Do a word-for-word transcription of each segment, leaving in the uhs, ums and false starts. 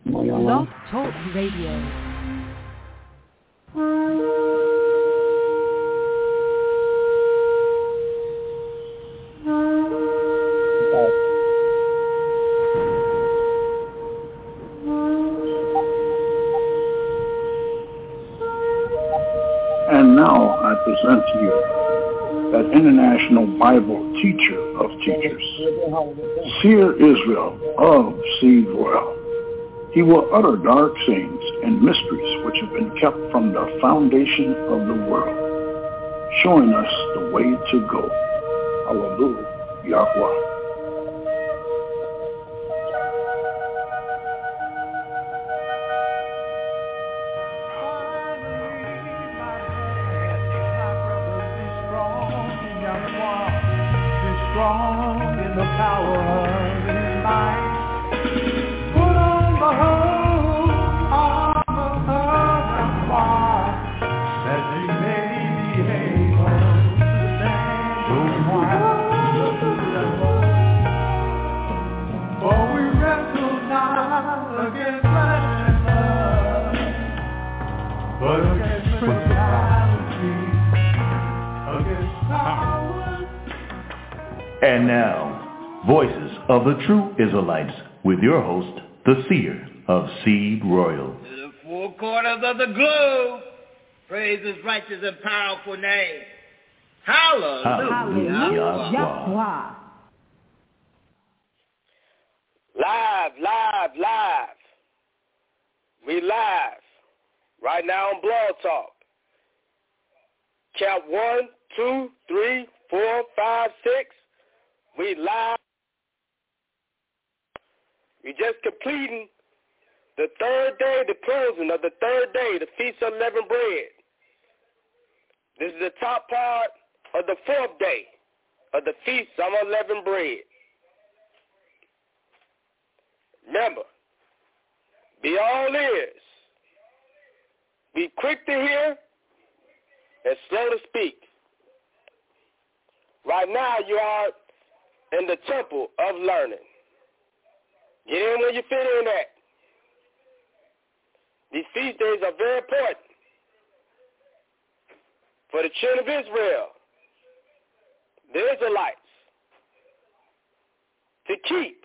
Blog Talk Radio. And now I present to you that international Bible teacher of teachers, Seer Israel of Seed Royal. He will utter dark sayings and mysteries which have been kept from the foundation of the world, showing us the way to go. Hallelujah, Yahweh. And now, Voices of the True Israelites, with your host, the Seer of Seed Royal. To the four corners of the globe, praise his righteous and powerful name. Hallelujah. Hallelujah. Live, live, live. We live. Right now on Blog Talk. Count one, two, three, four, five, six. We live. We just completing the third day, the closing of the third day, the Feast of Unleavened Bread. This is the top part of the fourth day of the Feast of Unleavened Bread. Remember, be all ears. Be quick to hear and slow to speak. Right now you are in the temple of learning. Get in where you fit in at. These feast days are very important for the children of Israel, the Israelites, to keep.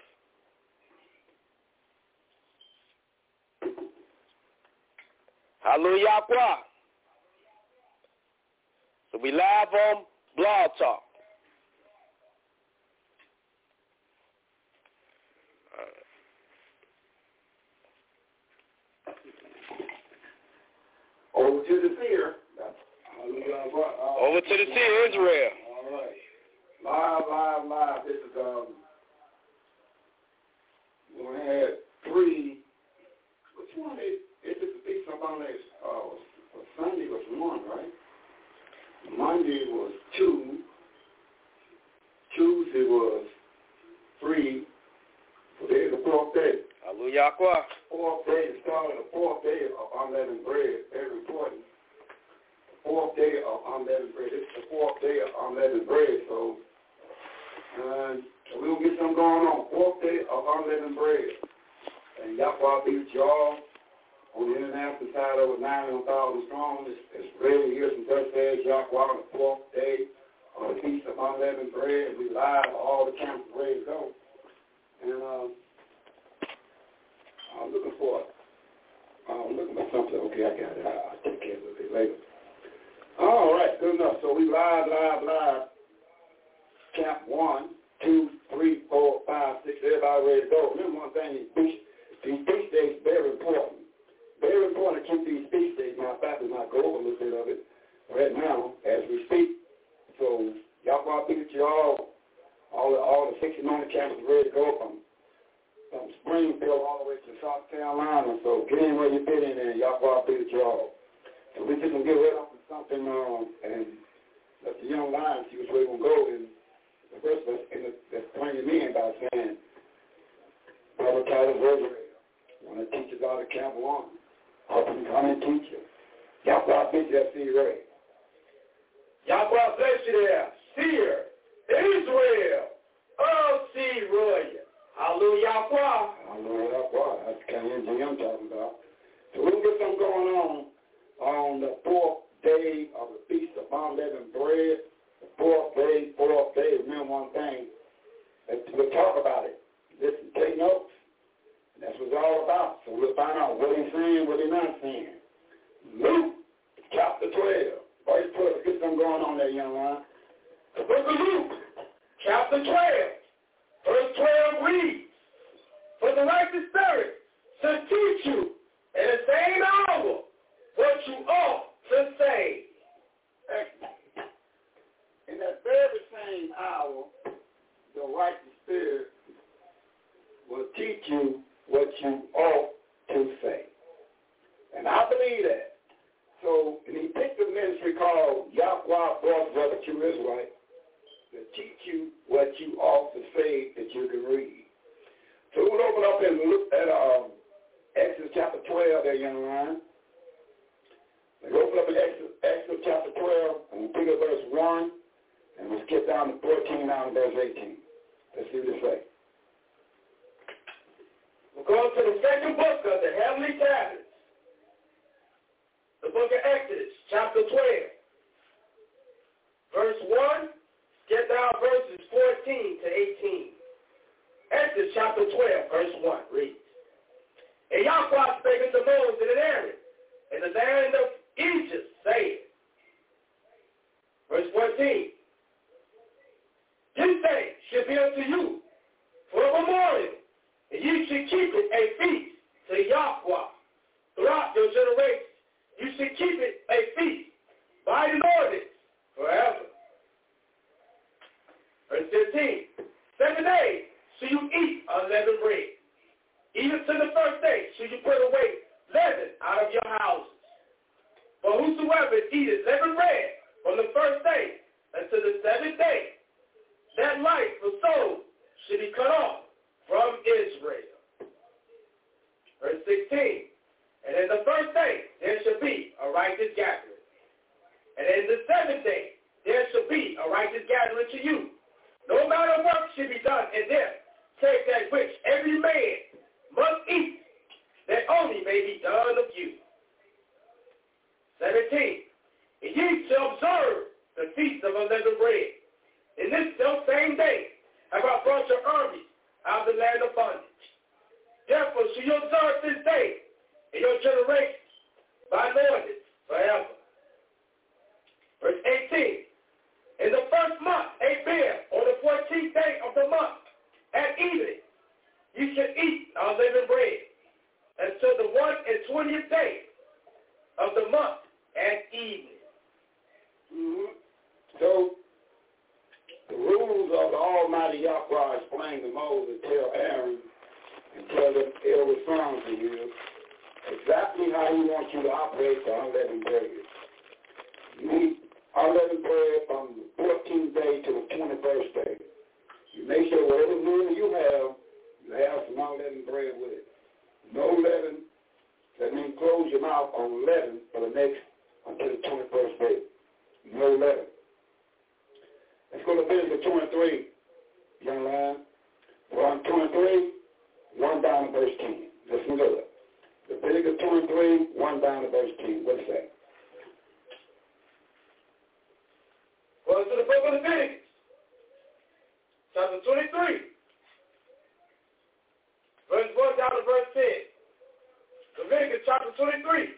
Hallelujah. So we live on Blog Talk. Over to the seer. Over to the seer, Israel. All right. Live, live, live. This is, um, we're going to have three. Which one is, is this the feast on this? Uh, Sunday was one, right? Monday was two. Tuesday was three. Today's the fourth day. Hallelujah. Fourth day, the start of the fourth day of unleavened bread. Very important. The fourth day of unleavened bread. This is the fourth day of unleavened bread. So, uh, so we'll get something going on. Fourth day of unleavened bread. And Yahweh be with y'all on the international side over nine thousand strong. It's, it's ready to hear some Thursdays. Yahweh on the fourth day of the Feast of Unleavened Bread. We live. All the camps are ready to go. And, uh, I'm looking for it. I'm looking for something. Okay, I got it. I'll take care of it a little bit later. All right, good enough. So we live, live, live. Camp one, two, three, four, five, six. Everybody ready to go. Remember one thing, these feast days are very important. Very important to keep these feast days. Matter of fact, we might go over a little bit of it right now as we speak. So y'all want to think that you all, all the, all the sixty-nine camps are ready to go from From Springfield all the way to South Carolina, so get in where you fit in there, y'all go out there with y'all. So we just gonna get rid of something um, and let the young lions see which way we're gonna go. And the first of us, and let's bring him in by saying, Brother Tyler Rosario, one of the teachers out of Camp One, hope you come and teach you. Y'all go out there, that's C. Ray. Y'all go out bless you there, Seer Israel of C. Royal. Hallelujah. Hallelujah. That's kind of I'm talking about. So we'll get something going on on the fourth day of the Feast of Unleavened Bread. The fourth day, fourth day. Remember one thing. We'll talk about it. Listen, take notes. And that's what it's all about. So we'll find out what he's saying, what he's not saying. Luke chapter twelve. Verse twelve. Get something going on there, young man. The book of Luke chapter twelve. Verse twelve reads, for the righteous spirit to teach you in the same hour what you ought to say. In that very same hour, the righteous spirit will teach you what you ought to say. And I believe that. So, and he picked a ministry called Yahweh brought Brother True Israelite to teach you what you ought to say that you can read. So we'll open up and look at um, Exodus chapter twelve there, young man. We'll open up in Exodus, Exodus chapter twelve, and we'll pick up verse one, and we'll skip down to fourteen, down to verse eighteen. Let's see what it says. We'll go to the second book of the Heavenly Tablets, the book of Exodus, chapter twelve, verse one, get down verses fourteen to eighteen. Exodus chapter twelve, verse one, reads, and Yahweh spake unto Moses and Aaron in the land of Egypt, saying, verse fourteen, this day shall be unto you for a memorial, and ye should keep it a feast to Yahweh throughout your generations. You should keep it a feast by an ordinance forever. Verse fifteen, seven days shall you eat unleavened bread. Even to the first day shall you put away leaven out of your houses. For whosoever eateth leavened bread from the first day unto the seventh day, that life for soul should be cut off from Israel. Verse sixteen, and in the first day there shall be a righteous gathering. And in the seventh day there shall be a righteous gathering to you. No matter what should be done in them, save that which every man must eat, that only may be done of you. seventeen, and ye shall observe the feast of unleavened bread. In this same day have I brought your armies out of the land of bondage. Therefore shall you observe this day in your generations by ordinance forever. Verse eighteen, in the first month, a bear, on the fourteenth day of the month, at evening, you shall eat unleavened bread until the one and twentieth day of the month at evening. Mm-hmm. So, the rules of the Almighty Yahweh explained to Moses, tell Aaron, and tell them elder sons to you exactly how he wants you to operate the unleavened bread. You eat unleavened bread from the fourteenth day to the twenty-first day. You make sure whatever meal you have, you have some unleavened bread with it. No leaven, that means close your mouth on leaven for the next, until the twenty-first day. No leaven. Let's go to Leviticus twenty-three, young man. one twenty-three, one down to verse ten. Listen to it. Leviticus twenty-three, one down to verse ten. What's that? Well, to the book of Leviticus, chapter twenty-three, verse one down to verse ten. Leviticus chapter twenty-three,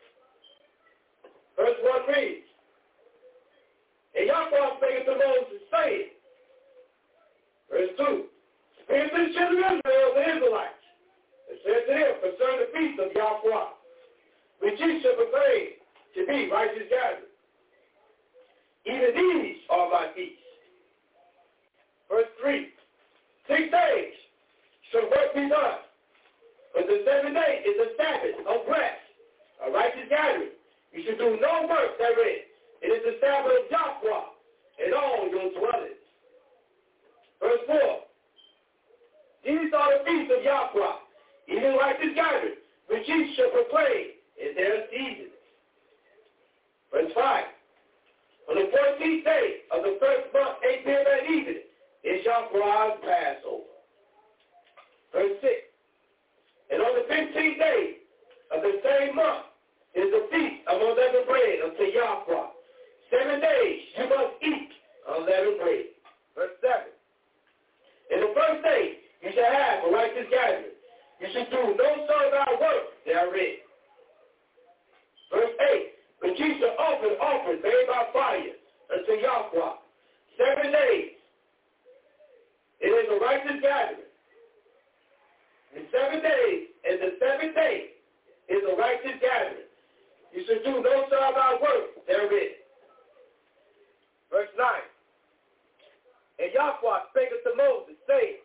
verse one reads, and Yahweh spake unto Moses, saying, verse two, speak to the children of Israel, the Israelites, and said to them concerning the feast of Yahweh, which ye shall proclaim to be righteous gathering. Even these are my feasts. Verse three, six days shall work be done, but the seventh day is a Sabbath of rest, a righteous gathering. You should do no work therein. It is the Sabbath of Yahweh in all your dwellings. Verse four, these are the feasts of Yahweh, even righteous gathering, which ye shall proclaim in their seasons. Verse five, on the fourteenth day of the first month, eight p.m. at evening, is Yahweh's Passover. Verse six, And on the fifteenth day of the same month is the feast of unleavened bread unto Yahweh. Seven days you must eat unleavened bread. Verse seven. In the first day you shall have a righteous gathering. You shall do no servile work therein. Verse eight. But ye shall offer offerings made by fire unto Yahweh. Seven days. It is a righteous gathering. In seven days, and the seventh day is a righteous gathering. You shall do no servile work therein. Verse nine. And Yahweh spake unto Moses, saying,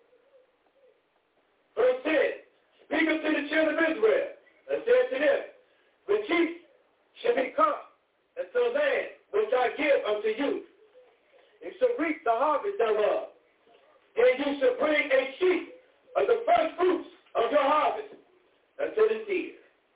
verse ten, speak unto the children of Israel, and said to them, the chiefs shall be come unto the land which I give unto you. You shall reap the harvest thereof. And you shall bring a sheaf of the first fruits of your harvest unto the seer.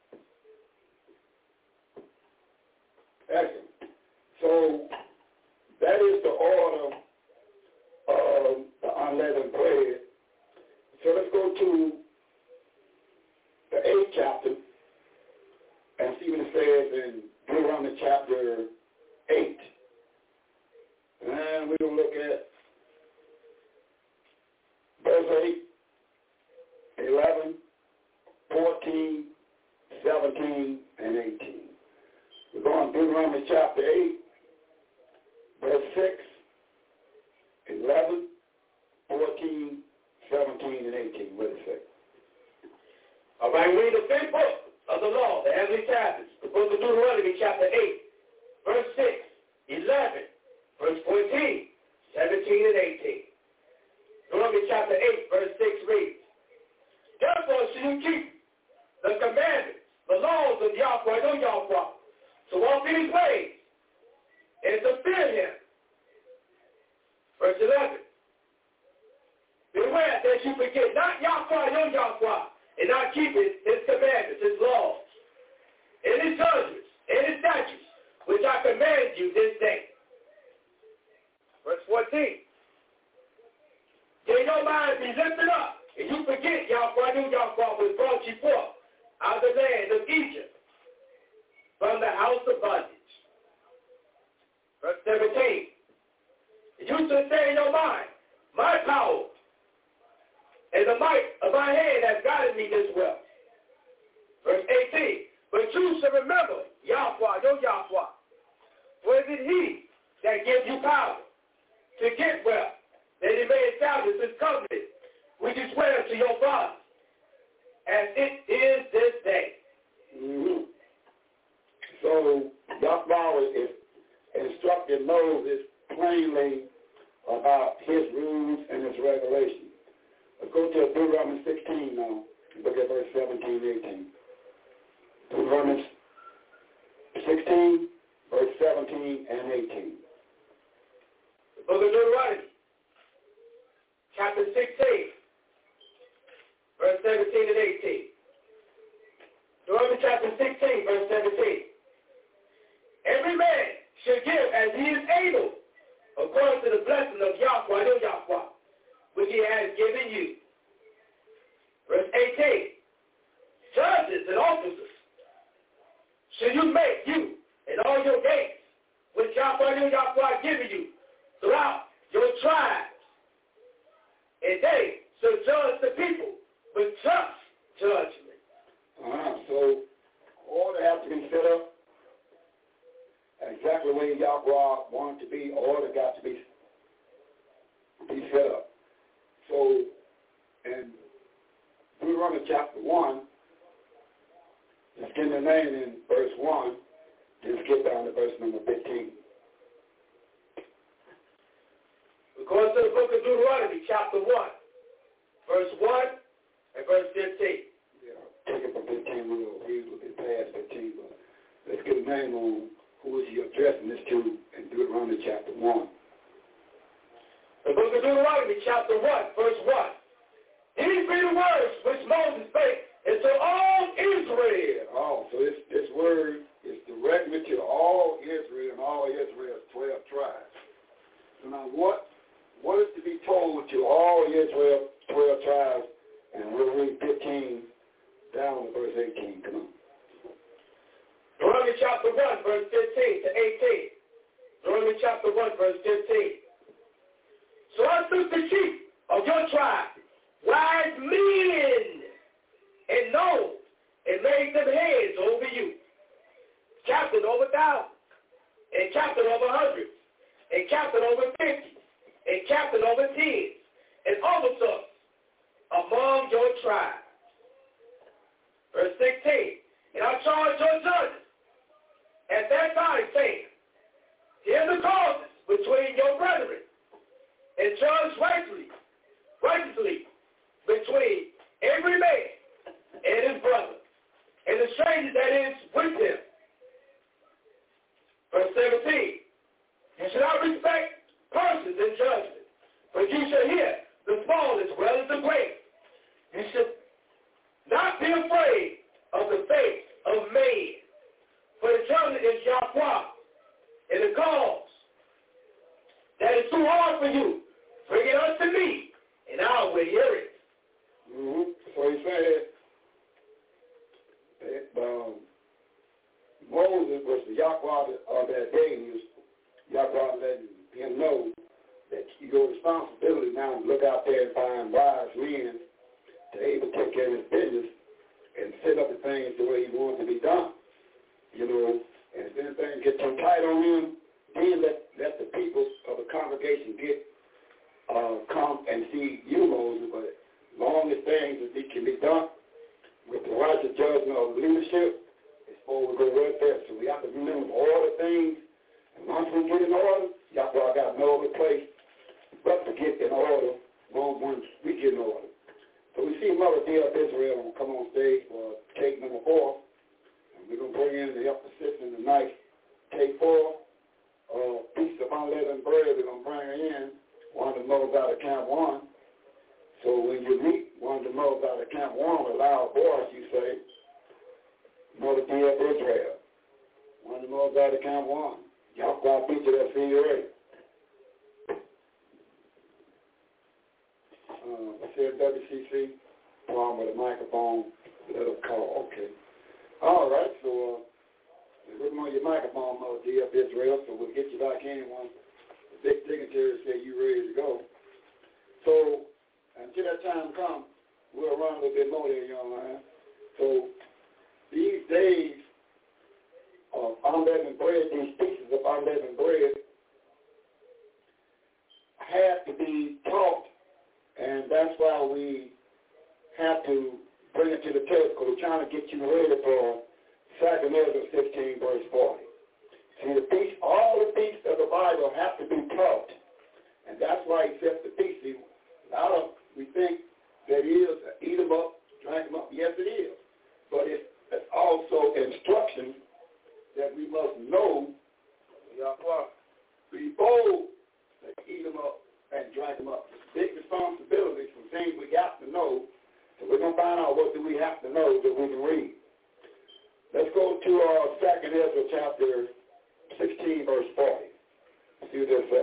Excellent. So that is the order of the unleavened bread. So let's go to the eighth chapter and see what it says in Deuteronomy chapter eight. And we're going to look at verse eight, eleven, fourteen, seventeen, and eighteen. We're going to Deuteronomy chapter eight, verse six, eleven, fourteen, seventeen, and eighteen. What does it say? All right, read the fifth book of the law, the heavenly tablets, the book of Deuteronomy chapter eight, verse six, eleven, verse fourteen, seventeen, and eighteen. Deuteronomy chapter eight, verse six reads, therefore shall you keep the commandments, the laws of Yahweh, no Yahweh, to walk in his ways, and to fear him. Verse eleven, beware that you forget not Yahweh, no Yahweh, and not keeping his commandments, his laws, and his judgments, and his statutes, which I command you this day. Verse fourteen, till your mind be lifted up, and you forget Yahweh, no Yahweh, which brought you forth out of the land of Egypt, from the house of bondage. Verse seventeen, you should say in your mind, my power and the might of my hand has guided me this well. Verse eighteen, but you shall remember Yahweh, your Yahweh, for is it he that gives you power to get well, that he may establish his covenant, which is swear to your fathers, as it is this day. Mm-hmm. So Yahweh is instructing Moses plainly about his rules and his regulations. Let's go to Deuteronomy sixteen now. Look at verse seventeen and eighteen. Deuteronomy sixteen, verse seventeen and eighteen. The book of Deuteronomy, chapter sixteen, verse seventeen and eighteen. Deuteronomy chapter sixteen, verse seventeen. Every man should give as he is able, according to the blessing of Yahweh, no Yahweh, which he has given you. Verse eighteen. Judges and officers should you make you in all your gates, which Yahweh, no Yahweh, given you throughout your tribes. And they shall judge the people with just judgment. Uh-huh. So order has to be set up exactly the way Yahweh wanted to be. Order got to be, be set up. So in Deuteronomy chapter one, just get the name in verse one, just get down to verse number fifteen. We're going to the book of Deuteronomy chapter one, verse one and verse fifteen. Yeah, take it from fifteen, we'll read a little bit past fifteen, but let's get a name on who is he addressing this to in Deuteronomy chapter one. The book of Deuteronomy chapter one, verse one. These be the words which Moses spake unto all Israel. Oh, so this, this word is directly to all Israel and all Israel's twelve tribes. So now what what is to be told to all Israel twelve tribes? And we'll read fifteen on to verse eighteen. Come on. Deuteronomy chapter one, verse fifteen to eighteen. Deuteronomy chapter one, verse fifteen. So I took the chief of your tribe, wise men, and know, and made them heads over you, captain over thousands, and captain over hundreds, and captain over fifty, and captain over tens, and officers among your tribe. Verse sixteen. And I charge your judges at that time, saying, hear the causes between your brethren, and judge righteously, righteously between every man and his brother, and the stranger that is with him. Verse seventeen. You shall not respect persons in judgment, but you shall hear the small as well as the great. You should not be afraid of the face of man, for the judgment is Yahweh, and the cause that is too hard for you, bring it unto me, and I will hear it. Mm-hmm. So he said that um, Moses was the Yahweh of that day, and he was, Yahweh letting him know that your responsibility now to look out there and find wise men to able to take care of his business and set up the things the way he wants to be done. You know, and if anything gets too tight on him, then let, let the people of the congregation get uh, come and see you, Moses. But as long as things that can be done with the righteous judgment of leadership, it's supposed to go right there. So we have to remember all the things. And once we get in order, Yahweh got no other place but to get in order once we get in order. So we see Mother D of Israel will come on stage for take number four. And we're going to bring in the upper system tonight. Take four, uh, piece of unleavened bread, we're going to bring her in. One of the mothers out of Camp One. So when you meet one of the mothers out of Camp One with a loud voice, you say, Mother D of Israel. One of the mothers out of Camp One. Y'all got a picture that see you ready. Uh, I said W C C, problem with a microphone, let us call. Okay. All right, so uh, we're on your microphone, Mother D of Israel, so we'll get you back in once the big dignitaries say you're ready to go. So until that time comes, we'll run a little bit more there, young man. So these days of unleavened bread, these pieces of unleavened bread have to be taught. And that's why we have to bring it to the table, because we're trying to get you ready for Second Ezra fifteen, verse forty. See, the piece, all the pieces of the Bible have to be taught. And that's why he sets the piece. See, a lot of, we think that is, eat them up, drink them up. Yes, it is. But it's, it's also instruction that we must know before they eat them up and drink them up. Big responsibilities, some things we got to know. So we're going to find out what do we have to know that we can read. Let's go to uh, Second Ezra chapter sixteen, verse forty. See what they say.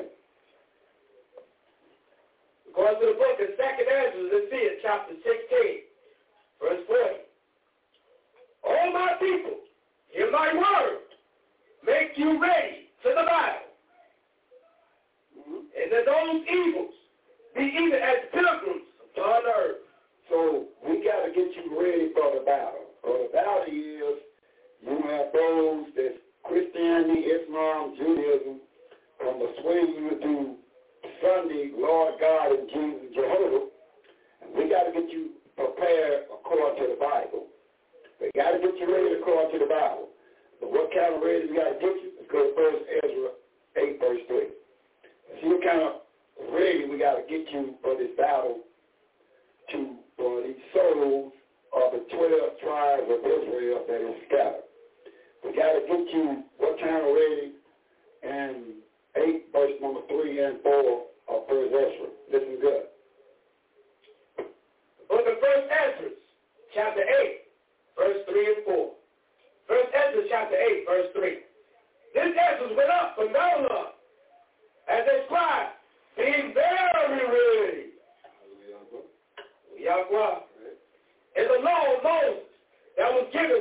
According to the book of Second Ezra, let's see it, chapter sixteen, verse forty. All my people, hear my word. Make you ready to the battle. Mm-hmm. And that those evils be even as pilgrims upon earth. So we got to get you ready for the battle. For the battle is, you have those that's Christianity, Islam, Judaism, from persuading you to do Sunday, Lord God, and Jesus, Jehovah. And we got to get you prepared according to the Bible. We got to get you ready according to the Bible. But what kind of ready we got to get you? Let's go to First Ezra eight, verse three. See what kind of ready we got to get you for this battle to for these souls of the twelve tribes of Israel that is scattered. We got to get you what kind of ready and eight, verse number three and four of First Ezra. Listen good. The book of First Ezra, chapter eight, verse three and four. First Ezra, chapter eight, verse three. This Ezra went up from Babylon as a scribe, being very ready. Yahweh. And the law of Moses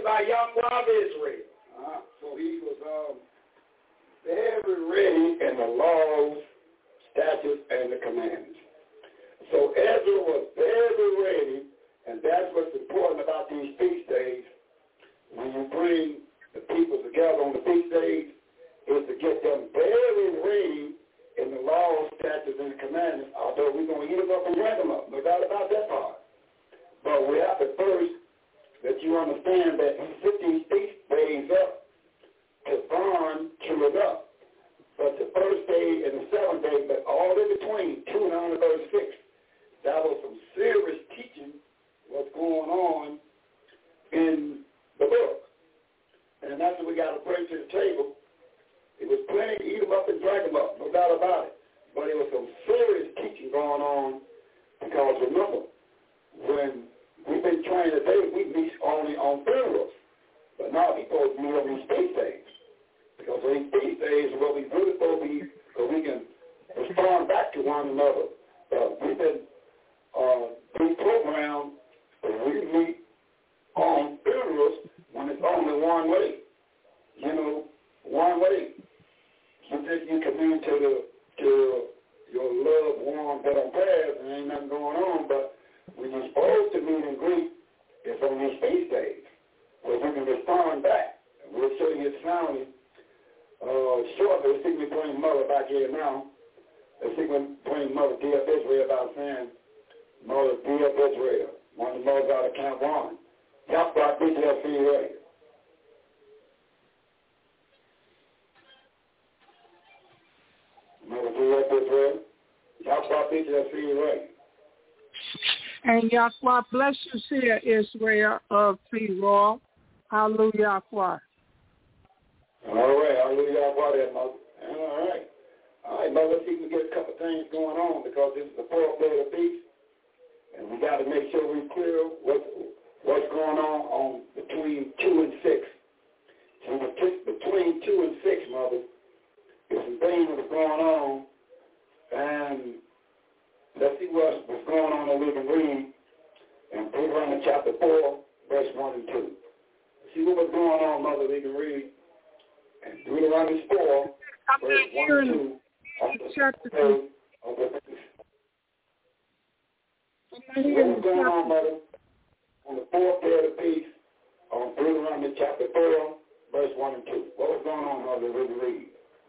by Yahweh of Israel. Uh, so he was um, very ready in the laws, statutes, and the commandments. So Ezra was very ready, and that's what's important about these feast days. When you bring the people together on the feast days, is to get them very ready in the laws, statutes, and the commandments, although we're going to eat them up and drink them up. No doubt about that part. But we have to first that you understand that he set these feast days up to burn, chew it up. But the first day and the seventh day, but all in between, two and one hundred thirty-six, that was some serious teaching what's going on in the book. And that's what we got to bring to the table. It was plenty to eat them up and drink them up, no doubt about it. But it was some serious teaching going on because remember, when we've been trained today, we meet only on funerals. But now we're supposed to meet on these feast days. Because these feast days are what we really supposed to be, so we can respond back to one another. But we've been uh, pre-programmed that we meet on funerals when it's only one way. You know, one way. You think you can mean to the to your loved ones that are past and ain't nothing going on, but when you're supposed to meet and greet, it's on these feast days where you can respond back. And we'll show you it sounding uh, shortly. Let's see if we bring Mother back here now. Let's see if we bring Mother D F Israel about saying, Mother D F Israel, one of the mothers out of Camp One. Y'all got B T F C right. Mother D F Israel, y'all got B T F C right. And Yahweh bless you, Seer Israel of Free Royal. Hallelujah, Yahweh. All right, hallelujah, Yahweh there, Mother. All right. All right, Mother, let's see if we get a couple things going on because this is the fourth day of the feast. And we got to make sure we're clear what, what's going on on between two and six. So between two and six, Mother, there's some things that are going on. And let's see what, what's going on that we can read in Deuteronomy chapter four, verse one and two. See what was going on, Mother, we can read in Deuteronomy four, I'm verse not one and hearing two. Of the chapter two. Of the, What's going on, Mother, on the fourth day of the feast, on Deuteronomy chapter four, verse one and two. What was going on, Mother, we can read?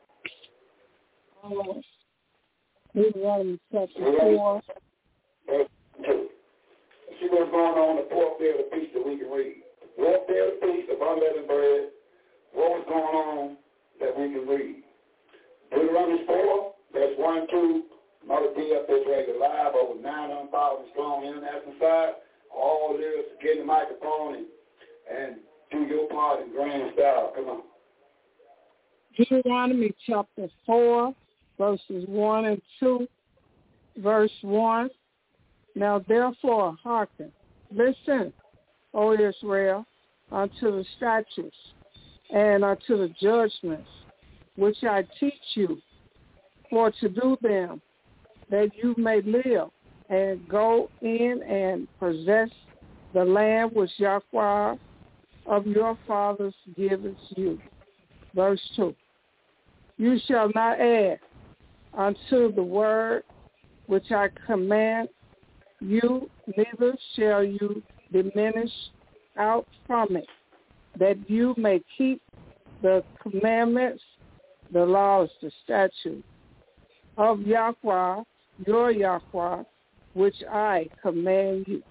Uh, Deuteronomy chapter four. Verse two. See what's going on the fourth day of the feast that we can read. The fourth day of the feast of unleavened bread. What was going on that we can read? Deuteronomy four, verse one and two. Mother D F Israel live, over nine hundred thousand strong international side. All this, get the microphone and, and do your part in grand style. Come on. Deuteronomy chapter four, verses one and two. Verse one. Now therefore hearken, listen, O Israel, unto the statutes and unto the judgments which I teach you, for to do them, that you may live and go in and possess the land which Yahweh of your fathers giveth you. Verse two. You shall not add unto the word which I command you, neither shall you diminish out from it, that you may keep the commandments, the laws, the statutes of Yahweh, your Yahweh, which I command you.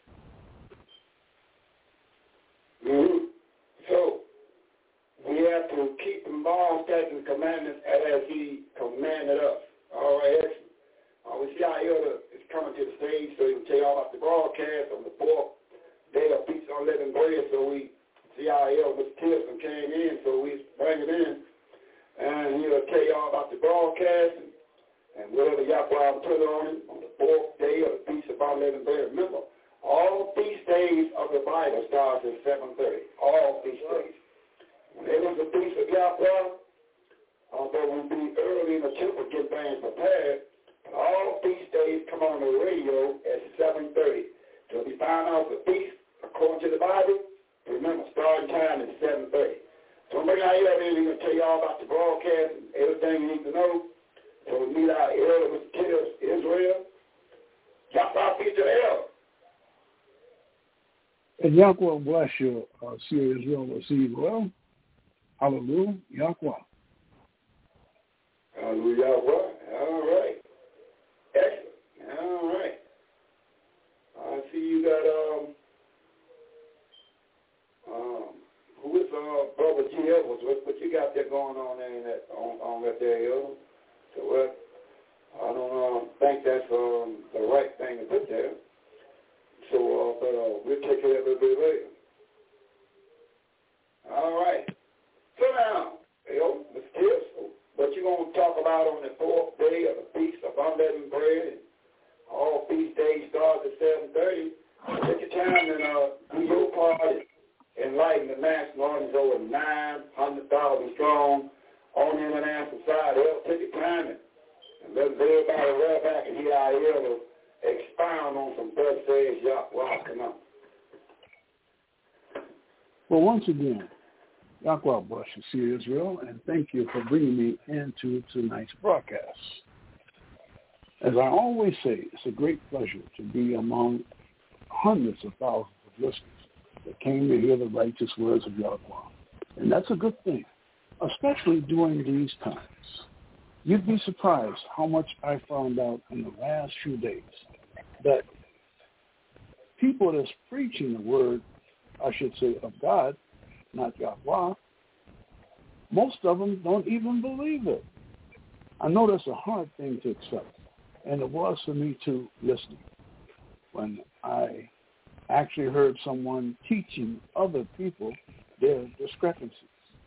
Mm-hmm. So, we have to keep the laws, statutes, and commandments as he commanded us. All right, excellent. Uh, we see how Elder is coming to the stage, so he will tell you all about the broadcast on the fourth day of Feast of Unleavened Bread. So we see how Elder Mister Tilson came in, so we bring him in, and he'll tell you all about the broadcast and, and whatever Yahweh put on it on the fourth day of the Feast of Unleavened Bread. Remember, all feast days of the Bible starts at seven thirty. All feast days. When there was a feast of Yahweh, although we'll be early in the temple getting things prepared, all feast days come on the radio at seven thirty. So we find out the feast, according to the Bible, Remember, starting time is seven thirty. So I'm bringing out here, we're going to tell you all about the broadcast and everything you need to know. So we meet our elder with Titters, Israel. Yahweh feed your elder. And Yahweh bless you, uh, Seer Israel, receive well. Hallelujah, Yahweh. Hallelujah, Yahweh. All right. Excellent. All right. I see you got, um, um, who is uh, Brother G. Edwards? What, what you got there going on there in that, on, on that there, yo? So what? I don't uh, think that's um, the right thing to put there. So, uh, but uh, we'll take care of it a bit later. All right. So now, yo, Mister Tibbs, what you going to talk about on the fourth day of the Feast of Unleavened Bread? And all feast days start at seven thirty. Take your time and uh, do your part and enlighten the national audience over nine hundred thousand strong on the international side. Help take your time and, and let everybody right back and hear our elder expound on some thus says Yahweh. Come on. Well, once again, Yahweh bless you, Seer Israel, and thank you for bringing me into tonight's broadcast. As I always say, it's a great pleasure to be among hundreds of thousands of listeners that came to hear the righteous words of Yahweh. And that's a good thing, especially during these times. You'd be surprised how much I found out in the last few days that people that's preaching the word, I should say, of God, not Yahweh, most of them don't even believe it. I know that's a hard thing to accept, and it was for me too listening when I actually heard someone teaching other people their discrepancies.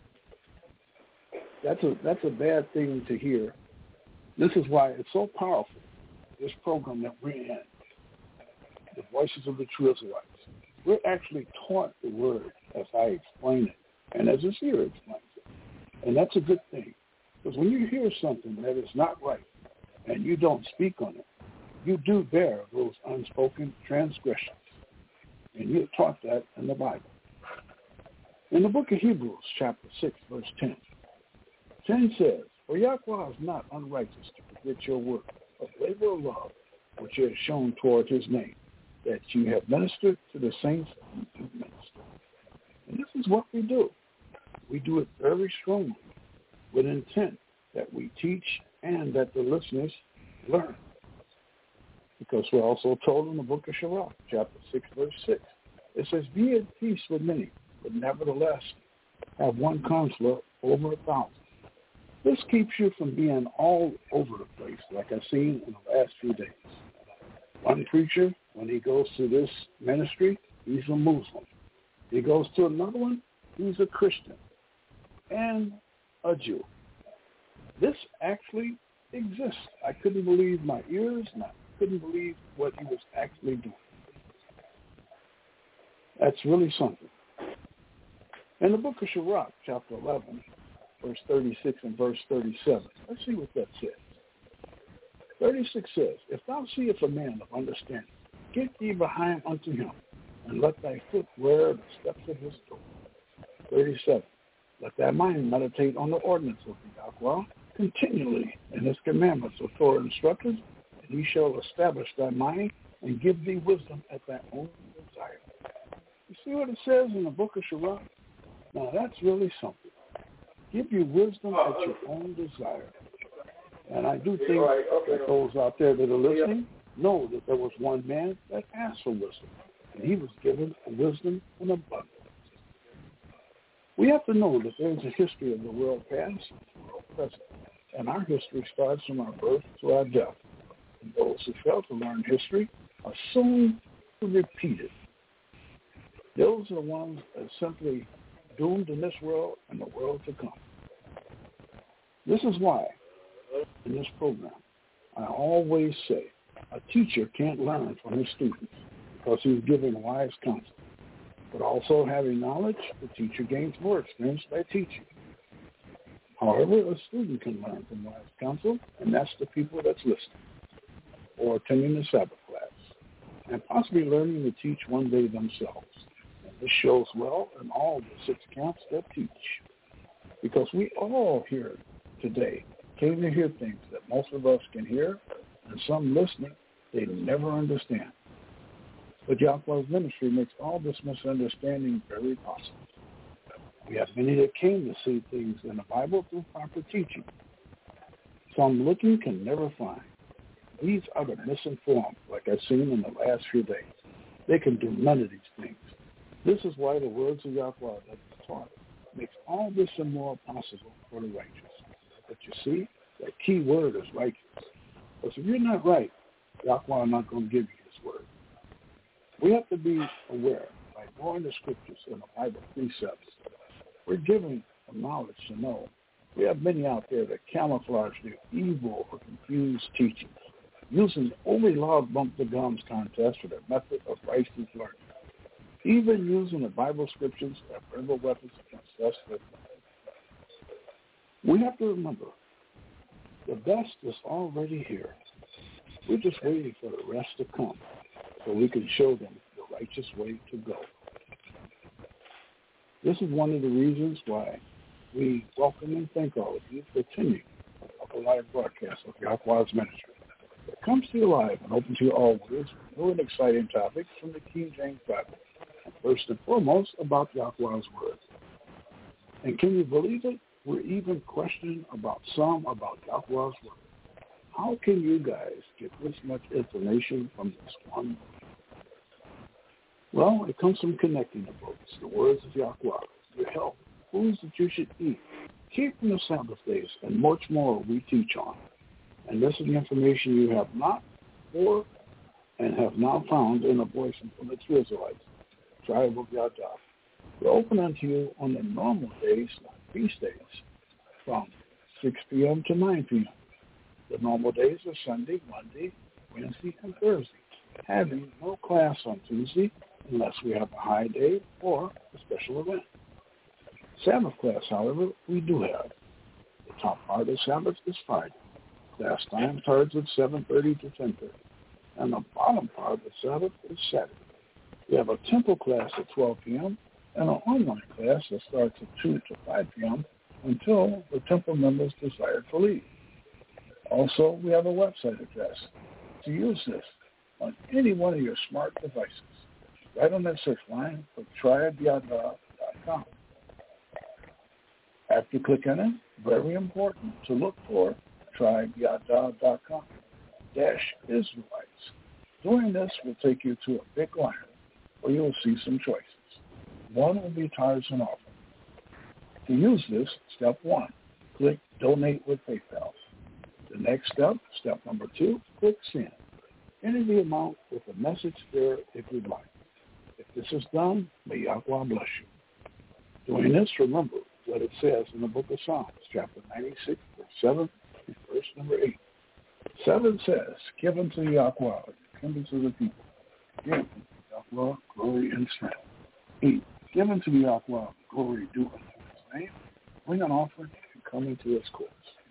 That's a that's a bad thing to hear. This is why it's so powerful, this program that we're in, the Voices of the True Israelites. We're actually taught the word as I explain it, and as the seer explains it. And that's a good thing, because when you hear something that is not right and you don't speak on it, you do bear those unspoken transgressions. And you're taught that in the Bible. In the book of Hebrews, chapter six, verse ten, ten says, "For Yahweh is not unrighteous to forget your work of labor of love, which he has shown toward his name, that you have ministered to the saints you minister." And this is what we do. We do it very strongly with intent that we teach and that the listeners learn. Because we're also told in the book of Sirach, chapter six, verse six, it says, "Be at peace with many, but nevertheless have one counselor over a thousand." This keeps you from being all over the place, like I've seen in the last few days. One preacher, when he goes to this ministry, he's a Muslim. He goes to another one, he's a Christian and a Jew. This actually exists. I couldn't believe my ears, and I couldn't believe what he was actually doing. That's really something. In the book of Sirach, chapter eleven, verse thirty-six and verse thirty-seven, let's see what that says. thirty-six says, "If thou seest a man of understanding, get thee behind unto him, and let thy foot wear the steps of his door." thirty-seven, "Let thy mind meditate on the ordinance of the Yahweh continually, and his commandments of Torah instructors, and he shall establish thy mind and give thee wisdom at thy own desire." You see what it says in the book of Sirach? Now that's really something. Give you wisdom at your own desire. And I do think that those out there that are listening know that there was one man that asked for wisdom, and he was given wisdom in abundance. We have to know that there's a history of the world past and the world present, and our history starts from our birth to our death. And those who fail to learn history are soon to repeat it. Those are the ones that are simply doomed in this world and the world to come. This is why, in this program, I always say a teacher can't learn from his students because he's giving wise counsel. But also having knowledge, the teacher gains more experience by teaching. However, a student can learn from wise counsel, and that's the people that's listening or attending the Sabbath class, and possibly learning to teach one day themselves. And This shows well in all the six camps that teach, because we all here today came to hear things that most of us can hear, and some listening, they never understand. But Yahweh's ministry makes all this misunderstanding very possible. We have many that came to see things in the Bible through proper teaching. Some looking can never find. These are the misinformed, like I've seen in the last few days. They can do none of these things. This is why the words of Yahweh that is taught makes all this and more possible for the righteous. But you see, that key word is righteous. Because if you're not right, Yahweh is not going to give you his word. We have to be aware by knowing the scriptures and the Bible precepts. We're given the knowledge to know. We have many out there that camouflage their evil or confused teachings, using overly loud bump the gums contest for their method of righteous learning, even using the Bible scriptures as verbal weapons against us. We have to remember, the best is already here. We're just waiting for the rest to come so we can show them the righteous way to go. This is one of the reasons why we welcome and thank all of you for attending a live broadcast of Yahweh's ministry. It comes to you live and open to you always with new and exciting topics from the King James Bible. And first and foremost, about Yahweh's word. And can you believe it? We're even questioning about some about Yahweh's word. How can you guys get this much information from this one? Well, it comes from connecting the books, the words of Yahweh, your health, foods that you should eat, keeping the Sabbath days, and much more we teach on. And this is the information you have not or and have now found in a voice from the true Israelites, tribe of Yahweh. We're open unto you on the normal days, like feast days, from six p.m. to nine p.m. The normal days are Sunday, Monday, Wednesday, and Thursday, having no class on Tuesday unless we have a high day or a special event. Sabbath class, however, we do have. The top part of Sabbath is Friday. Class time starts at seven thirty to ten thirty. And the bottom part of the Sabbath is Saturday. We have a temple class at twelve p.m. and an online class that starts at two to five p.m. until the temple members desire to leave. Also, we have a website address to use this on any one of your smart devices. Right on that search line for tribe yada dot com. After clicking on it, very important to look for tribe yada dot com dash Israelites. Doing this will take you to a big line where you will see some choices. One will be tithes and offering. To use this, step one, click Donate with PayPal. The next step, step number two, click Send. Enter the amount with a message there if you'd like. If this is done, may Yahweh bless you. Doing this, remember what it says in the book of Psalms, chapter ninety-six, verse seven, and verse number eight. seven says, Give unto Yahweh, give unto the people. Give unto Yahweh glory and strength. eight. Give unto Yahweh glory due unto his name. Bring an offering and come into his courts.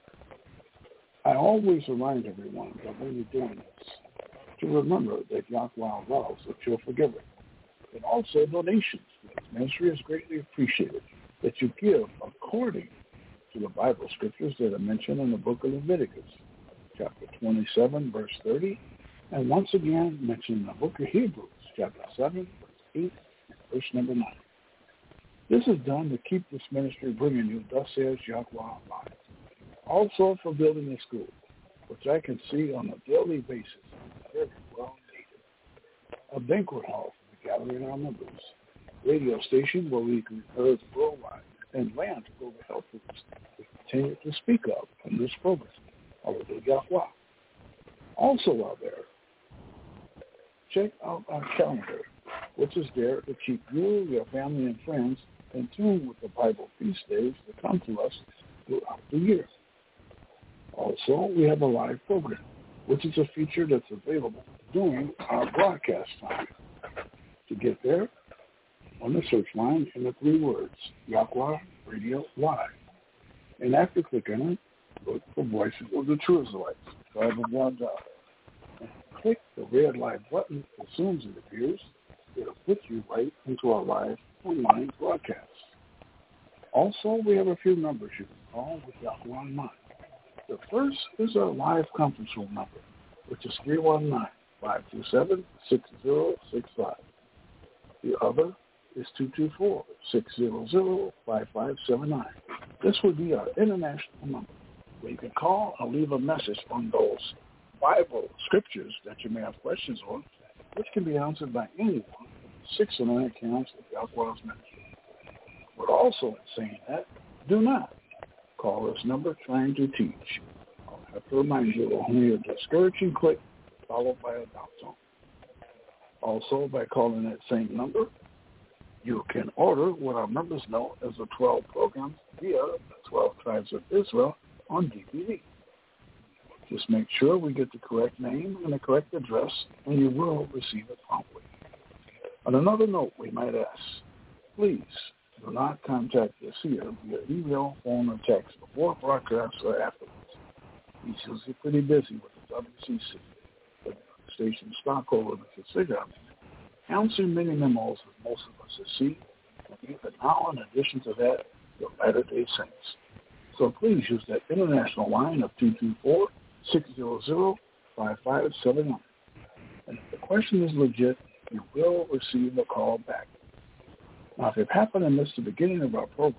I always remind everyone that when you're doing this, to remember that Yahweh loves that you're forgiven. And also donations to this ministry is greatly appreciated, that you give according to the Bible scriptures that are mentioned in the book of Leviticus, chapter twenty-seven, verse thirty, and once again mentioned in the book of Hebrews, chapter seven, verse eight, and verse number nine. This is done to keep this ministry bringing you, thus says Yahweh alive. Also for building a school, which I can see on a daily basis, very well needed. A banquet hall for the gathering our members. Radio station where we can be heard worldwide, and land to go to help us to continue to speak of in this program. Hallelujah Yahweh. Also out there, check out our calendar, which is there to keep you, your family, and friends in tune with the Bible feast days that come to us throughout the year. Also, we have a live program, which is a feature that's available during our broadcast time. To get there, on the search line in the three words, Yahweh Radio Live. And after clicking on it, look for Voices of the True Israelites, tribe of Yahweh. And click the red light button as soon as it appears, it'll put you right into our live online broadcast. Also, we have a few numbers you can call with Yahweh in mind. The first is our live conference room number, which is three one nine, five two seven, six zero six five. The other is two two four, six zero zero, five five seven nine. This would be our international number, where you can call or leave a message on those Bible scriptures that you may have questions on, which can be answered by anyone from six or nine accounts of Yahweh's ministry. But also in saying that, do not call this number trying to teach. I'll have to remind you of only a discouraging click followed by a doubt tone. Also, by calling that same number, you can order what our members know as the twelve programs via the twelve Tribes of Israel on D V D. Just make sure we get the correct name and the correct address, and you will receive it promptly. On another note, we might ask, please do not contact the seer via email, phone, or text before broadcast or afterwards. He's usually pretty busy with the W C C, the station stockholder, Mister Cigar, answering many memos as most of us have seen, and even now, in addition to that, the Latter-day Saints. So please use that international line of two two four, six zero zero, five five seven nine. And if the question is legit, you will receive a call back. Now, if it happened to miss the beginning of our program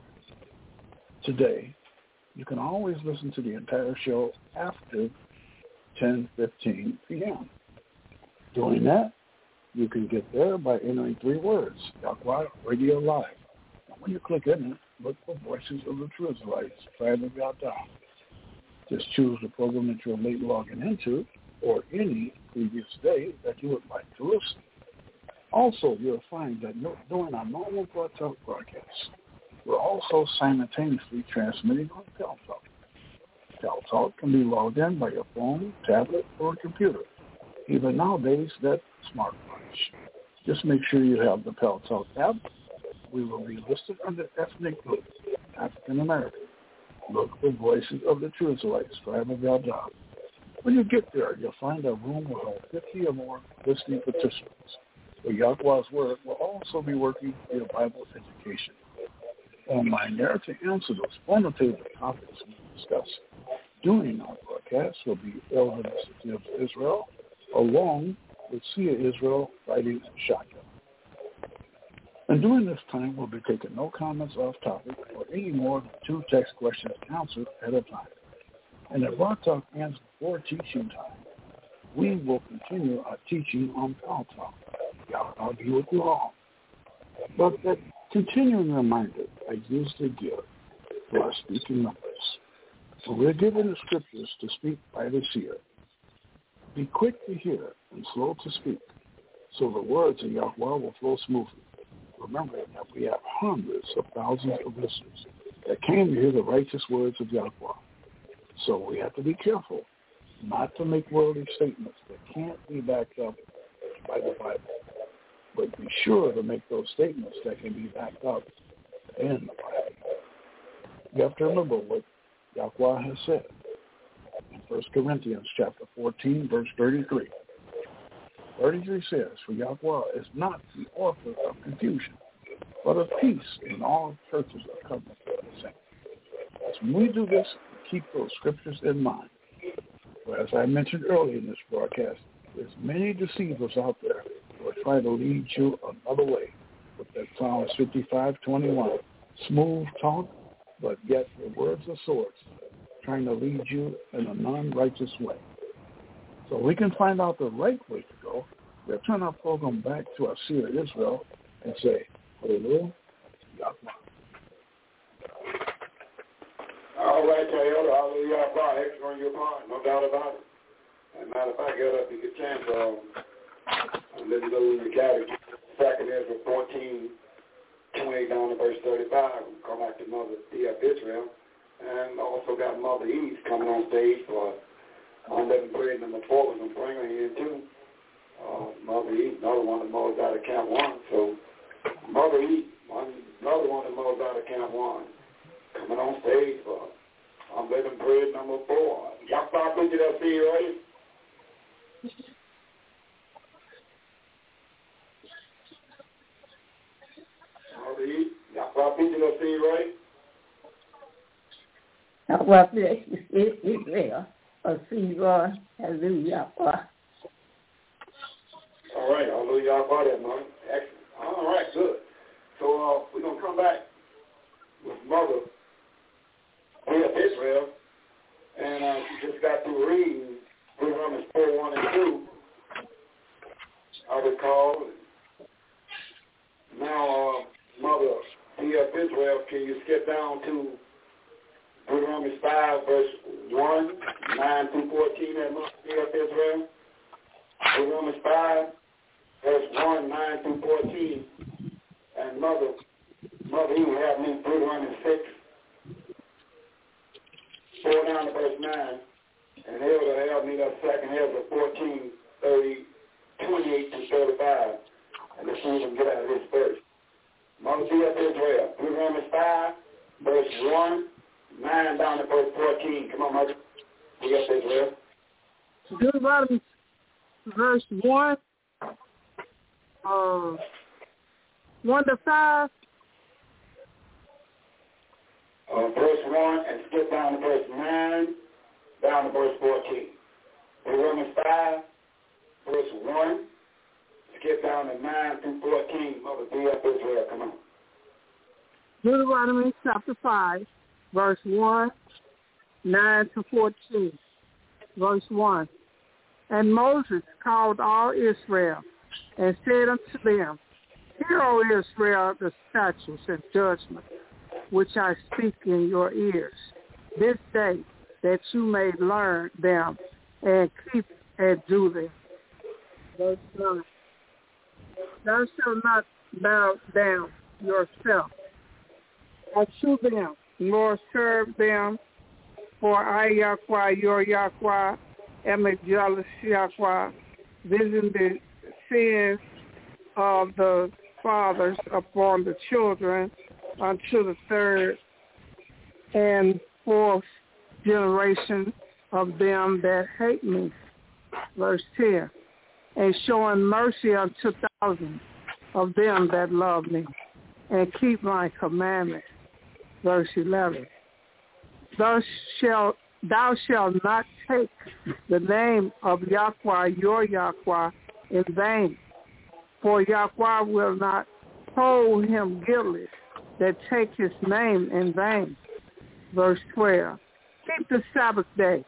today, you can always listen to the entire show after ten fifteen p.m. Doing that, you can get there by entering three words, Yahweh Radio Live. And when you click in it, look for Voices of the True Israelites, Tribe of Yahweh. Just choose the program that you're late logging into or any previous day that you would like to listen. Also, you'll find that during our normal broadcast broadcasts, we're also simultaneously transmitting on Teltalk. Teltalk can be logged in by your phone, tablet, or computer. Even nowadays, that's smartphones. Just make sure you have the Teltalk app. We will be listed under ethnic group, African American. Look for Voices of the True Israelites, Tribe of Yahweh. When you get there, you'll find a room with over fifty or more listening participants. The Yahweh's Word will also be working via Bible education. Online there to answer those quantitative topics we discuss during our broadcast will be Elder City of Israel, along with Sia Israel writing and shotgun. And during this time, we'll be taking no comments off topic or any more than two text questions answered at a time. And if Rock Talk ends before teaching time, we will continue our teaching on Power Talk. I'll be with you all. But that continuing reminder I usually give to our speaking members. So we're given the scriptures to speak by the seer. Be quick to hear and slow to speak, so the words of Yahweh will flow smoothly. Remember that we have hundreds of thousands of listeners that came to hear the righteous words of Yahweh. So we have to be careful not to make worldly statements that can't be backed up by the Bible. But be sure to make those statements that can be backed up in the Bible. You have to remember what Yahweh has said in First Corinthians chapter fourteen, verse thirty-three. thirty-three says, for Yahweh is not the author of confusion, but of peace in all churches of covenant of the saints. As when we do this, keep those scriptures in mind. For as I mentioned earlier in this broadcast, there's many deceivers out there who will try to lead you another way with that Psalms fifty-five twenty-one. Smooth talk, but yet the words are swords, trying to lead you in a non-righteous way. So we can find out the right way to go. We'll turn our program back to our seer Israel and say, hallelujah, Yahweh. All right, Toyota, hallelujah, Yahweh, extra on your part, no doubt about it. As a matter of fact, get up, you get a chance, um, I'll let you know when you got it. Second Ezra fourteen, twenty down to verse thirty-five. We'll come back to Mother D F Israel. And also got Mother Eve coming on stage for unleavened bread number four. We're going to bring her in too. Uh, Mother Eve, another one that mows out of Camp One. So Mother Eve, one, another one that mows out of Camp One, coming on stage for unleavened bread number four. Y'all start picking that see you ready? beat you up, Steve, right? Well, bless Israel. Oh, see, Lord. Hallelujah. All right. Hallelujah. About that, Mother. Excellent. All right. Good. So uh, we're going to come back with Mother of Israel. And uh, she just got through reading Deuteronomy four, one, and two. I recall. Now, uh, Mother of Israel, can you skip down to Deuteronomy five, verse one, nine through fourteen, that Mother of Israel? Deuteronomy five, verse one, nine through fourteen. And Mother, Mother, you have me Deuteronomy six, four down to verse nine. And Elder have me that second Ezra fourteen, thirty, twenty-eight to thirty-five. And let's see if we can get out of this verse. Mother of Israel, Deuteronomy five, verse one, nine down to verse fourteen. Come on, Mother. Yes, Israel. Deuteronomy verse one, uh, one to five. Uh, verse one and skip down to verse nine, down to verse fourteen. Deuteronomy five, verse one, skip down to nine through fourteen. Mother, be up Israel. Come on. Deuteronomy chapter five, verse one, nine to fourteen. Verse one. And Moses called all Israel and said unto them, Hear, O Israel, the statutes and judgments which I speak in your ears this day, that you may learn them and keep and do them. Verse nine. Thou shalt not bow down yourself unto them, nor serve them, for I, Yahweh, your Yahweh, am a jealous Yahweh, visiting the sins of the fathers upon the children unto the third and fourth generation of them that hate me. Verse ten. And showing mercy unto thousands of them that love me and keep my commandments. Verse eleven. Thou shalt, thou shalt not take the name of Yahweh, your Yahweh, in vain, for Yahweh will not hold him guilty that take his name in vain. Verse twelve. Keep the Sabbath day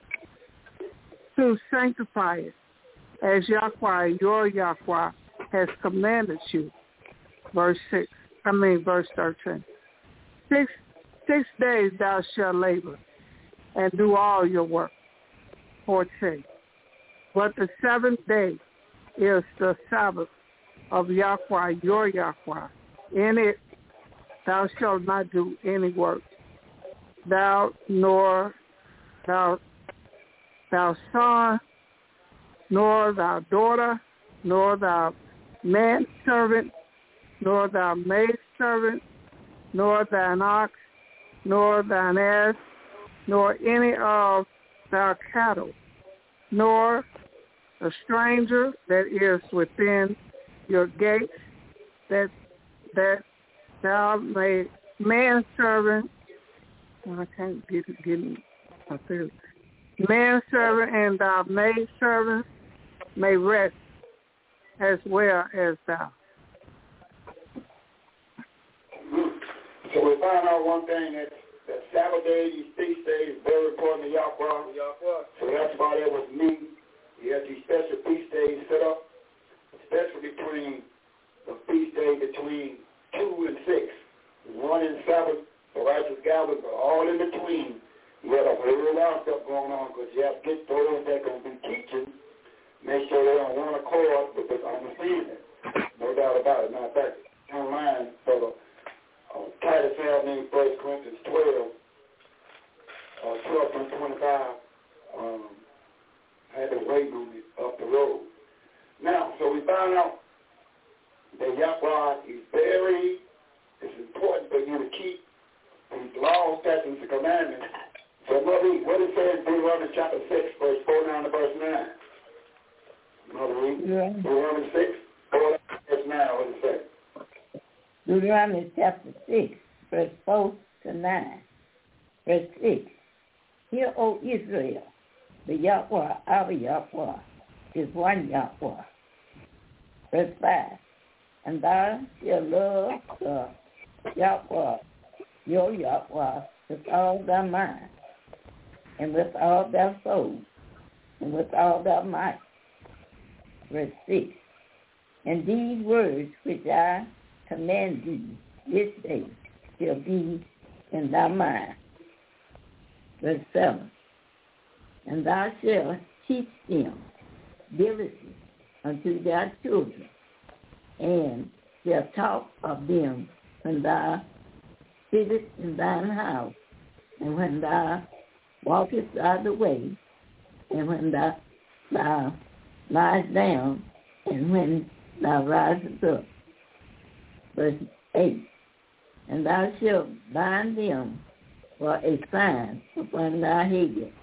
to sanctify it, as Yahweh, your Yahweh, has commanded you. Verse six. I mean, verse thirteen. Six Six days thou shalt labor and do all your work. fourteen. But the seventh day is the Sabbath of Yahweh, your Yahweh. In it thou shalt not do any work, thou nor thou, thou son, nor thy daughter, nor thy manservant, nor thy maidservant, nor thine ox, nor thine ass, nor any of thy cattle, nor a stranger that is within your gates, that that thou may manservant. I can't get it. Get me. I feel manservant and thy maidservant may rest as well as thou. So we find out one thing, that, that Sabbath day, these feast days, very important to Yahweh. Yahweh. So that's why there was meeting. You had these special feast days set up, especially between the feast day between two and six. One in Sabbath, the righteous gathering, but all in between, you had a whole lot of stuff going on, because you have to get those that are going to be teaching, make sure they're on one accord with this understanding. No doubt about it. Matter of fact, online for the Uh, Titus found in First Corinthians twelve, uh, twelve through twenty-five, um, had to wait on it up the road. Now, so we found out that Yahweh is very, it's important for you to keep these laws, statutes, and commandments. So, Mother, what it says in Deuteronomy chapter six, verse four down to verse nine? Mother, read. Yeah. Deuteronomy six, four down to verse nine, what it say? Deuteronomy chapter six, verse four to nine. Verse six, hear, O Israel, the Yahweh, our Yahweh, is one Yahweh. Verse five, and thou shalt love the Yahweh, your Yahweh, with all thy mind, and with all thy soul, and with all thy might. Verse six, and these words which I command thee this day shall be in thy mind. Verse seven, and thou shalt teach them diligently unto thy children, and shalt talk of them when thou sittest in thine house, and when thou walkest by the way, and when thou, thou liest down, and when thou risest up. Verse eight, and thou shalt bind them for a sign upon thy head,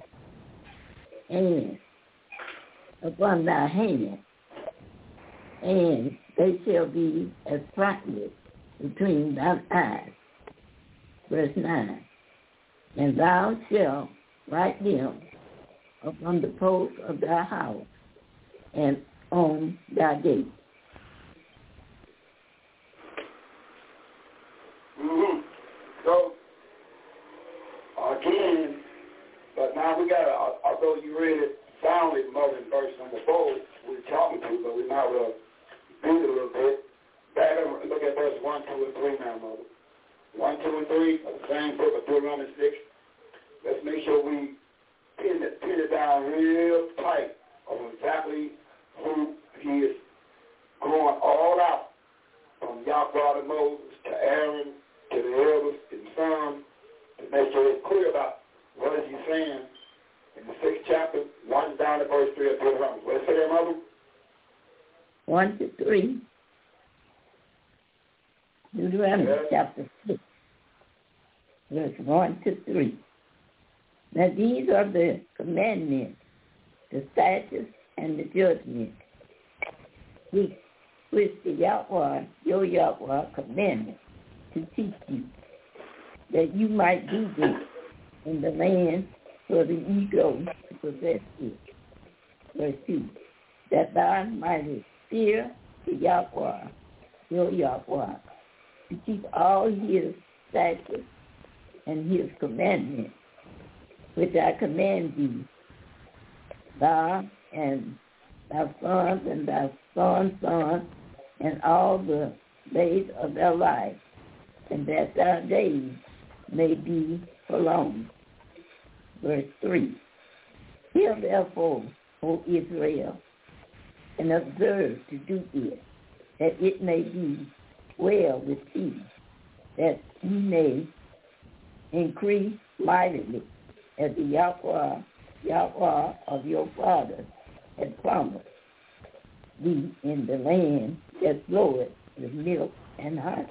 and upon thy hand, and they shall be as frontlets between thine eyes. Verse nine, and thou shalt write them upon the posts of thy house and on thy gates. Mm-hmm. So, again, but now we got to, although you read it soundly, Mother, in verse number four, we're talking to, but we might well read it a little bit. Back and look at verse one, two, and three now, Mother. one, two, and three of the same book of Deuteronomy six. Let's make sure we pin it, pin it down real tight of exactly who he is going all out, from Yahweh to Moses to Aaron to the elders and sons, to make sure it's clear about what is he saying in the sixth chapter, one down to verse three of Deuteronomy. What does it say there, Mother? One to three. Deuteronomy yes. chapter six, verse one to three. Now these are the commandments, the statutes, and the judgments, which, which the Yahweh, your Yahweh, commanded to teach you, that you might do this in the land where the ye go to possess it. Verse two, that thou mightest fear the Yahweh, your Yahweh, to keep all his statutes and his commandments, which I command thee, thou and thy sons and thy sons' sons, and all the days of their life, and that thy days may be prolonged. Verse three, hear therefore, O Israel, and observe to do it, that it may be well with thee, that ye may increase mightily, as the Yahweh, Yahweh of your fathers had promised thee in the land that floweth with milk and honey.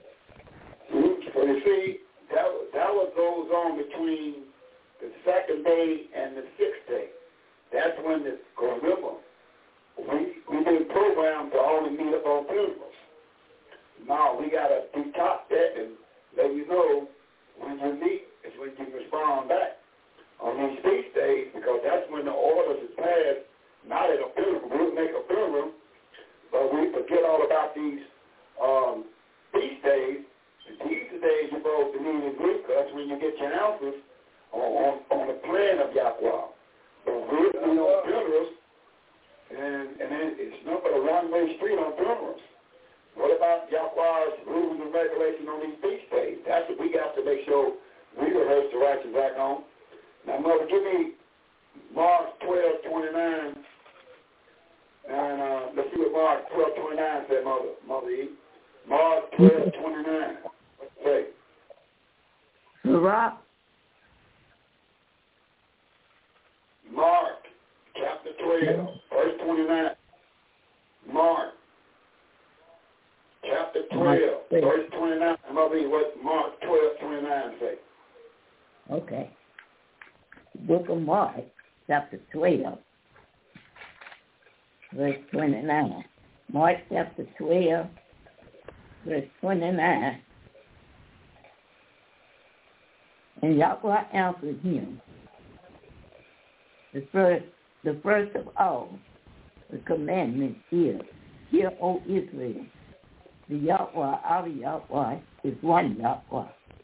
So you see, that, that what goes on between the second day and the sixth day. That's when the, remember, we, we've been programmed to only meet up on funerals. Now we got to detox that and let you know when you meet is when you respond back on these feast days, because that's when the orders is passed, not at a funeral. We'll make a funeral, but we forget all about these um, feast days. And these are the days you're supposed to meet in Greek, because that's when you get your answers on, on, on the plan of Yahweh. But we're doing on funerals, and, and then it's not but a one-way street on funerals. What about Yahweh's rules and regulations on these feast days? That's what we got to make sure we rehearse the righteous back on. Now, Mother, give me Mark twelve twenty-nine, and uh, let's see what Mark twelve twenty-nine said, Mother, Mother E. Mark twelve twenty-nine. What's it say? Rock. Mark chapter twelve, verse twenty-nine. Mark chapter twelve, verse twenty-nine. Mother E, what Mark twelve twenty-nine say? Okay. Book of Mark, chapter twelve, verse twenty-nine. Mark chapter twelve, verse twenty-nine. And Yahweh answered him, the first, the first of all, the commandment is, Hear, O Israel, the Yahweh, our Yahweh, is one Yahweh.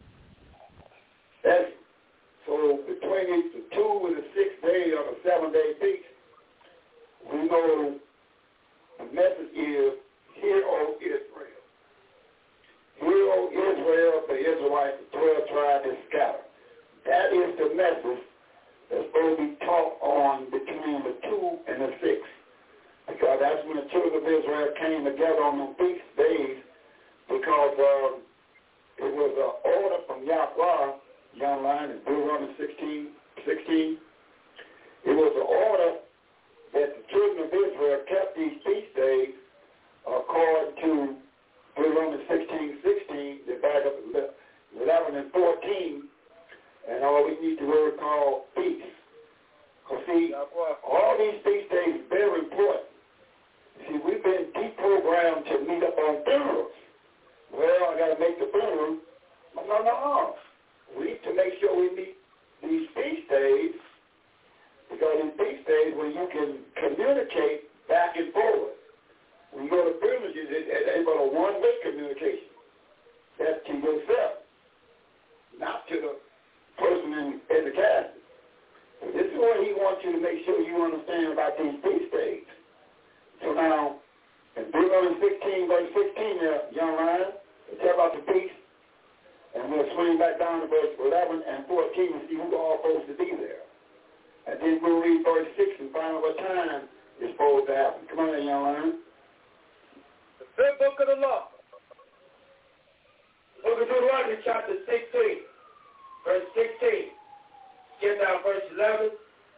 That's, so between the two and the sixth day or the seven-day feast, we know the message is, Hear, O Israel. Hear, O Israel, the Israelites, the twelve tribes is scattered. That is the message that's going to be taught on between the two and the six. Because that's when the children of Israel came together on the feast days, because um, it was an order from Yahweh, young line in Deuteronomy sixteen, sixteen. It was an order that the children of Israel kept these feast days according to Deuteronomy sixteen, sixteen, they back up eleven and fourteen, and all we need the word called feast. Because see, all these feast days are very important. See, we've been deprogrammed to meet up on funerals. Well, I got to make the funeral. No, no, no. We need to make sure we meet these feast days, because in feast days when you can communicate back and forward. When you go to funerals, it's about a one-way communication. That's to yourself, not to the person in, in the casket. So this is what he wants you to make sure you understand about these feast days. So now, in Deuteronomy sixteen, verse sixteen, there, young lion, we tell about the feast, and we'll swing back down to verse eleven and fourteen and see who's all supposed to be there. And then we'll read verse six and find out what time is supposed to happen. Come on, young lion. The fifth book of the law. Book of Deuteronomy, chapter sixteen, verse sixteen. Get down verse eleven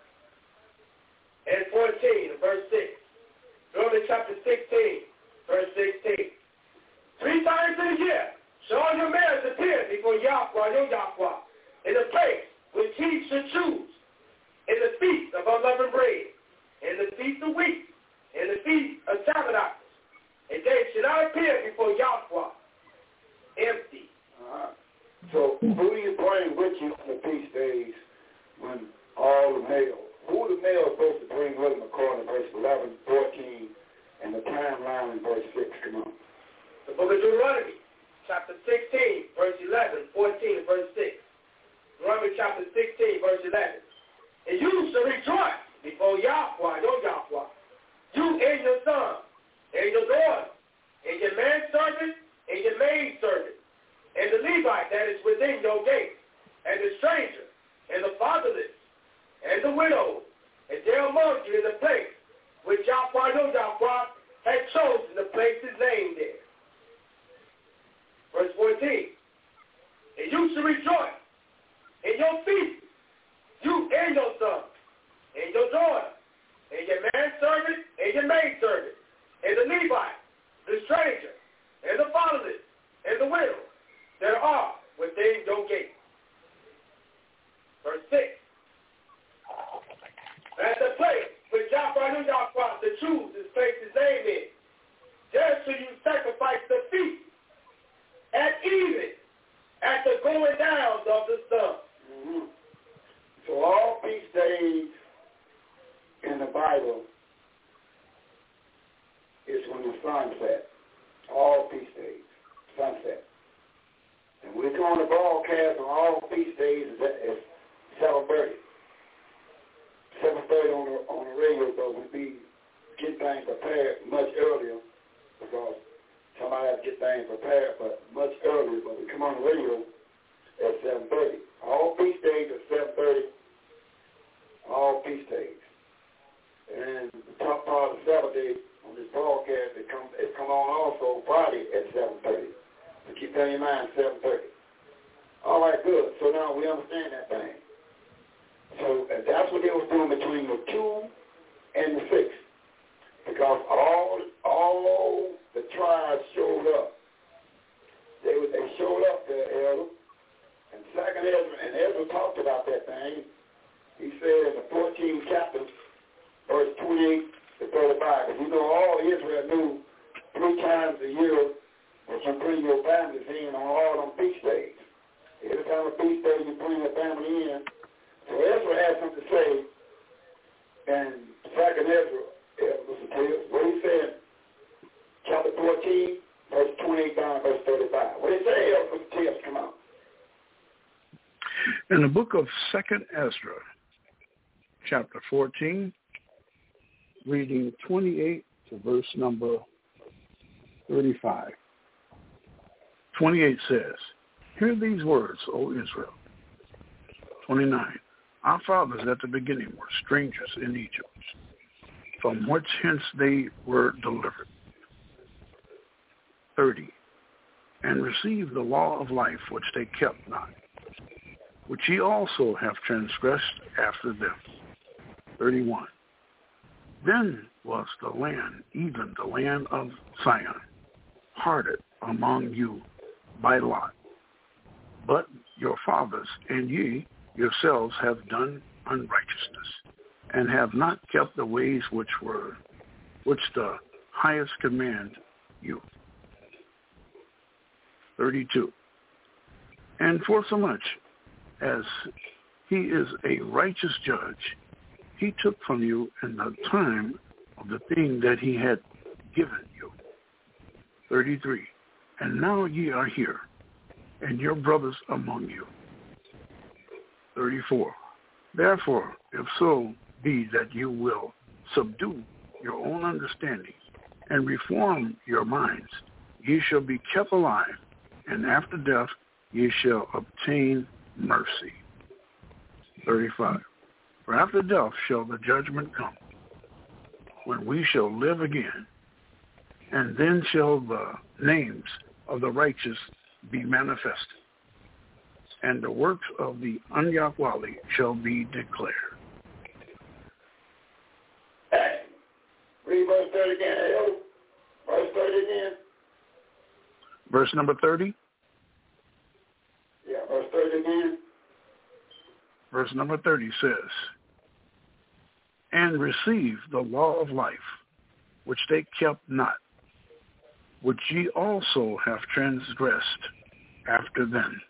and fourteen, and verse six. Deuteronomy chapter sixteen, verse sixteen. Three times in a year shall all your males appear before Yahweh, your Yahweh, in the place which he should choose, in the feast of unleavened bread, in the feast of weeks, in the feast of tabernacles. And they should not appear before Yahweh empty. Uh-huh. So who do you bring with you on the feast days when all the males? Who are the males supposed to bring with them according to verse eleven, fourteen, and the timeline in verse six? Come on. The book of Deuteronomy, chapter sixteen, verse eleven, fourteen, and verse six. Deuteronomy chapter sixteen, verse eleven. And you shall rejoice before Yahweh, your Yahweh, you and your son, and your daughter, and your manservant, and your maidservant, and the Levite that is within your gate, and the stranger, and the fatherless, and the widow, and there among you in the place which Yahweh, your Yahweh, had chosen to place his name there. Verse fourteen. And you shall rejoice in your feast, you and your son, and your daughter, and your manservant, and your maidservant, and the Levite, the stranger, and the fatherless, and the widow, that are within your gate. Verse six. At the place which Yahweh, Yahweh, to choose his place his name in, there shall you sacrifice the feast at even, at the going down of the sun. Mm-hmm. So all feast days in the Bible is when the sun sets. All feast days, sunset. And we're going to broadcast on all feast days at seven thirty. seven thirty on the, on the radio, but we'll be getting things prepared much earlier, because somebody has to get things prepared but much earlier, but we come on the radio at seven thirty. All feast days at seven thirty, all feast days. And the top part of the Sabbath day on this broadcast, it come, it come on also Friday at seven thirty. So keep that in mind, seven thirty. All right, good. So now we understand that thing. So uh, that's what they were doing between the two and the six, because all all the tribes showed up. They were, they showed up there, Elder. And second Ezra, and Ezra talked about that thing. He said in the fourteenth chapter, verse twenty-eight to thirty-five, because you know all Israel knew three times a year that you bring your families in on all them feast days. Every time a a feast day, you bring the family in. So Ezra has something to say, and Second Ezra, listen to this, what he said, chapter fourteen, verse twenty-eight down, verse thirty-five. What he say, Ezra, the text come out. In the book of Second Ezra, chapter fourteen, reading twenty-eight to verse number thirty-five. twenty-eight says, "Hear these words, O Israel." twenty-nine. "Our fathers at the beginning were strangers in Egypt, from which hence they were delivered." thirty. "And received the law of life which they kept not, which ye also have transgressed after them." thirty-one. "Then was the land, even the land of Sion, parted among you by lot. But your fathers and ye yourselves have done unrighteousness, and have not kept the ways which were, which the highest command you." thirty-two. "And forsomuch as he is a righteous judge, he took from you in the time of the thing that he had given you." thirty-three. "And now ye are here, and your brothers among you." thirty-four. "Therefore, if so be that you will subdue your own understanding, and reform your minds, ye shall be kept alive, and after death ye shall obtain mercy." thirty-five. "For after death shall the judgment come, when we shall live again, and then shall the names of the righteous be manifested, and the works of the Unyakwali shall be declared." Hey, read verse thirty again, Elder. Verse thirty again. Verse number thirty. Yeah, verse thirty again. Verse number thirty says, "And receive the law of life, which they kept not, which ye also have transgressed after them."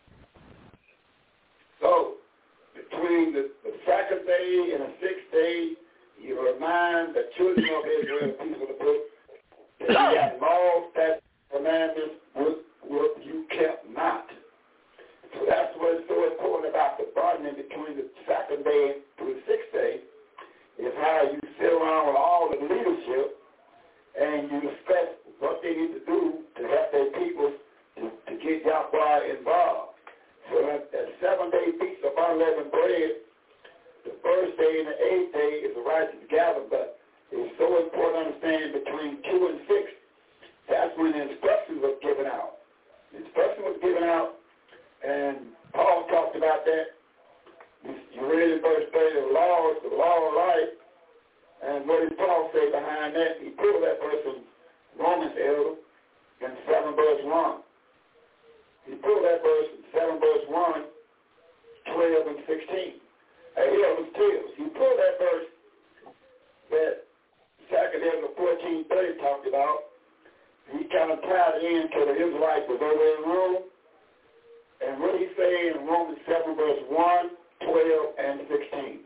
So, between the, the second day and the sixth day, you remind the children of Israel, people of the book, that you got laws, that commandments, what, what you kept not. So that's what's so important about the bonding between the second day to the sixth day, is how you sit around with all the leadership and you discuss what they need to do to help their people to, to get Yahweh involved. So that, that seven-day feast of unleavened bread, the first day and the eighth day is the righteous gathering, but it's so important to understand between two and six, that's when the instructions was given out. The instruction was given out, and Paul talked about that. You read in verse thirty, the law is the law of life. And what did Paul say behind that? He pulled that verse from Romans, Elder, in seven verse one. He pulled that verse from seven verse one, twelve, and sixteen. Hey, here was Tills. He pulled that verse that Second Ezra fourteen thirty talked about. He kind of tied it in to the Israelites was over in Rome. And what he say in Romans seven verse one, twelve, and sixteen.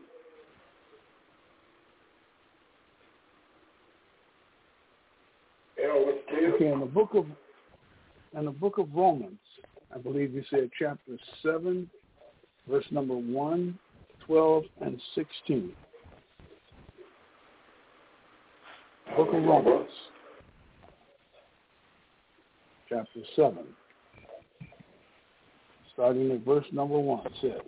Okay, in the book of in the book of Romans, I believe you said chapter seven, verse number one, twelve, and sixteen. Book of Romans, chapter seven, starting at verse number one, says,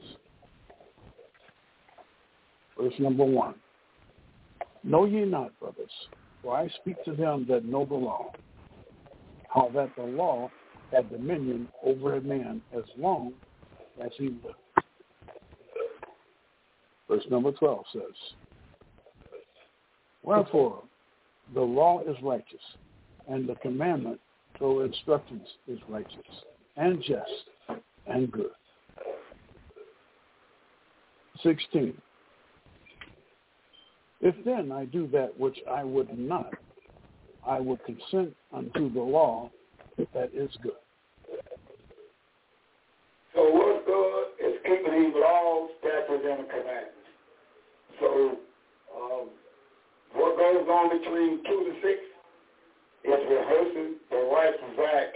verse number one, "Know ye not, brothers, for I speak to them that know the law, how that the law had dominion over a man as long as he lived." Verse number twelve says, "Wherefore the law is righteous, and the commandment through instructions is righteous, and just, and good." sixteen, "If then I do that which I would not, I will consent unto the law that is good." So what's good between two to six is rehearsing the righteous act.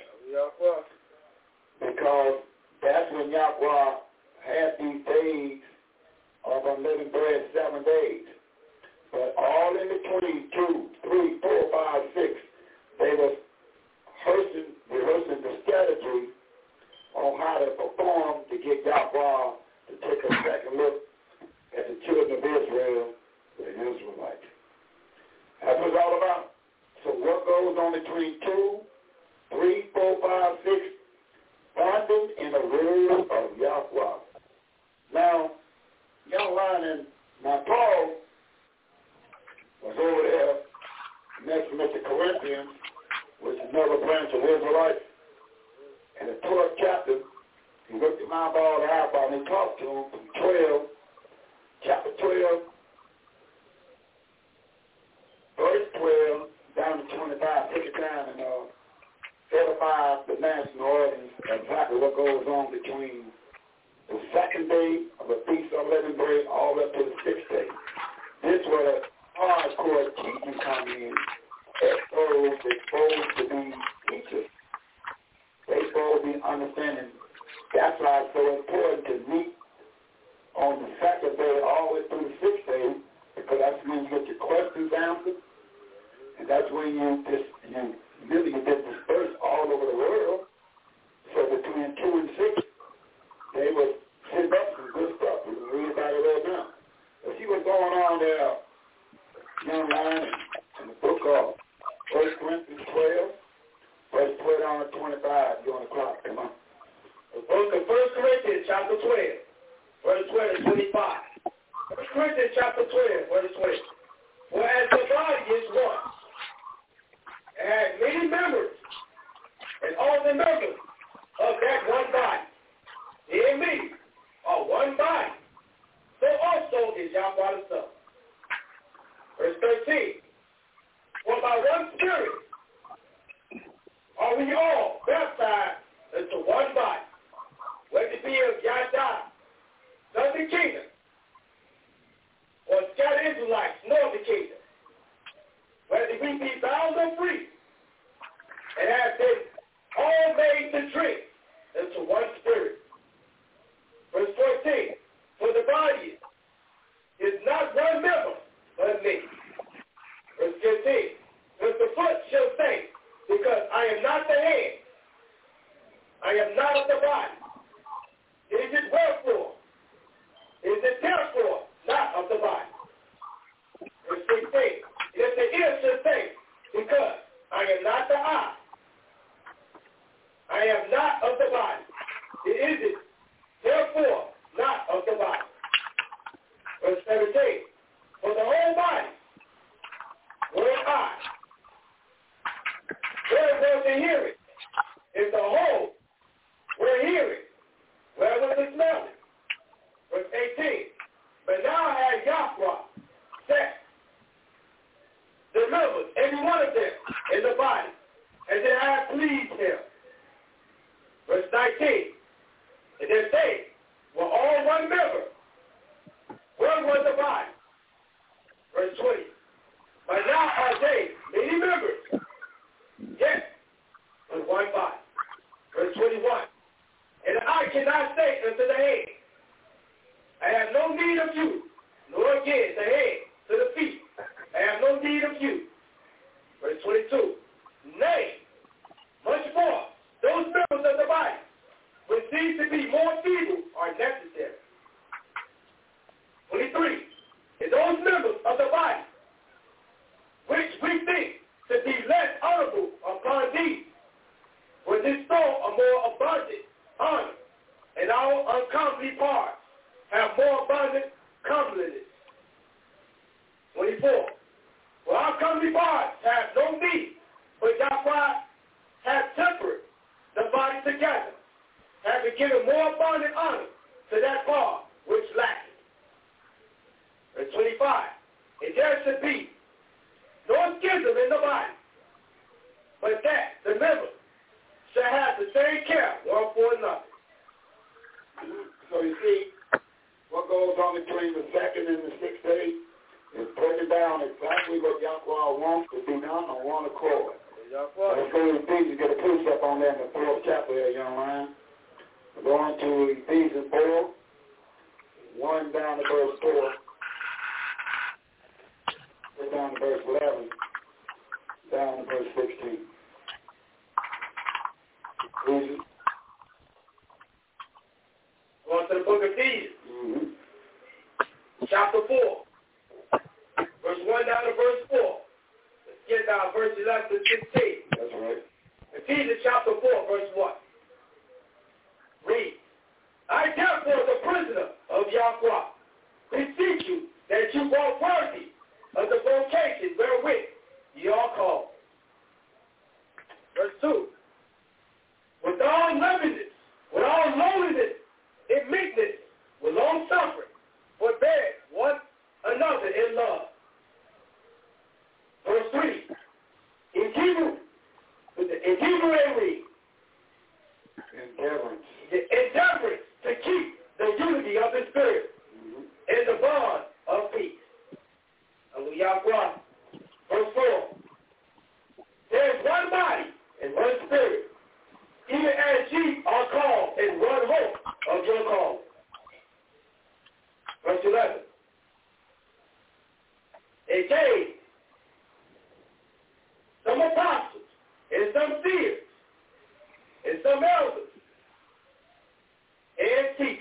Because that's when Yahweh had these days of unleavened bread, seven days. But all in between two, three, four, five, six, they were rehearsing, rehearsing the strategy on how to perform to get Yahweh to take a second look at the children of Israel, the Israelites. That's what it's all about. So what goes on between two, three, four, five, six, bonding in the word of Yahweh. Now, young lion, now Paul was over there next to Mister Corinthians, which is another branch of Israelites. In the twelfth chapter, he looked at my ball and eyeball and he talked to him from twelve, chapter twelve, verse twelve, down to twenty-five. Take your time and uh, edify the national audience exactly what goes on between the second day of the Feast of Unleavened Bread all up to the sixth day. This is where the hardcore teaching come in. Exposed, exposed to be teachers. They supposed to be understanding. That's why it's so important to meet on the second day all the way through the sixth day, because that's when you get your questions answered, and that's when you just you really get dispersed all over the world. So between two and six, they were sitting up some good stuff. We can read about it right now. But see what's going on there, young man, in the book of First Corinthians twelve, verse twelve on to twenty-five. You're on the clock. Come on. The book of First Corinthians, chapter twelve, verse twelve to twenty-five. First Corinthians, chapter twelve, verse twenty. For as the body is one, and has many members, and all the members of that one body, in me, are one body, so also is Yahweh the Son. Verse thirteen. For by one Spirit are we all baptized into one body, whether it be of Yahweh, Southern Kingdom, or scattered Israelites, Northern Kingdom, whether we be bound or free, and have been all made to drink into one Spirit. Verse fourteen. For the body is not one member, but me. Verse fifteen. But the foot shall say, because I am not the head, I am not of the body. Is it wherefore? Is it therefore not of the body? Verse sixteen. If the ear shall say, because I am not the eye, I am not of the body. Is it therefore not of the body? Verse seventeen. For the whole body were an eye. Where was the hearing? If the whole were hearing, where was the smelling? Verse eighteen. But now has Yahweh set the members, every one of them, in the body, as it has pleased him. Verse nineteen. And if they were all one member, where was the body? Verse twenty. But now are they many members, yet but one body. Verse twenty-one. And I cannot say unto the head, I have no need of you, nor again the head to the feet, I have no need of you. Verse twenty-two. Nay, much more, those members of the body, which seem to be more feeble, are necessary. twenty-three. And those members of the body, which we think to be less honorable upon thee, will bestow a more abundant honor, and our uncomely parts have more abundant comeliness. twenty-four. For our comely parts have no need, but Yahweh has tempered the body together, having given more abundant honor to that part which lacketh. Verse twenty-five. And there should be no schism in the body, but that the members shall have the same care one for another. So you see, what goes on between the second and the sixth day is breaking down exactly what Yahweh wants to be done on one accord. Let's go to Ephesians, get a precept on that in the fourth chapter there, young man. We're going to Ephesians four, one down to verse four. Go down to verse eleven, down to verse sixteen. Ephesians. Going to the book of Ephesians, Mm-hmm. chapter four, verse one down to verse four. Let's get down verse eleven to sixteen. That's right. Ephesians chapter four, verse one. Read. I therefore, the prisoner of Yahweh, beseech you that you walk worthy of the vocation wherewith ye are called. Verse two. With all lowliness, with all lowliness, in meekness, with long suffering, forbear one another in love. Verse three. In Hebrew, in Hebrew they read, Endeavorance. the endeavors to keep the unity of the Spirit Mm-hmm. in the bond of peace. Hallelujah. Verse four. There is one body and one Spirit, even as ye are called in one hope of your call. Verse eleven. It gave some apostles and some seers and some elders and teachers.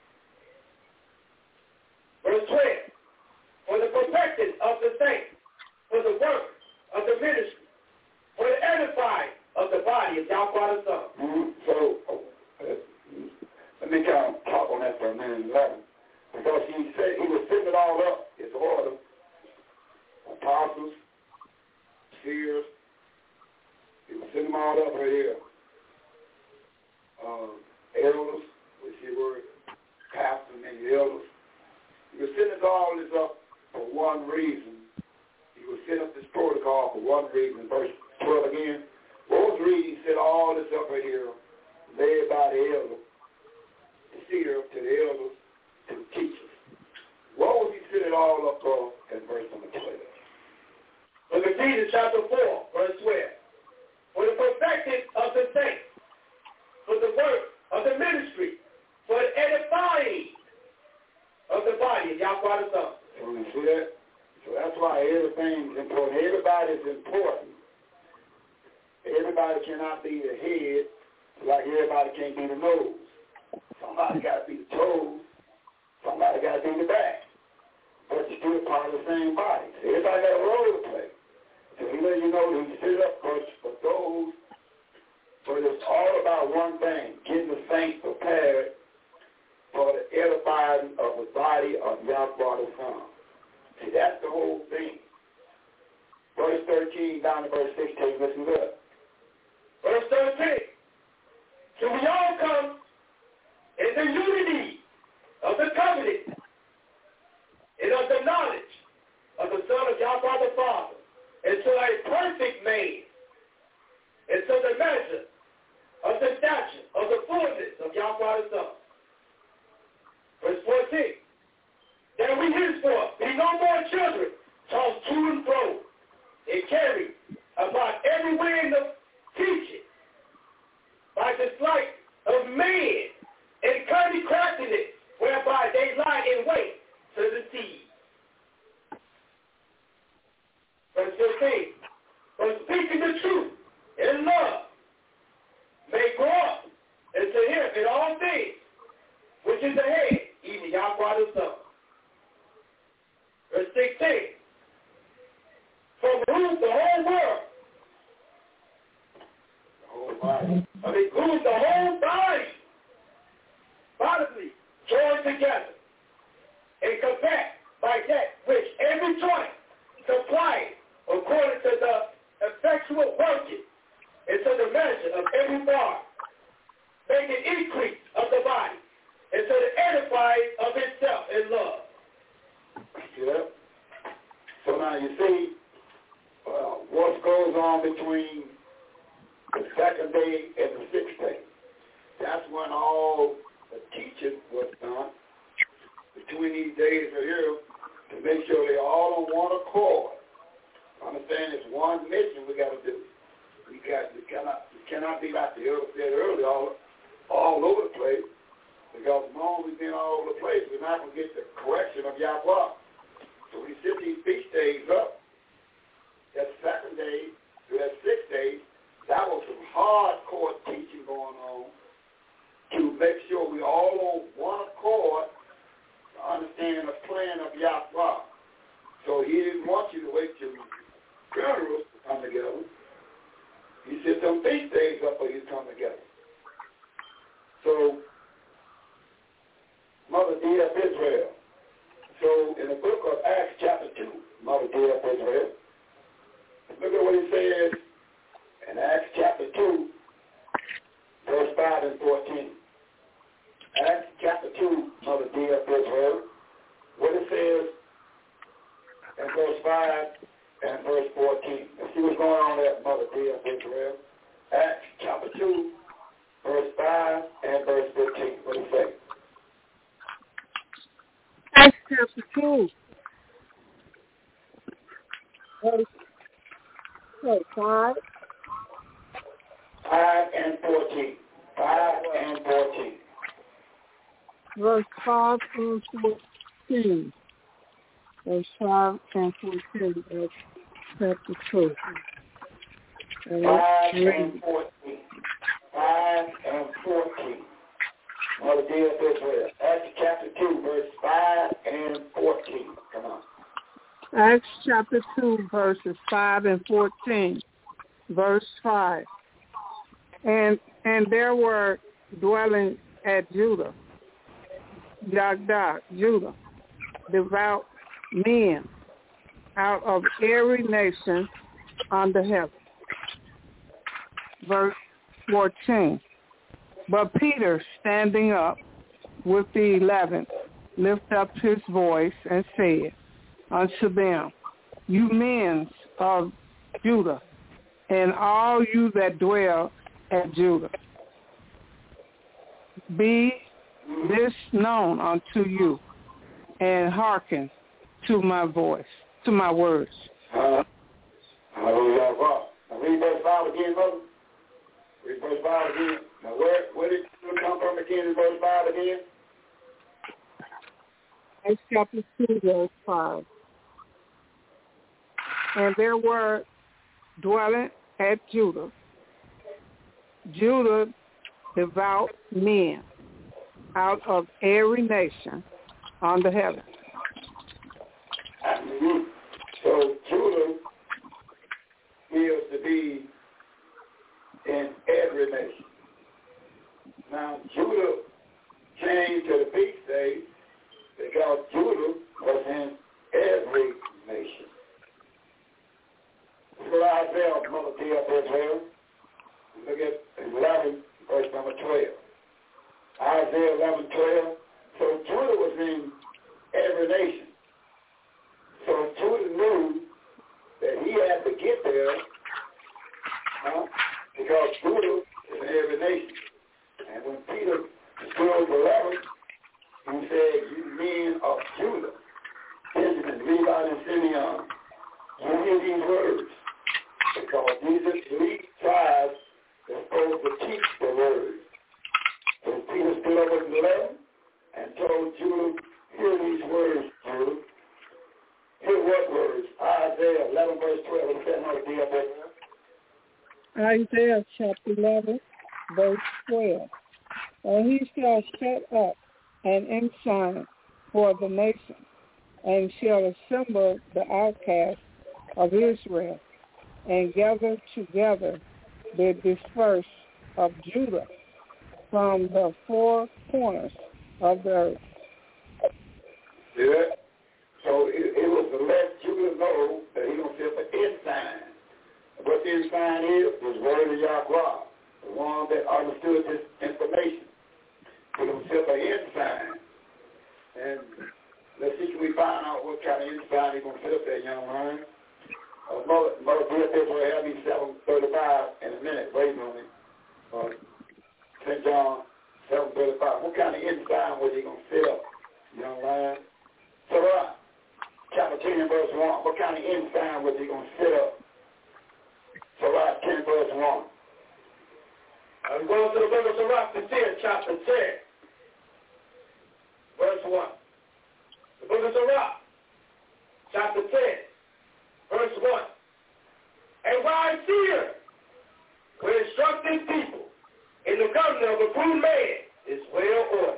Verse twelve. For the perfecting of the saints, for the work of the ministry, for the edifying of the body of Yahweh the Son. Mm-hmm. So, uh, let me kind of talk on that for a minute, eleven. Because he said he was setting it all up, his order. Apostles, seers, he was setting them all up right here. Uh, elders, which he were pastors and the elders. He was setting all this up for one reason. He was setting up this protocol for one reason. Verse twelve again. What was reading? He set all this up right here, led by the elders, the seer to the elders, to the teachers. What was he setting it all up for in verse number twelve? Look at Ephesians chapter four, verse twelve. For the perfecting of the saints, for the work of the ministry, for the edifying of the body of Yahweh the Son. So you see that? So that's why everything's important. Everybody's important. Everybody cannot be the head, like everybody can't be the nose. Somebody got to be the toes. Somebody got to be the back. But you're still part of the same body. So everybody got a role to play. So he let you know that he set up for, for those, but it's all about one thing, getting the saints prepared for the edifying of the body of Yahweh the Son. See, that's the whole thing. Verse thirteen down to verse sixteen, listen to that. Verse thirteen. So we all come in the unity of the covenant and of the knowledge of the Son of Yahweh the Father, into a perfect man, into the measure of the stature of the fullness of Yahweh the Son. Verse fourteen. That we henceforth be no more children, tossed to and fro, and carried about every wind of teaching, by the sleight of man, and cunning craftiness, whereby they lie in wait to deceive. Verse fifteen. For speaking the truth in love, may grow up into him in all things, which is the head, even Yahweh the Son. Verse sixteen. From whom the whole world, The whole body. I mean, whom the whole body, bodily, joined together, and compact by that which every joint supplies according to the effectual working, and to the measure of every part, making increase of the body, and to the edifying of itself in love. Yeah. So now you see uh, what goes on between the second day and the sixth day. That's when all the teaching was done between these days are here to make sure they're all on in all the place. We're not going to get the correction of Yahweh. So we set these feast days up. That second day to that sixth day, that was some hardcore teaching going on to make sure we all on one accord to understand the plan of Yahweh. So he didn't want you to wait till funerals to come together. He set some feast days up for you to come together. So, Mother dear of Israel. So, in the book of Acts chapter two, Mother dear of Israel, look at what he says in Acts chapter two, verse five and fourteen. Acts chapter two, Mother dear of Israel, what it says in verse five and verse fourteen. Let's see what's going on there, Mother dear of Israel. Acts chapter two, verse five and verse fifteen. What do you say? Acts chapter two. Verse what, five? Five and fourteen. Five and fourteen. Verse five and fourteen. Verse five and fourteen of chapter two. And Five and fourteen. Five and fourteen. Mother dear of Israel. Acts chapter two, verse five and fourteen. Come on. Acts chapter two, verses five and fourteen. Verse five. And and there were dwelling at Judah, Yagdah, Judah, devout men out of every nation under heaven. Verse fourteen. But Peter, standing up with the eleven, lifted up his voice and said unto them, you men of Judah, and all you that dwell at Judah, be this known unto you, and hearken to my voice, to my words. Uh, hallelujah. Now read verse five again, brother. Read verse five again. Now where, where did it come from again in verse five again? Acts chapter two, verse five. And there were dwelling at Judah, Judah devout men out of every nation under heaven. Mm-hmm. So Judah is to be in every nation. Now Judah came to the feast day because Judah was in every nation. Look at Isaiah, Mother dear of Israel. Look at eleven, verse number twelve. Isaiah eleven, twelve. So Judah was in every nation. So Judah knew that he had to get there, huh? Because Judah is in every nation. And when Peter stood eleven, he said, you men of Judah, Benjamin, Levi, and Simeon, you hear these words. Because these are three tribes that are supposed to teach the word. So Peter stood up with eleven and told Judah, hear these words, Judah. Hear what words? Isaiah eleven, verse twelve. What does that know, D F S? Isaiah chapter eleven, verse twelve. And he shall set up an ensign for the nation, and shall assemble the outcasts of Israel, and gather together the dispersed of Judah from the four corners of the earth. See that? So it, it was to let Judah know that he's going to set the ensign. What the ensign is, is word of Yahweh, the one that understood this information. He's going to set the ensign. And let's see, can we find out what kind of ensign he's going to set up there, young man. Uh, Mother, Mother dear Israel, have me seven thirty-five in a minute, waiting on me. Uh, Saint John seven thirty-five. What kind of ensign was he going to set up, young man? So, uh, chapter ten, verse one. What kind of ensign was he going to set up? So, uh, ten, verse one. I'm going to the book of Sirach, ten, chapter ten. one. The book of Sirach, chapter ten, verse one. A wise seer will instruct his people in the government of a true man is well ordered.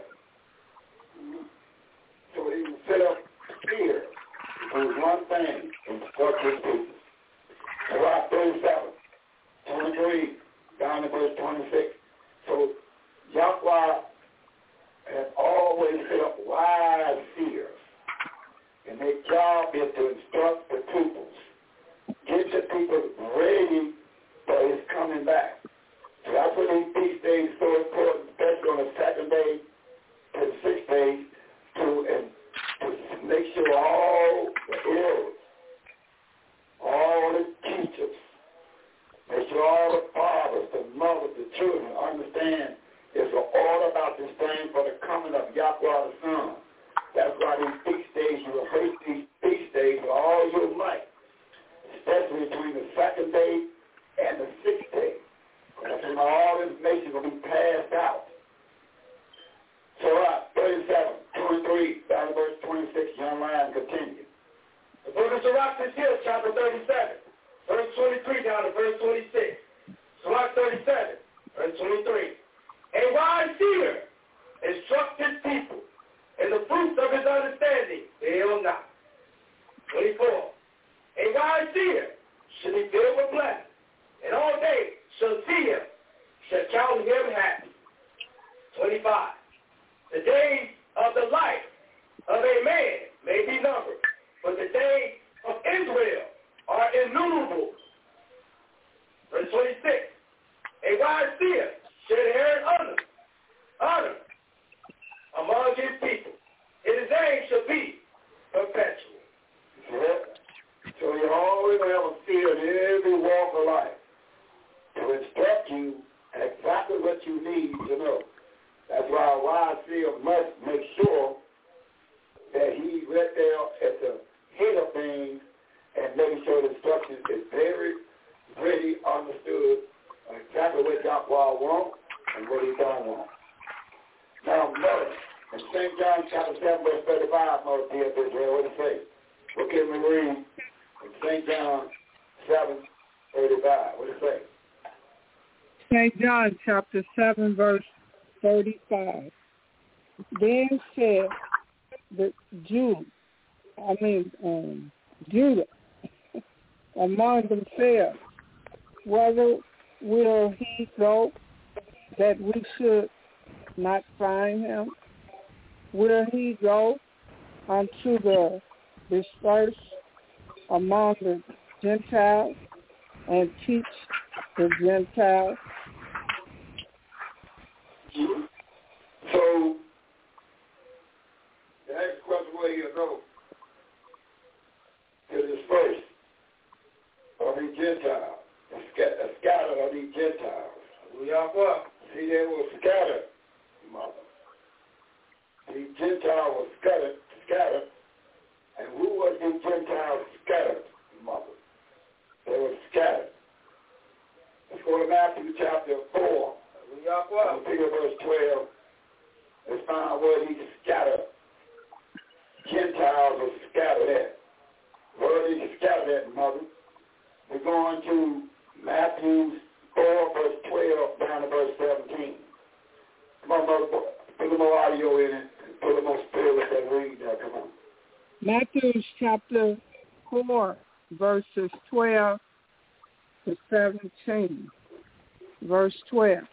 So he will set up fear. Do one thing, instruct his people. Sirach thirty-seven, twenty-three, down to verse twenty-six. So Yahweh has always set up wise seers, and their job is to instruct the people, get the people ready for his coming back. So that's what these feast days are so important, especially on the second day to the sixth day, to, and, to make sure all the elders, all the teachers, make sure all the fathers, the mothers, the children understand it's an order about this thing for the coming of Yahweh the Son. That's why these feast days, you rehearse these feast days with all your might, especially between the second day and the sixth day. That's when all information will be passed out. So, uh, thirty-seven, twenty-three, down to verse twenty-six, young man, continue. The book of Sirach this here, chapter thirty-seven, verse twenty-three down to verse twenty-six. Sirach thirty-seven, verse twenty-three. A wise seer instructs his people, and the fruits of his understanding fail not. twenty-four. A wise seer should be filled with blessing, and all day shall see him, shall count him happy. twenty-five. The days of the life of a man may be numbered, but the days of Israel are innumerable. Verse twenty-six. A wise seer should inherit honor, honor among his people. And his name shall be perpetual. Yeah. So you always have a seer in every walk of life to instruct you exactly what you need to know. That's why a wise seer must make sure that he's right there at the head of things and making sure the instruction is very, very understood exactly what Yahweh wants and what he don't want. Now, notice, in Saint John chapter seven, verse thirty-five, notice here, Israel, what does it say? What can we read in Saint John seven, thirty-five? What does it say? Saint John chapter seven, verse thirty-five. Then said the Jew, I mean, um, Judah, among themselves, whether will he go that we should not find him? Will he go unto the dispersed among the Gentiles and teach the Gentiles? So, the next question, where you go? To disperse of these Gentiles, scattered of these Gentiles. See, they were scattered, mother. These Gentiles were scattered, scattered. And who was these Gentiles scattered, mother? They were scattered. Let's go to Matthew chapter four. Let's pick up verse twelve. Let's find out where these scattered Gentiles were scattered at. Where are they scattered at, mother? We're going to Matthew four, verse twelve, down to verse seventeen. Come on, mother, put a little more audio in it. Put a little more spirit and read that. Come on. Matthew chapter four, verses twelve to seventeen. Verse twelve.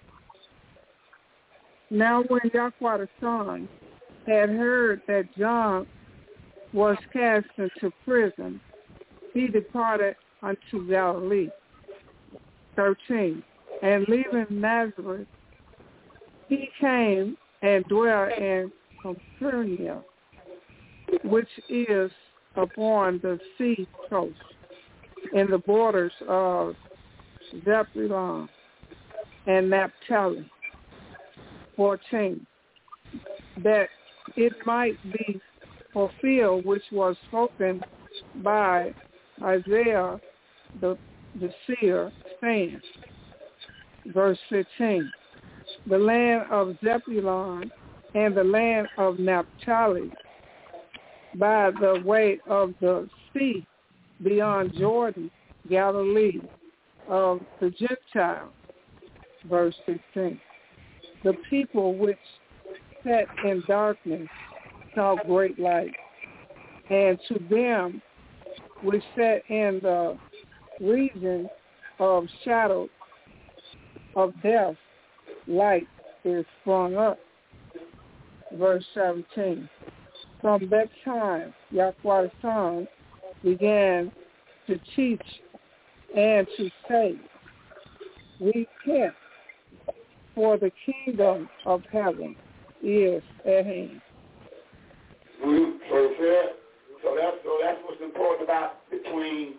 Now when Yahweh the Son had heard that John was cast into prison, he departed unto Galilee. thirteen. And leaving Nazareth, he came and dwelt in Capernaum, which is upon the sea coast, in the borders of Zebulun and Naphtali. fourteen. That it might be fulfilled which was spoken by Isaiah the, the seer, saying, verse fifteen, the land of Zebulun and the land of Naphtali, by the way of the sea, beyond Jordan, Galilee of the Gentiles. Verse sixteen. The people which sat in darkness saw great light, and to them which sat in the region of shadow of death, light is sprung up. Verse seventeen. From that time, Yahweh's Son began to teach and to say, repent, for the kingdom of heaven is at hand. Mm-hmm. So, so, that's, so that's what's important about between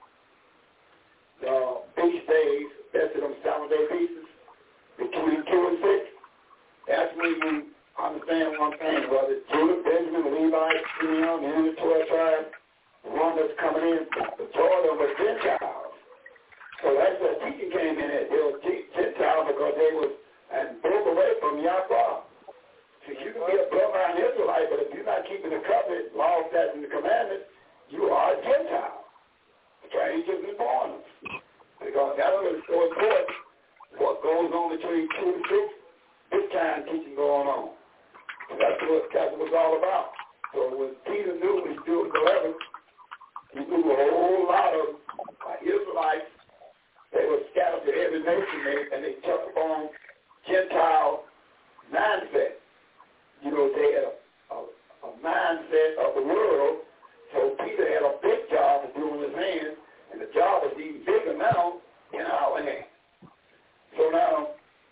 the feast days, best of them seven day feasts, between two and six. That's when you understand one thing, whether it's Judah, Benjamin, Levi, Simeon, and the twelve tribes, the one that's coming in, the Jordan was Gentiles. So that's what teaching came in at. They were Gentiles because they was and broke away from Yahweh. So you can be a bloodline Israelite, but if you're not keeping the covenant, law, statutes, and the commandments, you are a Gentile. Strangers and foreigners. Because that's what is so important. What goes on between two and six, this kind of teaching going on. So that's what that's what it's all about. So when Peter knew when he knew eleven, he knew a whole lot of uh, Israelites. They were scattered to every nation, and they took upon Gentile mindset. You know, they had a, a, a mindset of the world. So Peter had a big job to do in his hands, and the job is even bigger now in our hands. So now,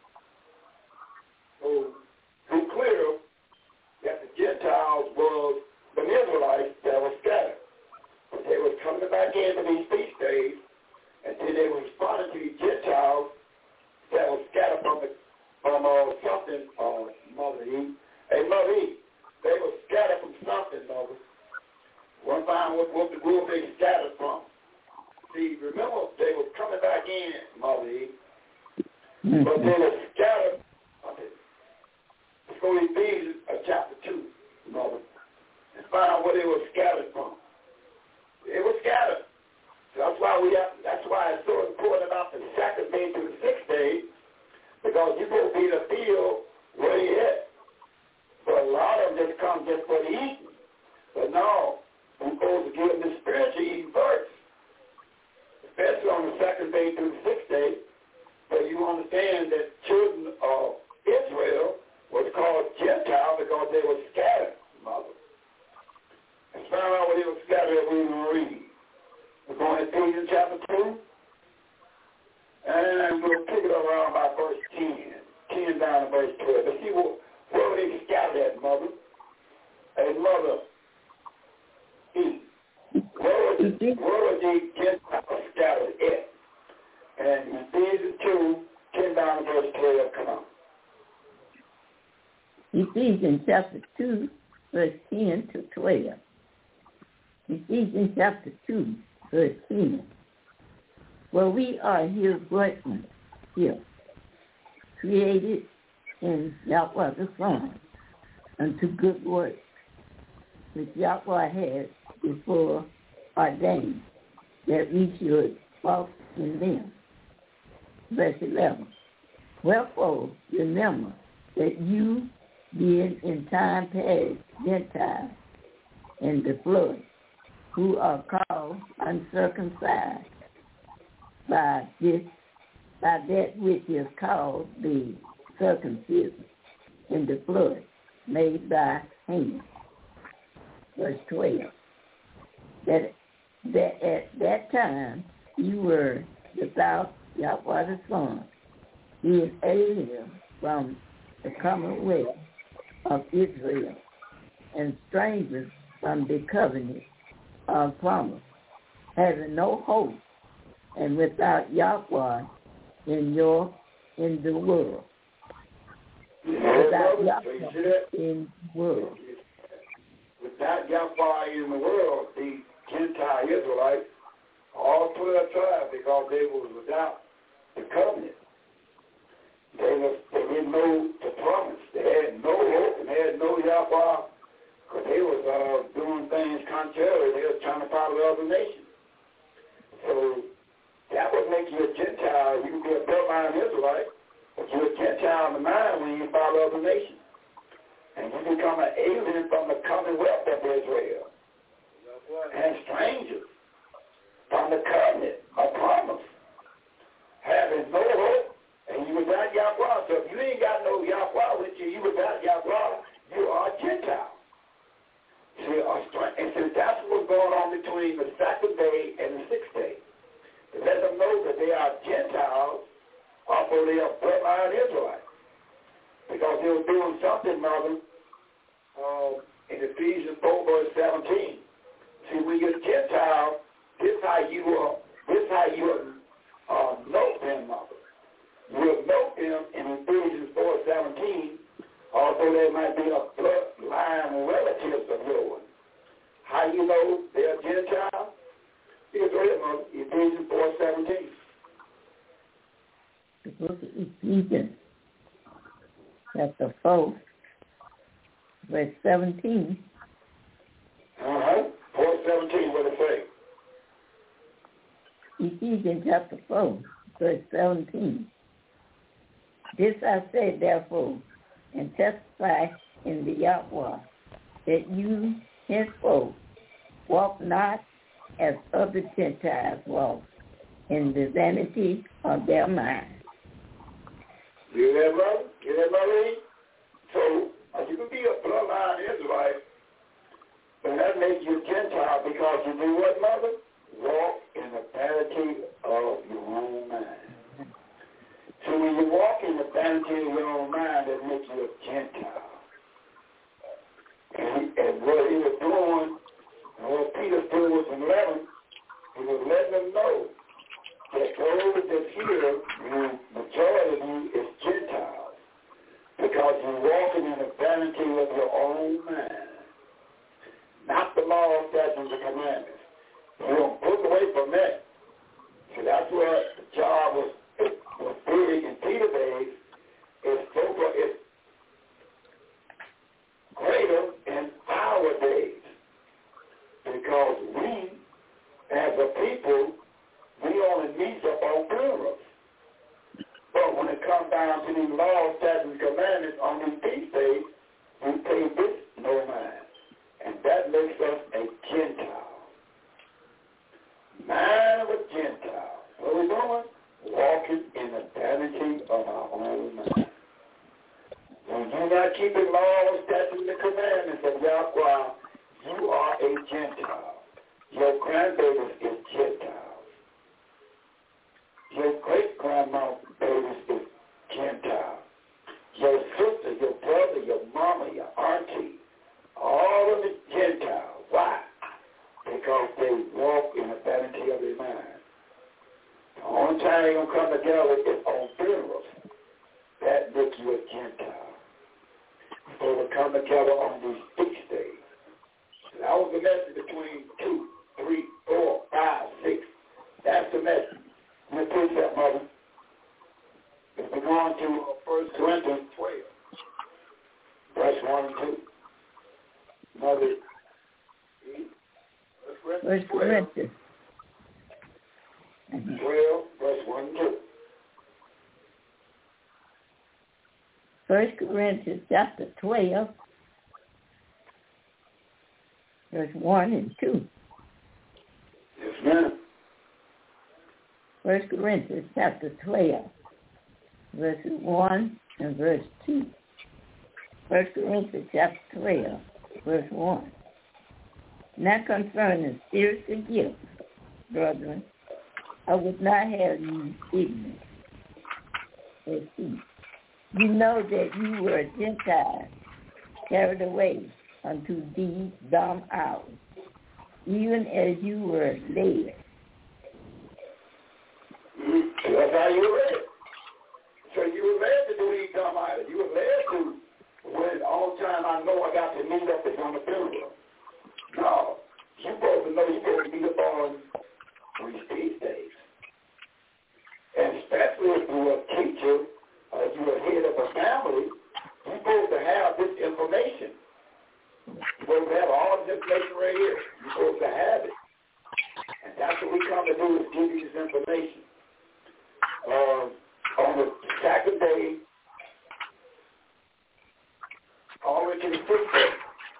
so be clear that the Gentiles was the Israelites that were scattered. But they were coming back into these feast days, and then they were responding to these Gentiles that were scattered from the from uh, something, uh, Mother E. Hey, Mother E, they were scattered from something, Mother. One time, what, what the group they scattered from. See, remember, they were coming back in, Mother E, mm-hmm. but they were scattered. Okay. Let's go to Ephesians uh, chapter two, Mother, and find out where they were scattered from. They were scattered. So that's why we have, that's why it's so important about the second day to the sixth day, because you're going to be in the field where you at. But a lot of them just come just for the eating. But no, we're supposed to give them the spiritual eating first, especially on the second day through the sixth day. But you understand that children of Israel was called Gentile because they were scattered, Mother. Let's find out where they were scattered we will read. We're going to Ephesians chapter two. And we'll pick it around by verse ten. ten down to verse twelve. Let's see what, where were they scattered at, Mother? Hey, Mother. E. Where were the, where were the Gentiles scattered at? And Ephesians two, ten down to verse twelve. Come on. Ephesians chapter two, verse ten to twelve. Ephesians chapter two, verse ten. For we are his workmen here, created in Yahweh the Son, unto good works, which Yahweh had before ordained, that we should walk in them. Verse eleven. Wherefore, remember that you, being in time past Gentiles in the flood, who are called uncircumcised, by this, by that which is called the circumcision in the blood made by hand. Verse twelve. That that at that time you were without Yahweh the Son, being alien from the commonwealth of Israel, and strangers from the covenant of promise, having no hope, and without Yahweh in your in the world. Without Yahweh in the world. Without Yahweh in the world, the Gentile Israelites, all twelve tribes, because they were without the covenant. They, was, they didn't know the promise. They had no hope and Yahweh because they was uh, doing things contrary. They was trying to follow the other nations. So that would make you a Gentile. You can be a bloodline Israelite, but you're a Gentile in the mind when you follow other nations. And you become an alien from the commonwealth of Israel. And strangers from the covenant of promise. Having no hope, and you without Yahweh. So if you ain't got no Yahweh with you, you without Yahweh, you are a Gentile. See, and so that's what's going on between the second day and the sixth day. To let them know that they are Gentiles, although they are bloodline Israelites. Because they were doing something, mother, uh, in Ephesians four, verse seventeen. See, when you're Gentile, this how you are, this how you uh, know them, mother. You'll know them in Ephesians four, seventeen, although they might be a bloodline relatives of yours. How you know they're Gentile? Here's right, mother, Ephesians four, seventeen. The book of Ephesians, chapter four, verse seventeen. Uh-huh. four seventeen, what it say? Ephesians chapter four, verse seventeen. This I say, therefore, and testify in the Yahweh, that you henceforth walk not as other Gentiles walk, in the vanity of their mind. You hear that, brother? You hear that, brother? So, uh, you can be a bloodline Israelite, but that makes you a Gentile because you do what, mother? Walk in the vanity of your own mind. So when you walk in the vanity of your own mind, that makes you a Gentile. And, he, and what he was doing, and what Peter did was in eleven, he was letting them know that those that here, the majority of you is Gentiles, because you're walking in the vanity of your own mind, not the law, statutes, and commandments. You don't look away from that. So that's where the job was, was big in Peter days. It's so it's greater in our days, because we, as a people, we only meet up on funerals. But when it comes down to these laws, statutes, and commandments on these feast days, we pay this no mind. And that makes us a Gentile. Mind of a Gentile. What are we doing? Walking in the vanity of our own mind. When you're not keeping laws, statutes, and commandments of Yahweh, you are a Gentile. Your grandbabies is Gentiles. Your great-grandma babies is Gentile. Your sister, your brother, your mama, your auntie, all of the Gentiles. Why? Because they walk in the vanity of their mind. The only time they're going to come together is on funerals. That makes you a Gentile. They will come together on these feast days. So that was the message between two, three, four, five, six. That's the message. Let me preach that, mother. If we go on to First Corinthians twelve, verse one and two. Mother, First Corinthians twelve, verse one and two. First Corinthians chapter twelve, verse one and two. Yes, ma'am. First Corinthians chapter twelve, verses one and verse two. First Corinthians chapter twelve, verse one. Now concerning spiritual gifts, brethren, I would not have you ignorant. Let's see. You know that you were Gentiles, carried away unto these dumb hours, even as you were led. That's how you were led. So you were led to do these dumb items. You were led to, when all the time I know I got to meet up is on the funeral. No. You're supposed to know you're supposed to meet up on these feast days. And especially if you're a teacher, or if you're a head of a family, you're supposed to have this information. supposed to have all this information right here. You're supposed to have it. And that's what we come to do, is give you this information. Uh, on the second day, all the way to the fifth day.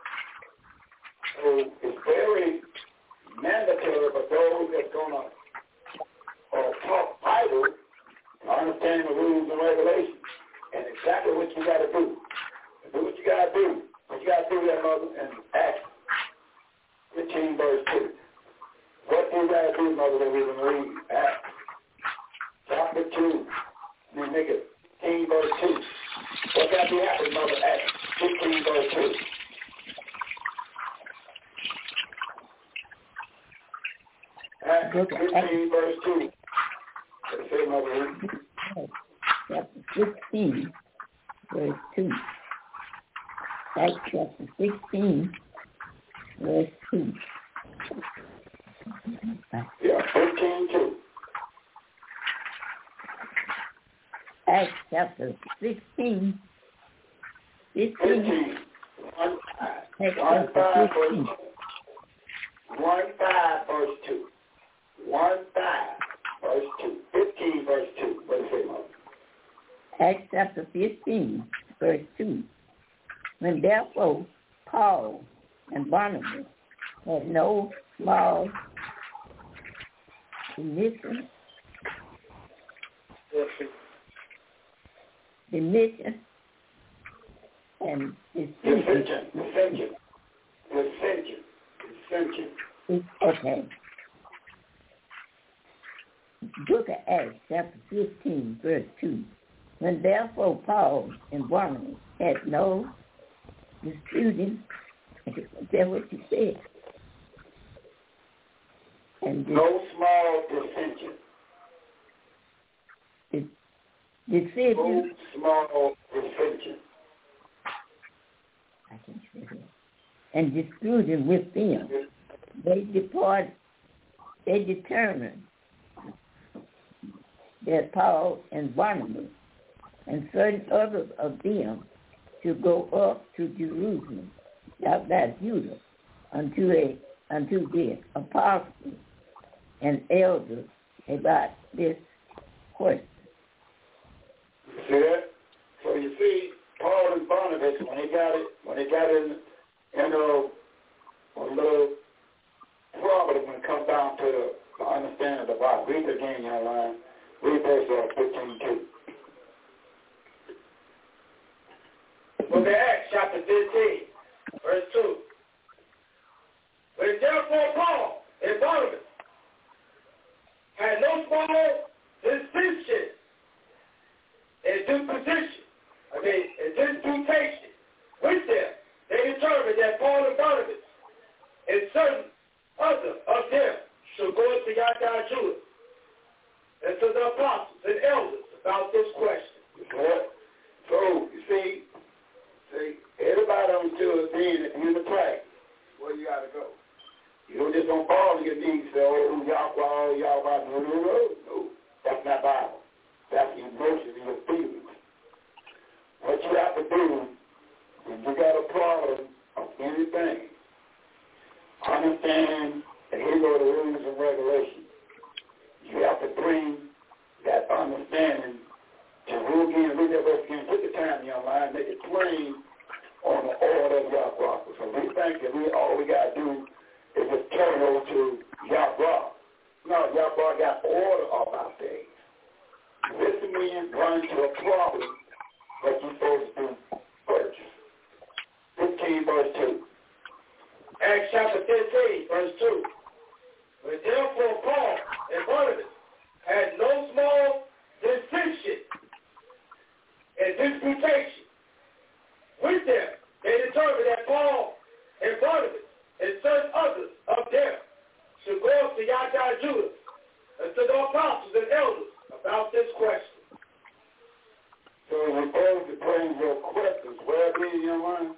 So it's very mandatory for those that's going to uh, talk Bible to understand the rules and regulations and exactly what you got to do. Do what you got to do. What you got to do that, mother, and Acts fifteen, verse two. What do you got to do, mother, that we can read? Acts chapter two. I mean, make it fifteen, verse two. What got to be happening, mother? Acts fifteen, verse two. Acts fifteen, verse two. What does it say, mother? Chapter sixteen, verse two. Acts chapter sixteen, verse two. Yeah, fifteen, two. Acts chapter sixteen, fifteen. fifteen. One, Acts one, chapter five, fifteen. verse, one, five, verse two. One, five, verse two. fifteen, verse two. What does it say, mother? Acts chapter fifteen, verse two. When therefore Paul and Barnabas had no small mission, the mission and dissension, dissension, dissension, dissension. Okay. Book of Acts, chapter fifteen, verse two. When therefore Paul and Barnabas had no disputing, is that what you said? And this, no small dissension. Decision. No small dissension. I can say that. And disputing with them, they depart. They determined that Paul and Barnabas and certain others of them to go up to Jerusalem, outside Judah, unto a unto the apostles and elders about this question. See that? So you see, Paul and Barnabas, when they got it, when they got in, you know, a little problem when it comes down to the, the understanding of the Bible. Read the again, young line. Read verse uh, fifteen two. Book of Acts, chapter fifteen, verse two. When therefore Paul and Barnabas had no small distinction in disposition, I mean, in disputation with them, they determined that Paul and Barnabas and certain other of them should go into Yada Judah and to the apostles and elders about this question. So, you see, see, everybody understood then that you're in the practice, where you got to go. You don't just don't fall on your knees and say, oh, Yahweh, Yahweh, no, no, no, no. That's not Bible. That's your emotions and your feelings. What you have to do when you got a problem of anything, understand that here go the rules and regulations. You have to bring that understanding to who again, read that verse again, put the time in your mind, make it plain on the order of Yahweh. So we think that we all we got to do is just turn over to Yahweh. No, Yahweh got order of our days. Listen when you run into a problem, what you're supposed to do first. fifteen, verse two. Acts chapter fifteen, verse two. When therefore Paul and Barnabas had no small dissension and disputation with them, they determined that Paul and Barnabas and certain others of them should go up to Yada Judah and to the apostles and elders about this question. So we're supposed to bring your questions. Where are these, young man?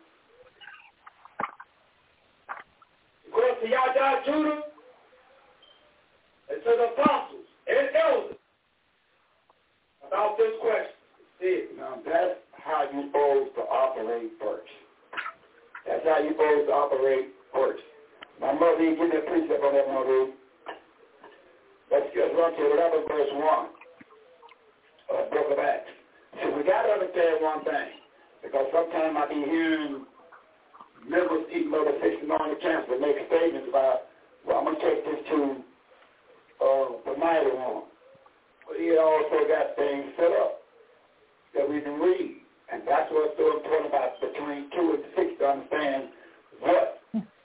Go up to Yada Judah and to the apostles and elders about this question. See, now that's how you're supposed to operate first. That's That's how you're supposed to operate first. My mother, you give me a precept on that, mother. Let's just run to eleven verse one of the book of Acts. So we got to understand one thing, because sometimes I be hearing members, even though they're sixty on the campus, make statements about, well, I'm going to take this to uh, the mighty one. But he also got things set up that we can read. And that's what's so important about between two and six to understand what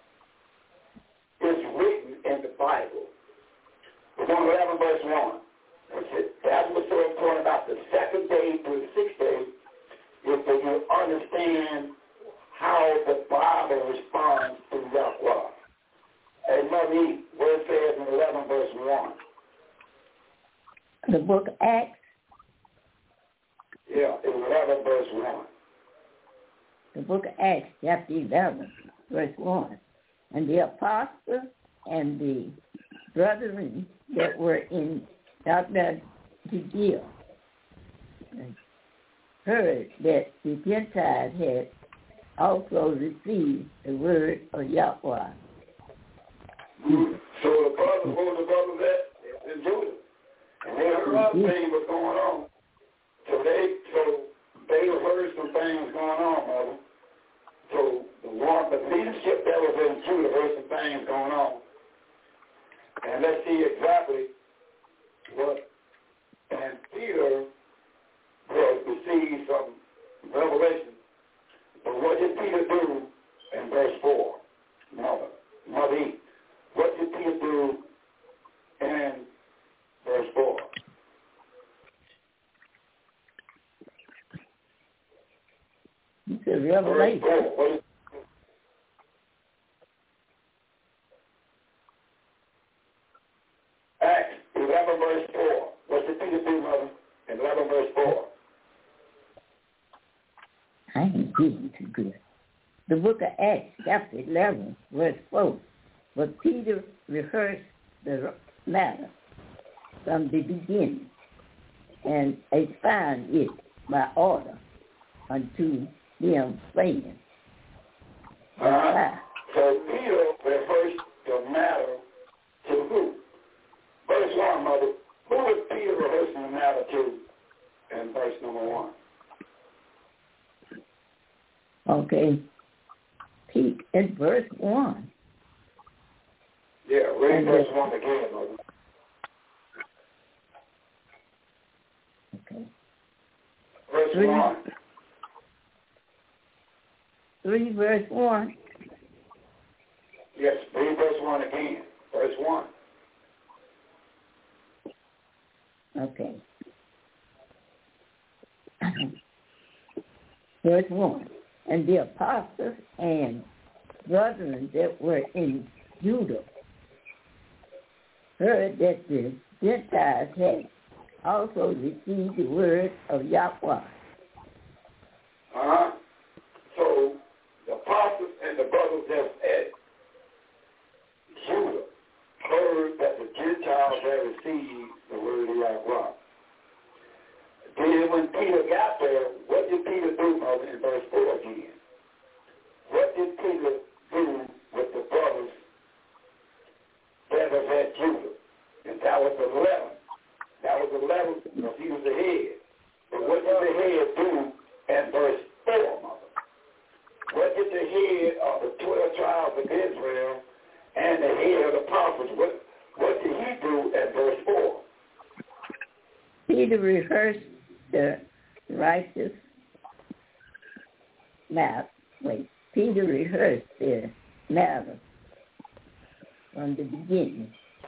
is written in the Bible. We're going to eleven verse one. That's what's so important about the second day to the sixth day, is that you understand how the Bible responds to Yahweh. And Mother, what it says in eleven verse one. The book of Acts. Yeah, it's eleven verse one. The book of Acts, chapter eleven, verse one. And the apostles and the brethren that were in Doctor Judea heard that the Gentiles had also received the word of Yahweh. Mm-hmm. So the brothers, what was the brothers at? In Judah. And they heard other things was going on. So they so they heard some things going on, mother. So the one the leadership that was in Judah heard some things going on. And let's see exactly what and Peter was received some revelation. But what did Peter do in verse four? Mother, Mother E. What did Peter do in verse four? He said revelation. Verse four. What is, Acts eleven verse four. What did Peter do, Mother? In eleven verse four. I ain't reading too good. The book of Acts, chapter eleven, verse four. But Peter rehearsed the matter from the beginning and expounded it by order unto them saying. Uh-huh. So Peter rehearsed the matter to who? Verse one, Mother. Who was Peter rehearsing the matter to in verse number one? Okay. Peak in verse one. Yeah, read verse one again, Mother. Okay. Verse Three. one. Three verse one. Yes, read verse one again. Verse one. Okay. Verse one. And the apostles and brethren that were in Judah heard that the Gentiles had also received the word of Yahweh. Uh-huh. So the apostles and the brothers that at Judah heard that the Gentiles had received the word of Yahweh. Then when Peter got there, what did Peter do, Mother, in verse four again? What did Peter do with the brothers that was at Judah? And that was eleven. That was eleven because he was the head. But what did the head do in verse four, Mother? What did the head of the twelve tribes of Israel and the head of the apostles, what, what did he do at verse four? Peter rehearsed the righteous matter. Wait, Peter rehearsed the matter from the beginning.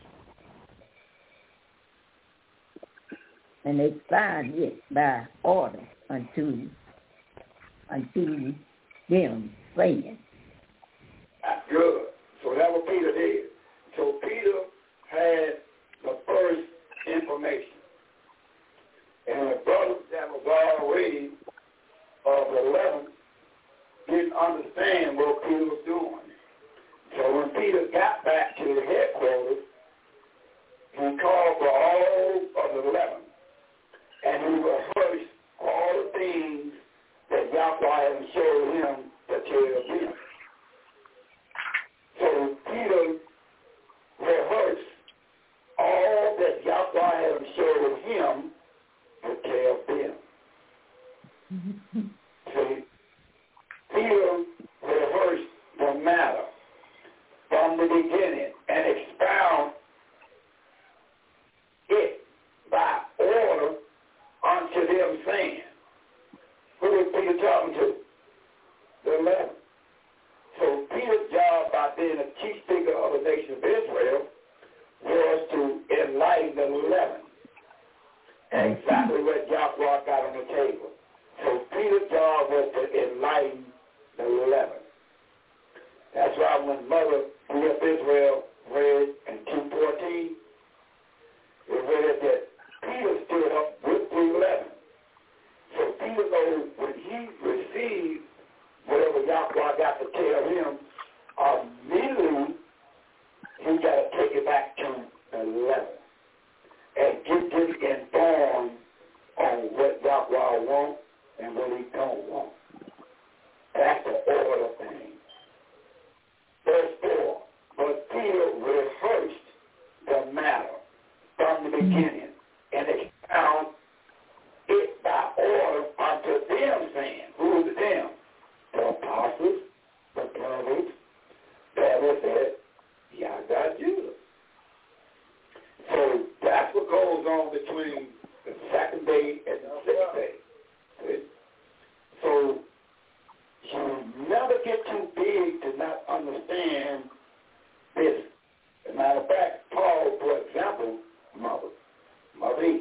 And they signed it by order unto, unto them, saying. That's good. So that was Peter did. So Peter had the first information. And the brothers that was already of eleven didn't understand what Peter was doing. So when Peter got back to the headquarters, he called for all of the eleven. And he rehearsed all the things that Yahweh had showed him to tell them. beginning and expound it by order unto them, saying, who is Peter talking to? The eleven. So Peter's job by being a chief speaker of the nation of Israel was to enlighten the eleven. Exactly what Yahweh got on the table. So Peter's job was to enlighten the eleven. That's why when Mother grew up Israel read in two fourteen, it read that Peter stood up with the eleven. So Peter knows when he received whatever Yahweh got to tell him, immediately he got to take it back to the eleven and get them informed on what Yahweh wants and what he don't want. That's the order thing. Verse four, but Peter rehearsed the matter from the beginning and expound it by order unto them, saying, who is them? The apostles, the brothers, that was it, Yahweh Judah. So that's what goes on between the second day and the sixth day. See? So you never get too big to not understand this. As a matter of fact, Paul, for example, mother, mother Eve.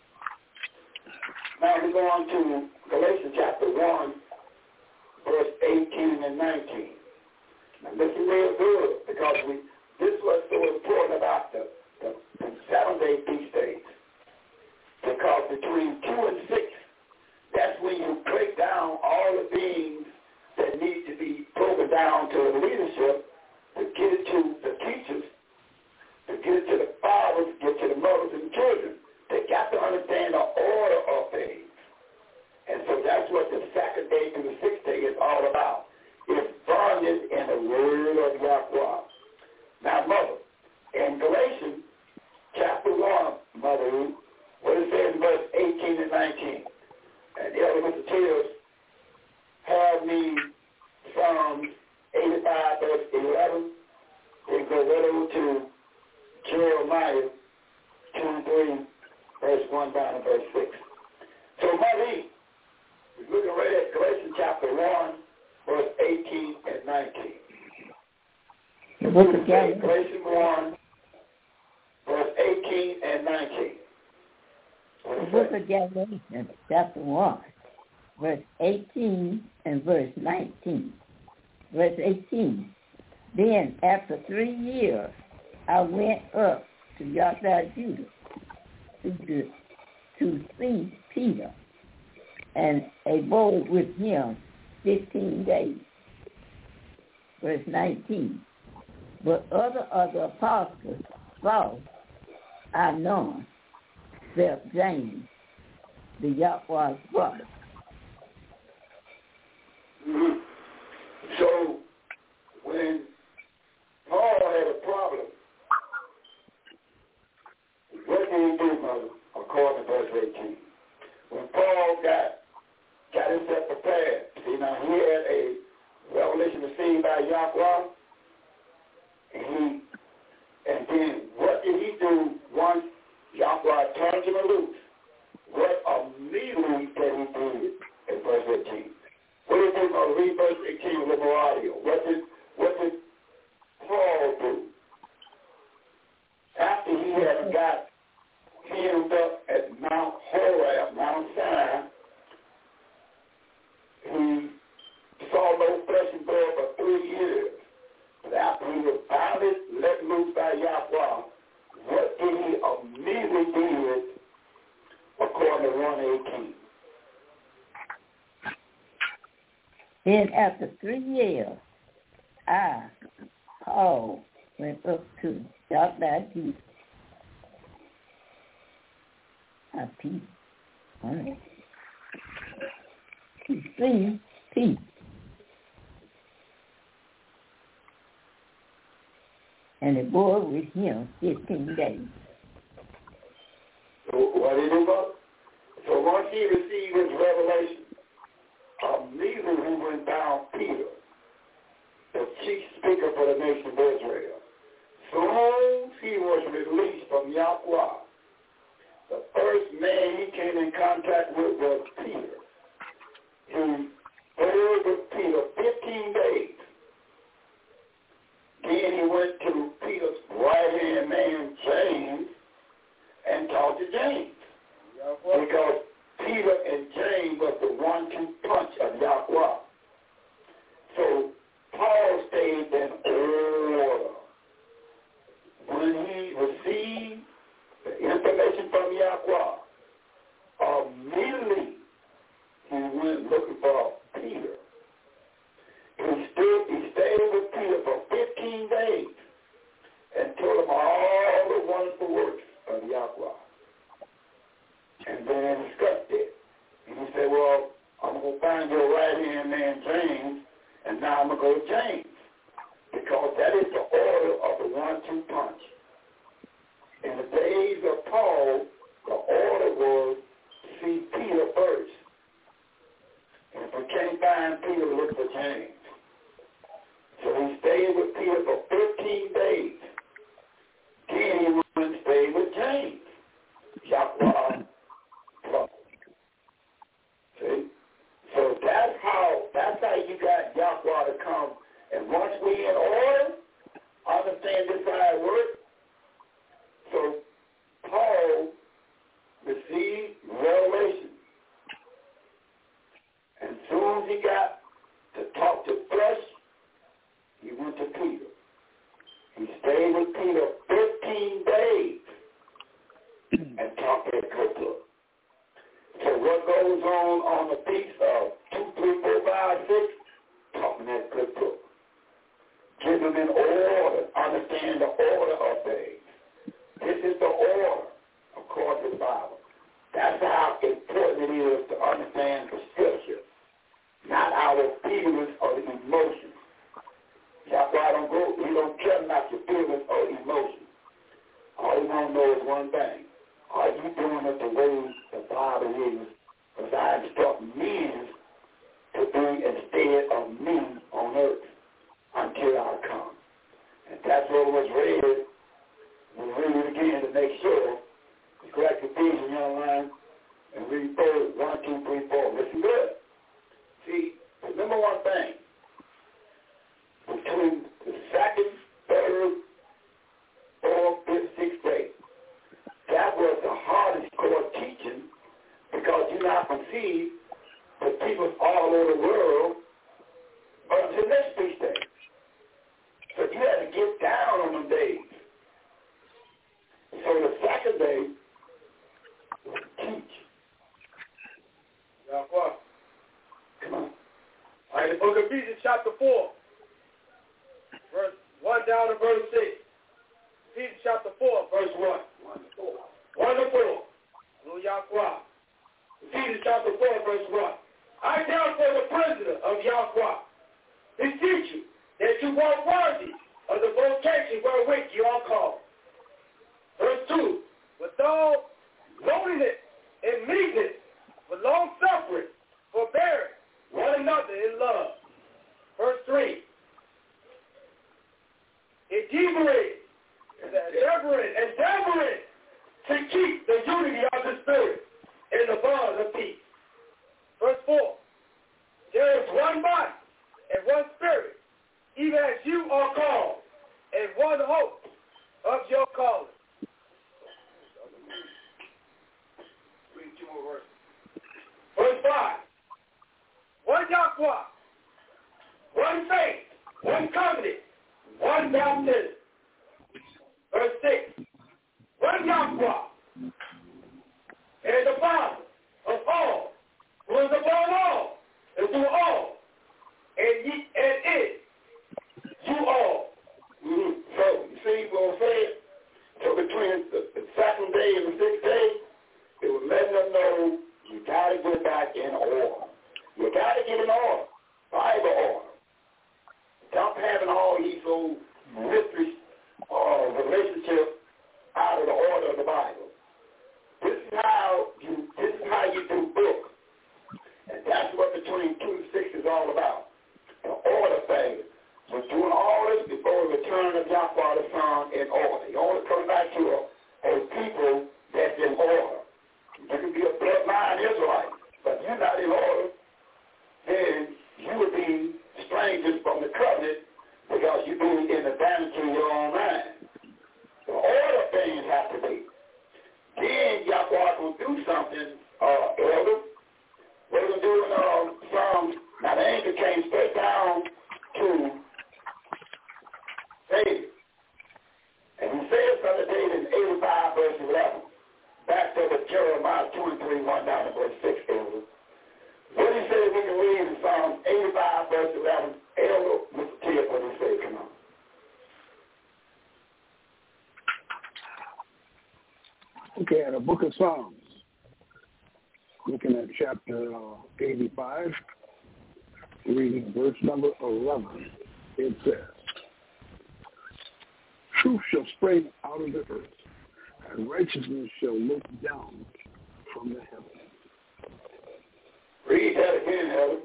Now we go on to Galatians chapter one, verse eighteen and nineteen. Now listen real good, because we this is what's so important about the, the, the seven-day feast days. Because between two and six, that's when you break down all the things that need to be broken down to the leadership, to get it to the teachers, to get it to the fathers, get it to the mothers and children. They got to understand the order of things. And so that's what the second day to the sixth day is all about. It's bonded in the word of Yahweh. Now, mother, in Galatians chapter one, mother, what it says in verse eighteen and nineteen, and the other Mister Tears have me Psalms eighty-five, verse eleven. We go right over to Jeremiah twenty-three, verse one down to verse six. So, Mother, we're looking right at Galatians chapter one, verse eighteen and nineteen. The book of Galatians one, verse eighteen and nineteen. The book of Galatians, chapter one, verse eighteen and verse nineteen. Verse eighteen. Then after three years, I went up to Yahweh Judah to, the, to see Peter, and abode with him fifteen days. Verse nineteen. But other of the apostles saw I none, except James, the Yahweh's brother. Mm-hmm. So when Paul had a problem, what did he do, mother, according to verse eighteen? When Paul got got himself prepared, see, now he had a revelation received by Yahweh, and he, and then what did he do once Yahweh turned him loose? What immediately did he do in verse eighteen? What did he do? I'll read verse eighteen with a little more audio. What did, what did Paul do? After he had got hemmed up at Mount Horeb, Mount Sinai, he saw no flesh and blood for three years. But after he was bounded, let loose by Yahweh, what did he immediately do according to one eighteen? Then after three years, I, Paul, went up to Yahweh Judah. I peace. Right. To see peace. And it bore with him fifteen days. So what did he do, brother? So once he received his revelation, immediately he went down Peter, the chief speaker for the nation of Israel. soon he was released from Yahweh, the first man he came in contact with was Peter. He stayed with Peter fifteen days. Then he went to Peter's right-hand man, James, and talked to James. Because Peter and James was the one two punch of Yahweh. So Paul stayed in order. When he received the information from Yahweh, immediately he went looking for Peter. He stood, he stayed with Peter for fifteen days and told him all the wonderful works of Yahweh. And then discussed it. And he said, well, I'm going to find your right-hand man, James, and now I'm going to go to James. Because that is the order of the one two punch. In the days of Paul, the order was to see Peter first. And if we can't find Peter, look for James. So he stayed with Peter for fifteen days. Then he went and stayed with James. Yahweh. See? So that's how that's how you got Yahweh to come. And once we in order, understand this how it works. So Paul received revelation. And as soon as he got to talk to flesh, he went to Peter. He stayed with Peter fifteen days and talked to the cookbook. So what goes on on the feast of two, three, four, five, six? Talking that cookbook. Give them in order. Understand the order of things. This is the order according to the Bible. That's how important it is to understand the scripture, not our feelings or the emotions. That's why I don't go, we don't care about your feelings or emotions. All you want to know is one thing. Are you doing it the way the Bible is? Because I instruct men to be instead of me on earth until I come. And that's what was read. We'll read it again to make sure. The correct Ephesians online and read forward one, two, three, four. Listen good. See, remember one thing. Between the second, third, fourth, fifth, sixth grade, that was the hardest core teaching because you not conceive the people all over the world until next feast day. So you had to get down on them days. So the second day was teach. Now, what? Come on. All right, the book of Ephesians chapter four. Verse one down to verse six. Ephesians chapter four, verse one. one to four. one to four. Hallelujah. Ephesians chapter four, verse one. I therefore the prisoner of Yahweh, beseech you that you walk worthy of the vocation wherewith you are called. Verse two. With all lowliness and meekness, with long suffering, forbearing one another in love. Verse three. Endeavoring, endeavoring, endeavoring to keep the unity of the Spirit in the bond of peace. Verse four. There is one body and one Spirit, even as you are called, and one hope of your calling. Read two more verses. Verse five. One Yahweh, one faith, one covenant, one baptism. Verse six. One Yahweh, and the Father of all, who is above all, and through all, and ye and it, you all. Mm-hmm. So, you see what I'm saying? So between the, the second day and the sixth day, it was letting them know you got to get back in order. You got to get in order, Bible order. Stop having all these old mysteries or relationships out of the order of the Bible. This is how you this is how you do book. And that's what between two and six is all about. The order thing. We're doing all this before the return of Yahweh the Son down in order. You only come back to a, a people that's in order. You can be a bloodline Israelite, but you're not in order, then you would be strangers from the covenant because you'd be in the vanity of your own mind. The order things have to be. Then Yahweh will do something, uh, elder. What are we doing uh, Psalms? Now the angel came straight down to David. And he says something to David in eighty-five verse eleven. Back to the Jeremiah twenty-three, one down to verse six, elder. What he said we can read in Psalms eighty-five verse eleven. Elder, Mister T, what he said, come on. Okay, in the book of Psalms, looking at chapter uh, eighty-five, reading verse number eleven, it says, truth shall spring out of the earth, and righteousness shall look down from the heavens. Read that again, Elder.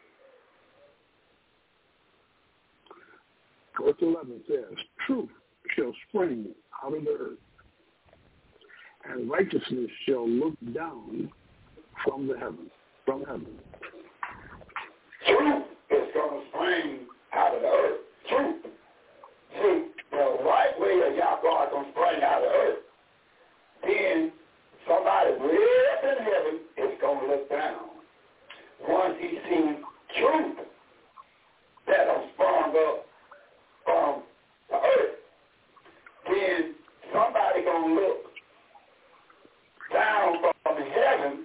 Verse eleven says, truth shall spring out of the earth, and righteousness shall look down from the heavens, from heaven. Truth is going to spring out of the earth. Truth. See, the right way of Yahweh is going to spring out of the earth. Then somebody way up in heaven is going to look down. Once he sees truth that has sprung up from the earth, then somebody going to look down from heaven,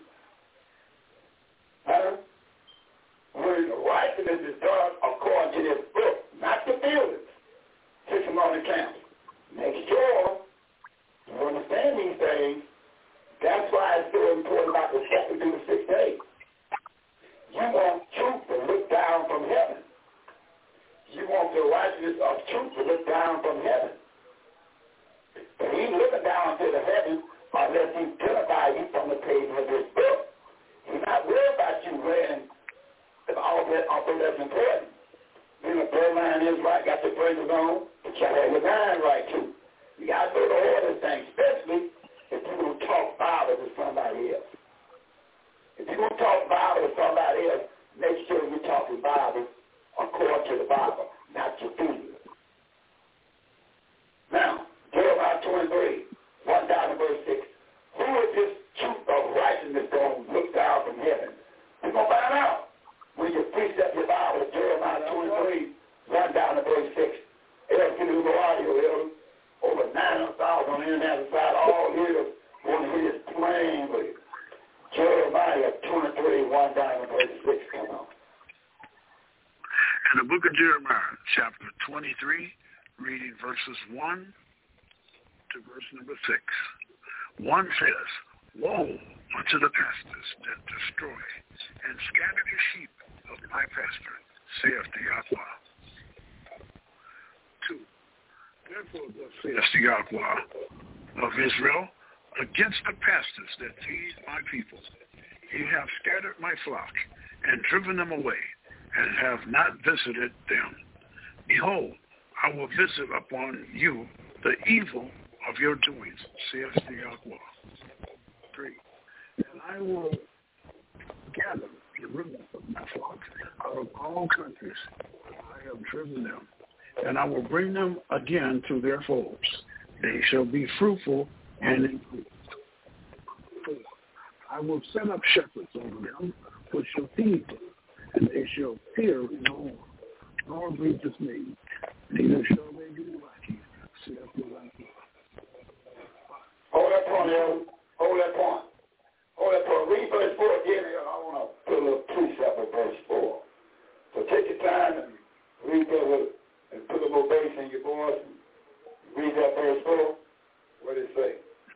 huh? When the righteousness is done according to this book, not the buildings, testimony camps. Make sure you understand these things. That's why it's so important about the second through the sixth day. You want truth to look down from heaven. You want the righteousness of truth to look down from heaven. But he's looking down to the heaven unless he purifies you from the page of this book. He's not worried about you reading all that off the lesson important. Then the bloodline is right, got your praises on, but you have your mind right too. You got to know the order thing, especially if you're going to talk Bible to somebody else. If you're going to talk Bible to somebody else, make sure you're talking Bible according to the Bible, not your feelings. Now, Jeremiah twenty-three, one down to verse six. Who is this truth of righteousness going to look down from heaven? We're going to find out when you precept your Bible, Jeremiah twenty-three, one down to verse six. Else can do the audio, elder. Over nine hundred thousand on the internet side, all here want to hear this plainly. Jeremiah twenty-three, one down to verse six, come on. In the book of Jeremiah, chapter twenty-three, reading verses one to verse number six. One says, woe unto the pastors that destroy and scatter the sheep of my pasture, saith the Yahweh. Two, therefore thus saith the Yahweh of Israel, against the pastors that feed my people, ye have scattered my flock, and driven them away, and have not visited them. Behold, I will visit upon you the evil of your doings, saith the Yahweh. Three, and I will gather the remnant of my flock out of all countries. I have driven them, and I will bring them again to their folds. They shall be fruitful and increase. Four, I will set up shepherds over them, which shall feed them, and they shall fear no more, nor be dismayed. Neither shall they be lacking, saith the Yahweh. Hold that point, Elder. Hold that point. Hold that point. Read verse four again. I want to put a little precept with verse four. So take your time and read that with, and put a little bass in your voice and read that verse four. What did it say?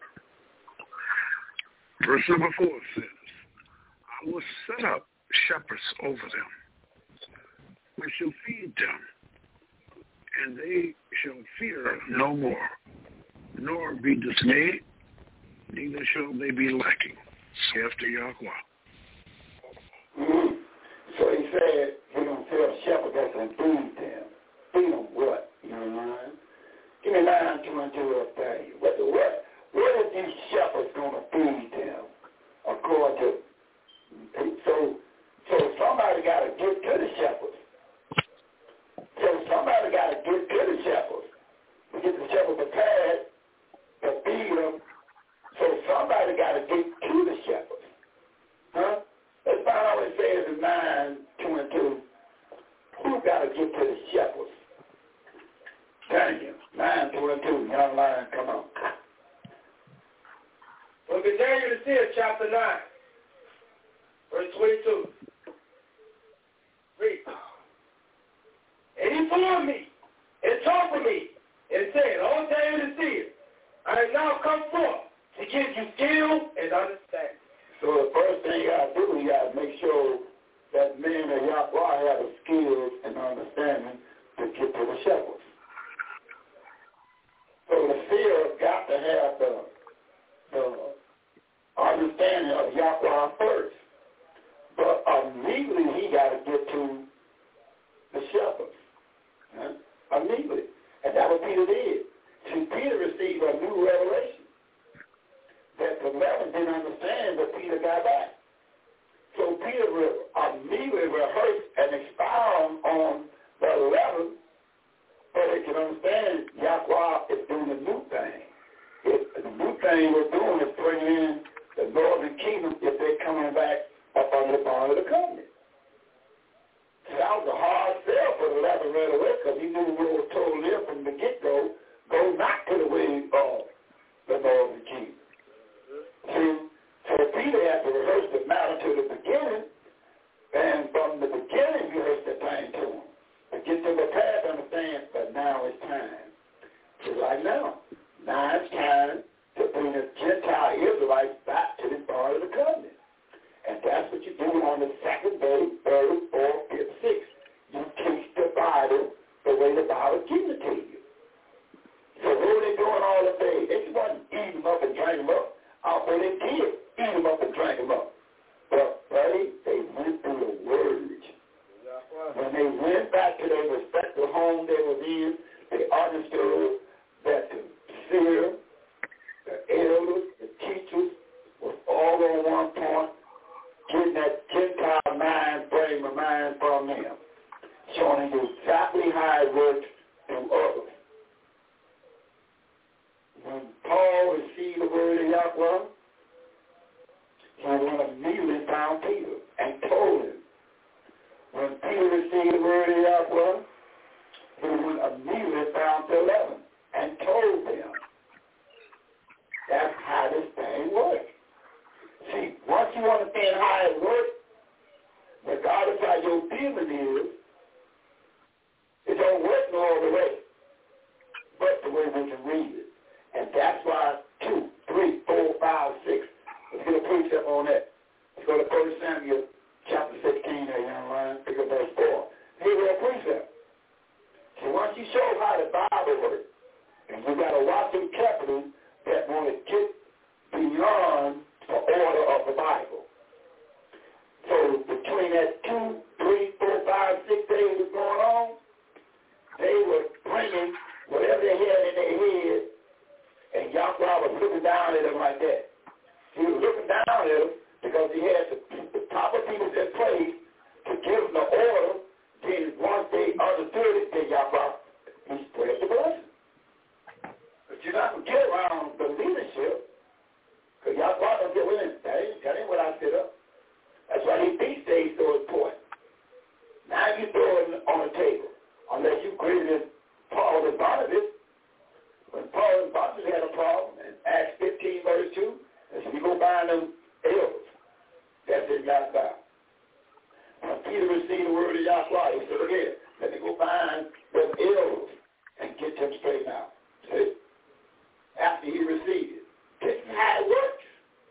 Verse number four says, I will set up shepherds over them, which shall feed them, and they shall fear no more, nor be dismayed, neither shall they be lacking, saith the Yahweh. Mm-hmm. So he said, we're going to set up shepherds that can feed them. Feed them what? You know what I mean? Give me line two and two will tell you. What, what, what are these shepherds going to feed them? According to, so, so somebody got to get to the shepherds. So somebody got to get to the shepherds to get the shepherds prepared to feed them. So somebody got to get to the shepherds. Huh? Let's find out what it says in nine, two and two. Who got to get to the shepherds? Daniel, nine, two and two. Young lion, come on. Well, in Daniel the seer, chapter nine, verse twenty-two. Read. And he formed me and talked with me and said, O Daniel the seer, I have now come forth to give you skill and understanding. So the first thing you got to do, you got to make sure that man of Yahweh have the skills and understanding to get to the shepherds. So the seer got to have the, the understanding of Yahweh first. But immediately he got to get to the shepherds. Huh? Immediately. And that's what Peter did. See, Peter received a new revelation that the eleven didn't understand, but Peter got back. So Peter immediately rehearsed and expound on the eleven so they can understand Yahweh is doing a new thing. If the new thing we're doing is bringing in the northern kingdom if they're coming back up under the bond of the covenant. So that was a hard sell for the eleven right away because he knew what was told them from the get-go, go not to the way of the northern kingdom. See, so Peter had to rehearse the matter to the beginning, and from the beginning he rehearsed the thing to him. To get to the path to understand, but now it's time. So right now, now it's time to bring the Gentile Israelites back to the part of the covenant. And that's what you're doing on the second day, third, fourth, fifth, sixth. You teach the Bible the way the Bible gives it to you. So what were they doing all the day? They just wasn't eating them up and drinking them up. Although they did eat them up and drink them up. But, buddy, they went through the Word. When they went back to their respective home they was in, they understood that the seer, the elders, the teachers was all on one point, getting that Gentile mind, frame of mind from them, showing you exactly how it works through others. When Paul received the word of Yahweh, he went immediately found Peter and told him. When Peter received the word of Yahweh, he went immediately found the eleven and told them. That's how this thing works. See, once you understand how it works, regardless how your feeling is, it don't work no other way but the way we can read it. And that's why two, three, four, five, six. Let's get a precept on that. Let's go to First Samuel chapter sixteen there, young man. Pick up verse four. Here's a precept. So once you show how the Bible works, and you got to watch them carefully that want to get beyond the order of the Bible. So between that two, three, four, five, six days was going on, they were bringing whatever they had in their head, and Yahweh was looking down at them like that. He was looking down at them because he had the, the proper people in place to give them the order. Then once they understood it, then Yahweh, he spread the blessing. But you're not going to get around the leadership because Yahweh don't get with him. That ain't, that ain't what I set up. That's why these feast days so important. Now you throw it on the table. Unless you greater than Paul and Barnabas. When Paul and Barnabas had a problem in Acts fifteen, verse two, and so you go find them elders. That's in Yahweh. When Peter received the word of Yahweh, he said, again, let me go find them elders and get them straightened out. See? After he received it. This is how it works.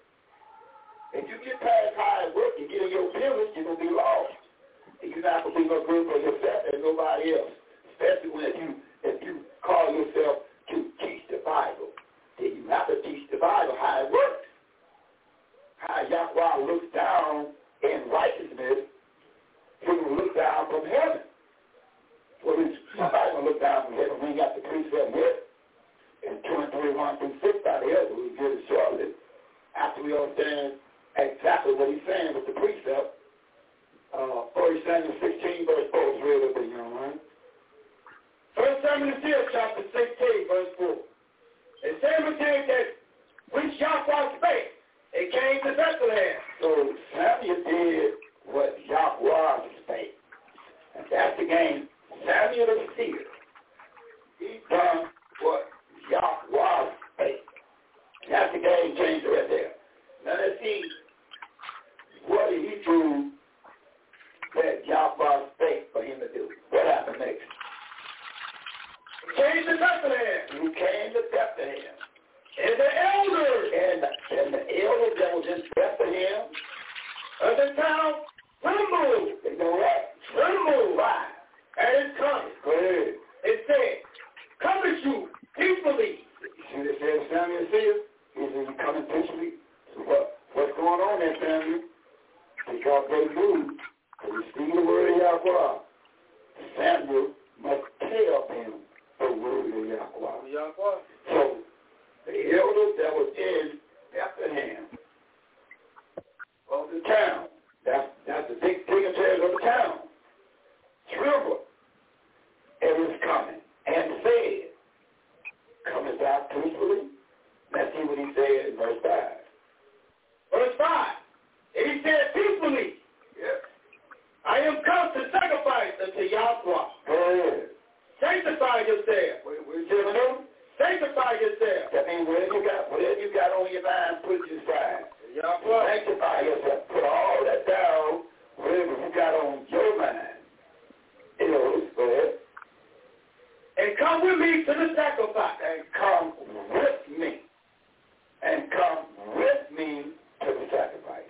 If you get past how it works and get in your feelings, you're going to be lost. And you're not going to be no good for yourself and nobody else. Especially when you, if you call yourself to teach the Bible. Then you have to teach the Bible how it works. How Yahweh looks down in righteousness, he will look down from heaven. Well, somebody's going to look down from heaven. We ain't got the precept yet. And verses one through six out here, but we'll get it shortly after we understand exactly what he's saying with the precept. Uh, First Samuel sixteen, verse four is real with you, all right? First Samuel chapter sixteen, verse four. It Samuel said that which Yahweh spake, it came to Bethlehem. So Samuel did what Yahweh spake. And that's the game. Samuel the seer. He done what Yahweh spake. That's the game changer right there. Now let's see what did he do that Yahweh spake for him to do. What happened next? He came to Bethlehem. He came to Bethlehem. And the elders, and the, and the elders that was in Bethlehem of the town trembled. They know what? Trembled. Why? And it's coming. Go ahead. It said, come to you peacefully. You see what it said Samuel said? He said, you coming peacefully? So what, what's going on there, Samuel? Because they knew, because we speak the word of Yahweh, Samuel must tell them the word of Yahweh. Yahweh. So, the elders that was in Bethlehem of the town, that's, that's the big dignitaries of the town, trembled and was coming and said, comest thou peacefully? Let's see what he said in verse five. Verse five, and he said peacefully, yes. I am come to sacrifice unto Yahweh. Go ahead. Sanctify yourself. What, what you telling them? Sanctify yourself. That means whatever you got, whatever you got on your mind, put it aside. Sanctify yourself. Put all that down, whatever you got on your mind. You know, go ahead. And come with me to the sacrifice. And come with me. And come with me to the sacrifice.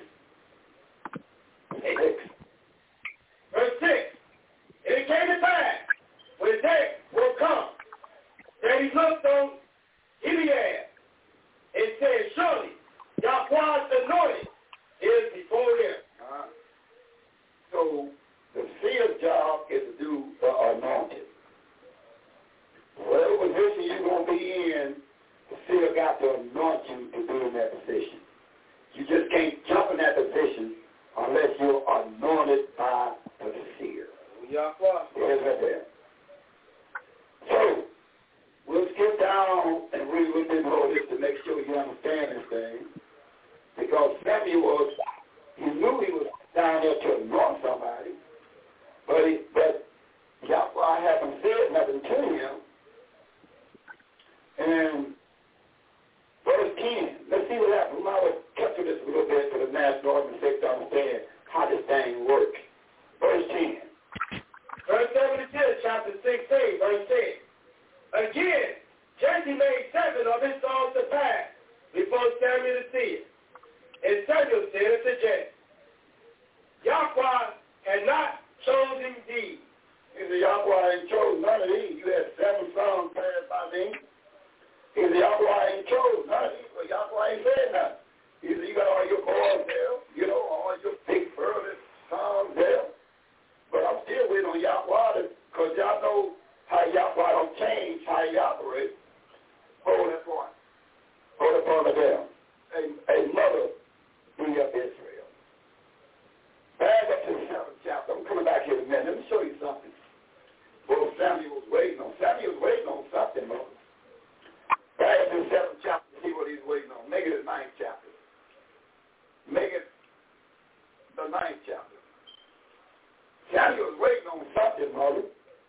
Six. Verse six. And it came to pass, when they will come, that he looked on Gilead and said, surely Yahweh's anointed is before him. Uh-huh. So the seer's job is to do the anointed. Whatever position you're going to be in, the seer got to anoint you to be in that position. You just can't jump in that position unless you're anointed by the seer. Yahweh. There's right there. So, we'll skip down and read a little bit more of this to make sure you understand this thing. Because Samuel was, he knew he was down there to anoint somebody, but he, but Yahweh hadn't said nothing to him. And verse ten, let's see what happens. I will cut through this a little bit for the national organization to understand how this thing works. Verse ten. Verse seventy-two, chapter sixteen, verse ten. Again, Jesse made seven of his songs to pass before Samuel the seer. And Samuel said unto Jesse, Yahweh had not chosen thee. He said, Yahweh ain't chosen none of these. You had seven songs passed by thee. He said, Yahweh ain't chosen none of these. Well, Yahweh ain't said nothing. He said, you got all your boys there, you know, all your big burly songs there. But I'm still waiting on Yahweh because y'all know how Yahweh don't change how he operates. Hold that point. Hold that point down. A, a mother be of Israel. Back up to the seventh chapter. I'm coming back here in a minute. Let me show you something. Well, Samuel was waiting on. Samuel was waiting on something, Moses. Back up to the seventh chapter to see what he's waiting on. Make it the ninth chapter. Make it the ninth chapter. Samuel was waiting on something, Mother.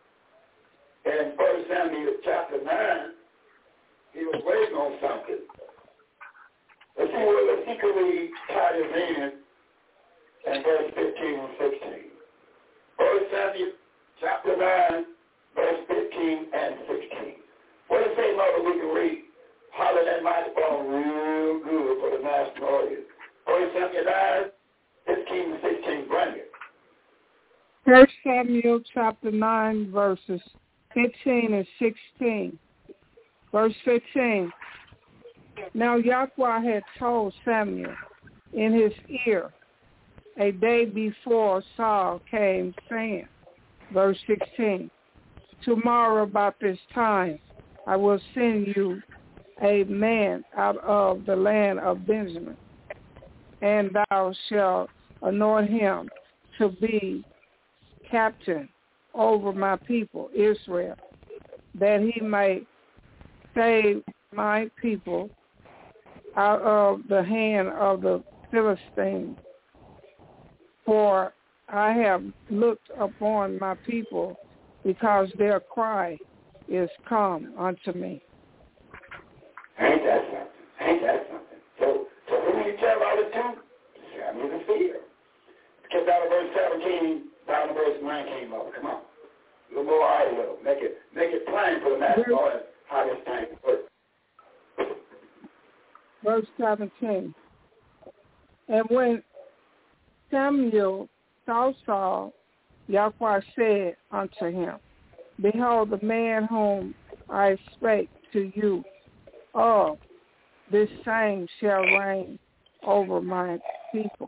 In First Samuel chapter nine, he was waiting on something. Let's see what let's see could we tie this in in verse fifteen and sixteen. First Samuel chapter nine, verse fifteen and sixteen. What does it say, Mother, we can read? Holler that mighty ball real good for the national audience. First Samuel nine, fifteen and sixteen. Bring it. First Samuel chapter nine, verses fifteen and sixteen. Verse fifteen. Now Yahweh had told Samuel in his ear a day before Saul came, saying, verse sixteen, tomorrow about this time I will send you a man out of the land of Benjamin, and thou shalt anoint him to be captain over my people Israel, that he may save my people out of the hand of the Philistines. For I have looked upon my people, because their cry is come unto me. Ain't that something? Ain't that something? So, so who do you tell all this to? Samuel the seer. Because out of verse seventeen, down to verse nineteen, Mother. Come on. A little more audio. Make it, make it plain for the master audience how this thing works. Verse seventeen. And when Samuel saw Saul, Yahweh said unto him, Behold, the man whom I spake to you of, this same shall reign over my people.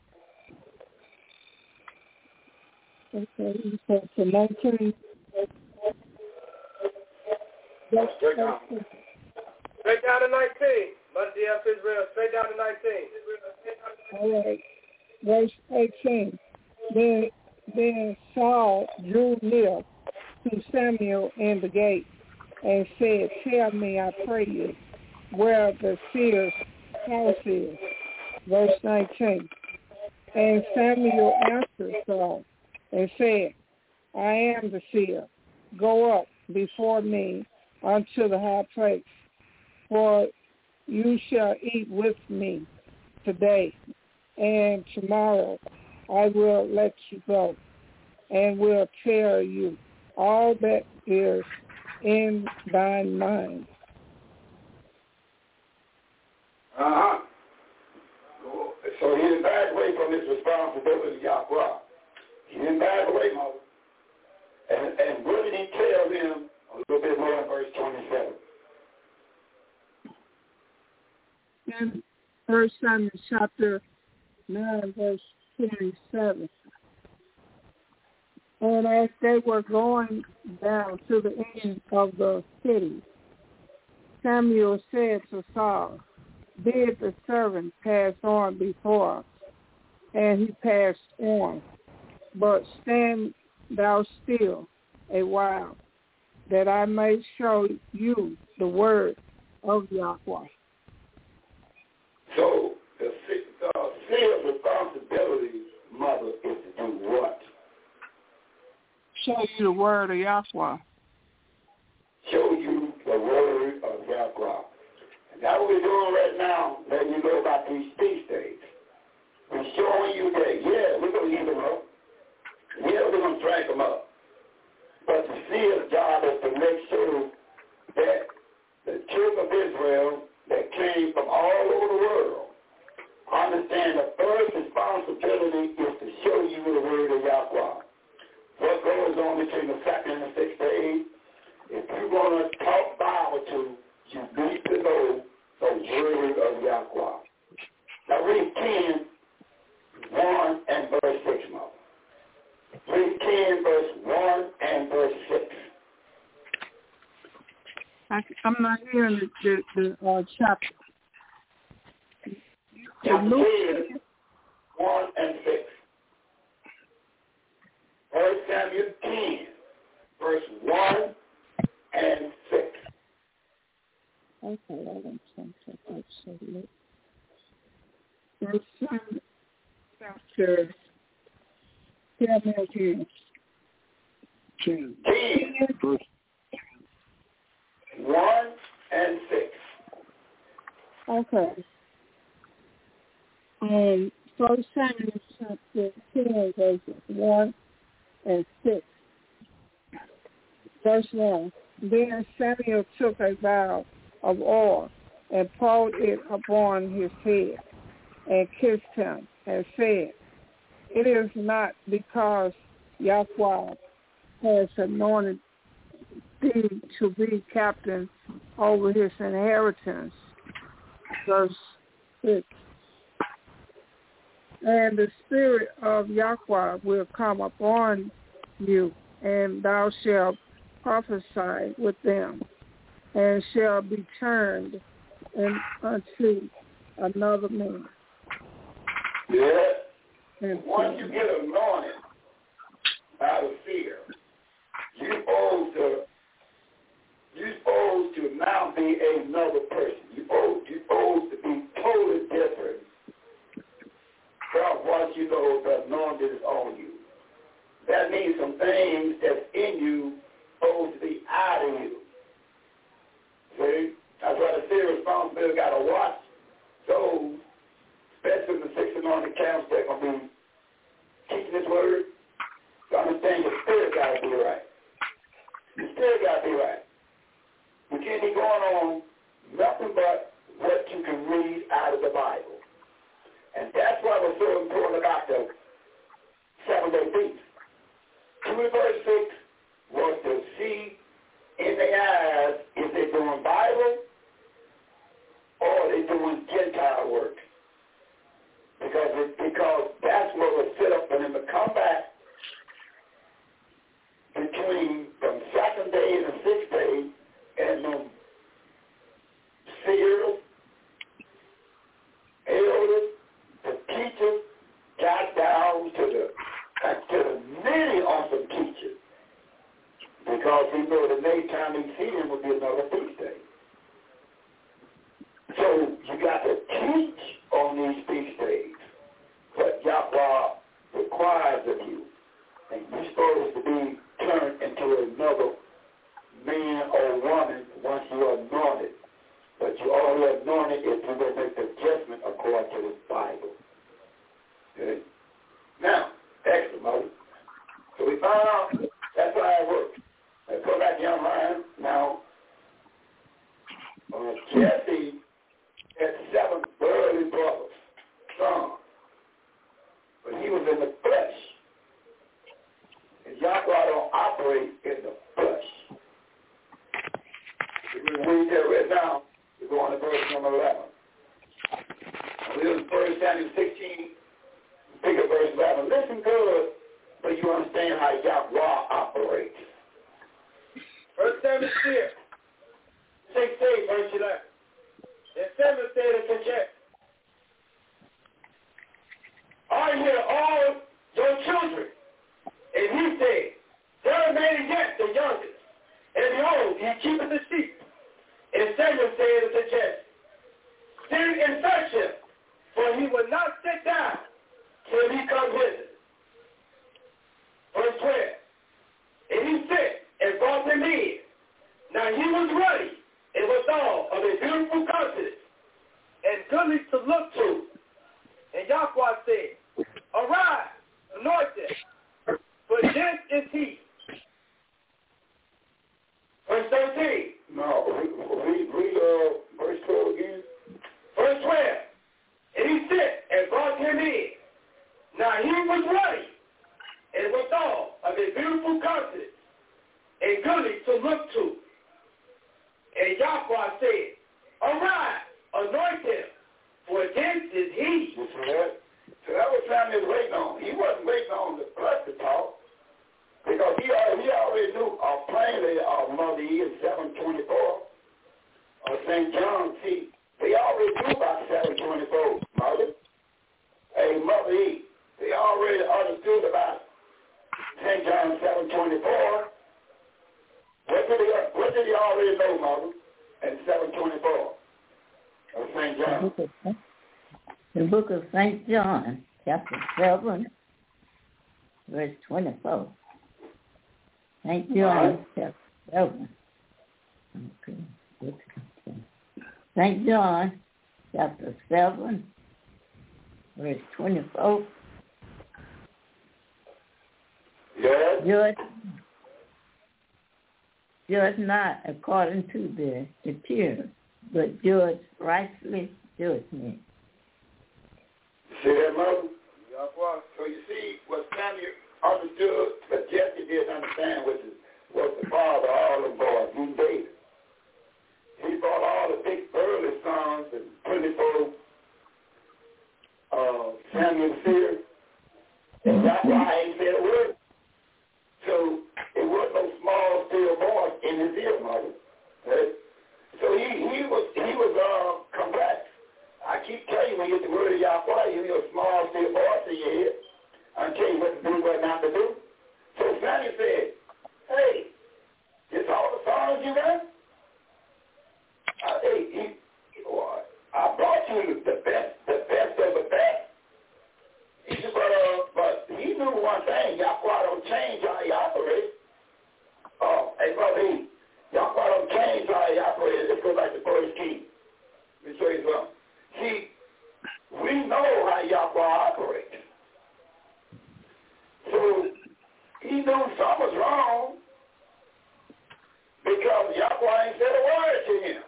Okay, so to nineteen. Straight down. Straight down to nineteen. Must have Israel. Straight down to nineteen. All right. Verse eighteen. Then, then Saul drew near to Samuel in the gate and said, Tell me, I pray you, where the seer's house is. Verse nineteen. And Samuel answered Saul and said, I am the seer. Go up before me unto the high place, for you shall eat with me today, and tomorrow I will let you go, and will tell you all that is in thine mind. Uh-huh. So he didn't back away from his responsibility to Yahweh. He didn't back away, Moses. And, and what did he tell them a little bit more in verse twenty-seven? In First Samuel chapter nine, verse twenty-seven. And as they were going down to the end of the city, Samuel said to Saul, Bid the servant pass on before us. And he passed on. But stand thou still a while, that I may show you the word of Yahweh. So the uh, seer's responsibility, Mother, is to do what? Show you the word of Yahweh. Show you the word of Yahweh. And that's what we're doing right now, letting you know about these feast days. We're showing you that, yeah, we're going to eat them up. Yeah, we're going to drink them up. But the seer's job is to make sure that the children of Israel that came from all over the world understand the first responsibility is to show you the word of Yahweh. What goes on between the second and the sixth day, if you want to talk Bible to, you need to know the word of Yahweh. Now read ten, one and verse six, Mother. Read ten, verse one and verse six. I, I'm not hearing the, the, the uh, chapter. Chapter ten, one and six. First Samuel ten, verse one and six. Okay, I don't think that's absolutely. First Samuel chapter ten, ten. ten. Verse one and six. Okay. Um, First Samuel chapter ten, verses one and six. Verse one. Then Samuel took a vial of oil and poured it upon his head and kissed him and said, It is not because Yahweh has anointed thee to be captain over his inheritance. Verse six. And the Spirit of Yahweh will come upon you, and thou shalt prophesy with them. and shall be turned in, unto another man. Yeah. And once you get anointed by the seer, you supposed to you supposed to now be another person. You supposed you supposed to be totally different from what you know the anointing is on you. That means some things that's in you supposed to be out of you. See? That's why the seer responsibility got to watch those, especially the six anointed camps that are going to be teaching this word. To understand your spirit got to be right. Your spirit got to be right. You can't be going on nothing but what you can read out of the Bible. And that's why it's so important about the seven-day feast. Two verse six was to see in their eyes if they're doing Bible or they're doing Gentile work. Because it, because that's what was set up for them to come back between the second day and the sixth day, and the seers, elders, the teachers got down to the to the many awesome teachers, because he knew the next time he see them would be another feast day. So you got to teach on these feast days what Yahweh requires of you, and you're supposed to be turned into another man or woman once you are anointed. But you already anointed if you're going to make the judgment according to the Bible. Okay? Now, excellent, mother. So we found out that's how it works. Let's go back down line. Now, uh, Jesse had seven early brothers, sons, but he was in the flesh. And Yahweh don't operate in the flesh. If we read that right now, we're going to verse number eleven. And we was First Samuel sixteen, pick up verse eleven. Listen good, so you understand how Yahweh operates. First Samuel sixteen, verse eleven. And Samuel said unto Jesse, are here all your children? And he said, there remaineth yet the youngest, and behold, he keepeth the sheep. And Samuel said unto Jesse, send and fetch him, for he will not sit down till he come hither. Verse twelve. And he sent and brought him in. Now he was ruddy and withal of a beautiful countenance, and goodly to look to. And Yahweh said, arise, anoint him, for this is he. Verse thirteen. No, read, read uh, verse twelve again. Verse twelve. And he sent and brought him in. Now he was ruddy and withal of a beautiful countenance, and goodly to look to. And Yahweh said, arise, anoint him, for this is he. You see that? So that was Samuel waiting on. He wasn't waiting on the blood to talk, because he already, he already knew uh, plainly uh, Mother E in seven twenty-four, or Saint John, see, they already knew about seven twenty-four, Mother. Hey, Mother E, they already understood about Saint John seven twenty-four. What did he, what did he already know, Mother, in seven twenty-four of Saint John? The book of Saint John, chapter seven, verse twenty-four. Saint John, right. Chapter seven. Okay. Saint John, chapter seven, verse twenty-four. Yes. Judge, judge not according to the appearance, but judge rightly judgment. See that, Mother? So you see what Samuel understood, but Jesse didn't understand, which is what the father of all the boys, he David. He brought all the big early sons and twenty-four uh, Samuel seers, and that's why he ain't said a word. So it wasn't no small, still voice in his ear, Mother. Right? didn't have to do. So Samuel said, hey, it's all the songs you got? Uh, hey, he, well, I brought you the best, the best of the best. He said, but, uh, but he knew one thing, Yahweh don't change how he operates. Oh, hey, brother, he, Yahweh don't change how he operates. Let's go back to first King. Let me show you something. See, we know how Yahweh operates. So he knew something was wrong because Yahweh ain't said a word to him.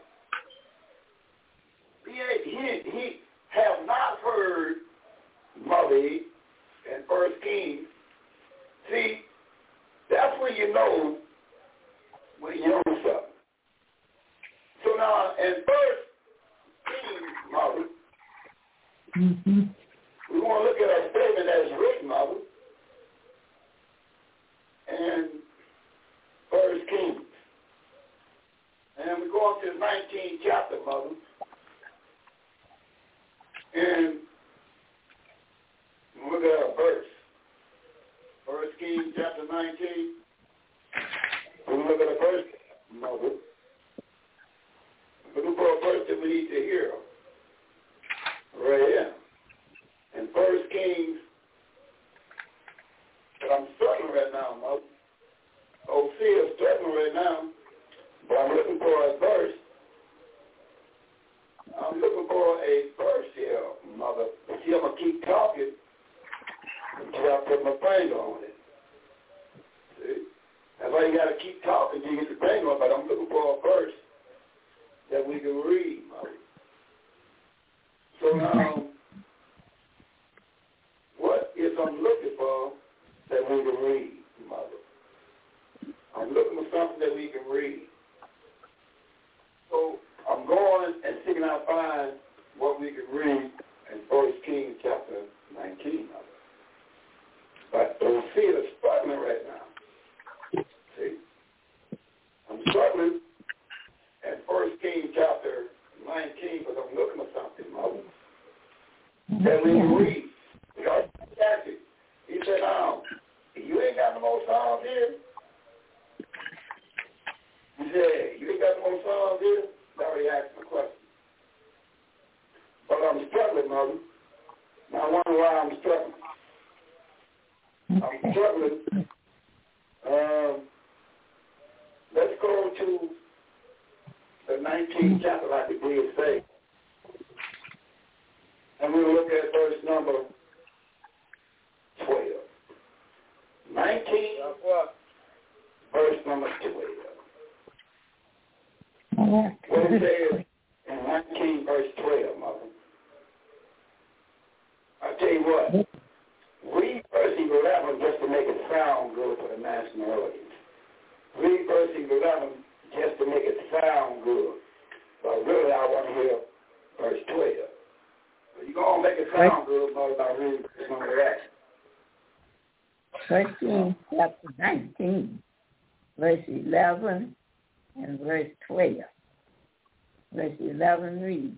He, he, he have not heard Mother and First Kings. See, that's when you know when you know something. So now, in First Kings, Mother, mm-hmm. we want to look at a statement that's written, Mother, in First Kings. And we go on to the nineteenth chapter, Mother. And look at a verse. First Kings chapter nineteen. We look at a verse, Mother. Look for a verse that we need to hear. Right here. In First Kings, but I'm struggling right now, Mother. Hosea is struggling right now, but I'm looking for a verse. I'm looking for a verse here, Mother. See, I'm going to keep talking until I put my finger on it. See? That's why you got to keep talking until you get the finger on it, but I'm looking for a verse that we can read, Mother. So now, what is I'm looking for that we can read, Mother? I'm looking for something that we can read. So I'm going and seeking out find what we can read in First Kings chapter nineteen. But don't see it, I'm struggling right now. See? I'm struggling at First Kings chapter nineteen because I'm looking for something, Mother, that we can read. Because he said, now, you ain't got no more songs here. He said, you ain't got no more songs here? I already asked the question. But I'm struggling, Mother. Now I wonder why I'm struggling. I'm struggling. Um, let's go to the nineteenth chapter, like we did say. And we'll look at verse number twelve. nineteen, verse number twelve. What it says in nineteen, verse twelve, Mother. I tell you what, read verse eleven just to make it sound good for the national audience. Read verse eleven just to make it sound good. But really, I want to hear verse twelve. So you're going to make it sound good, Mother, by reading verse number that. First Kings chapter nineteen, verse eleven and verse twelve. Verse eleven reads,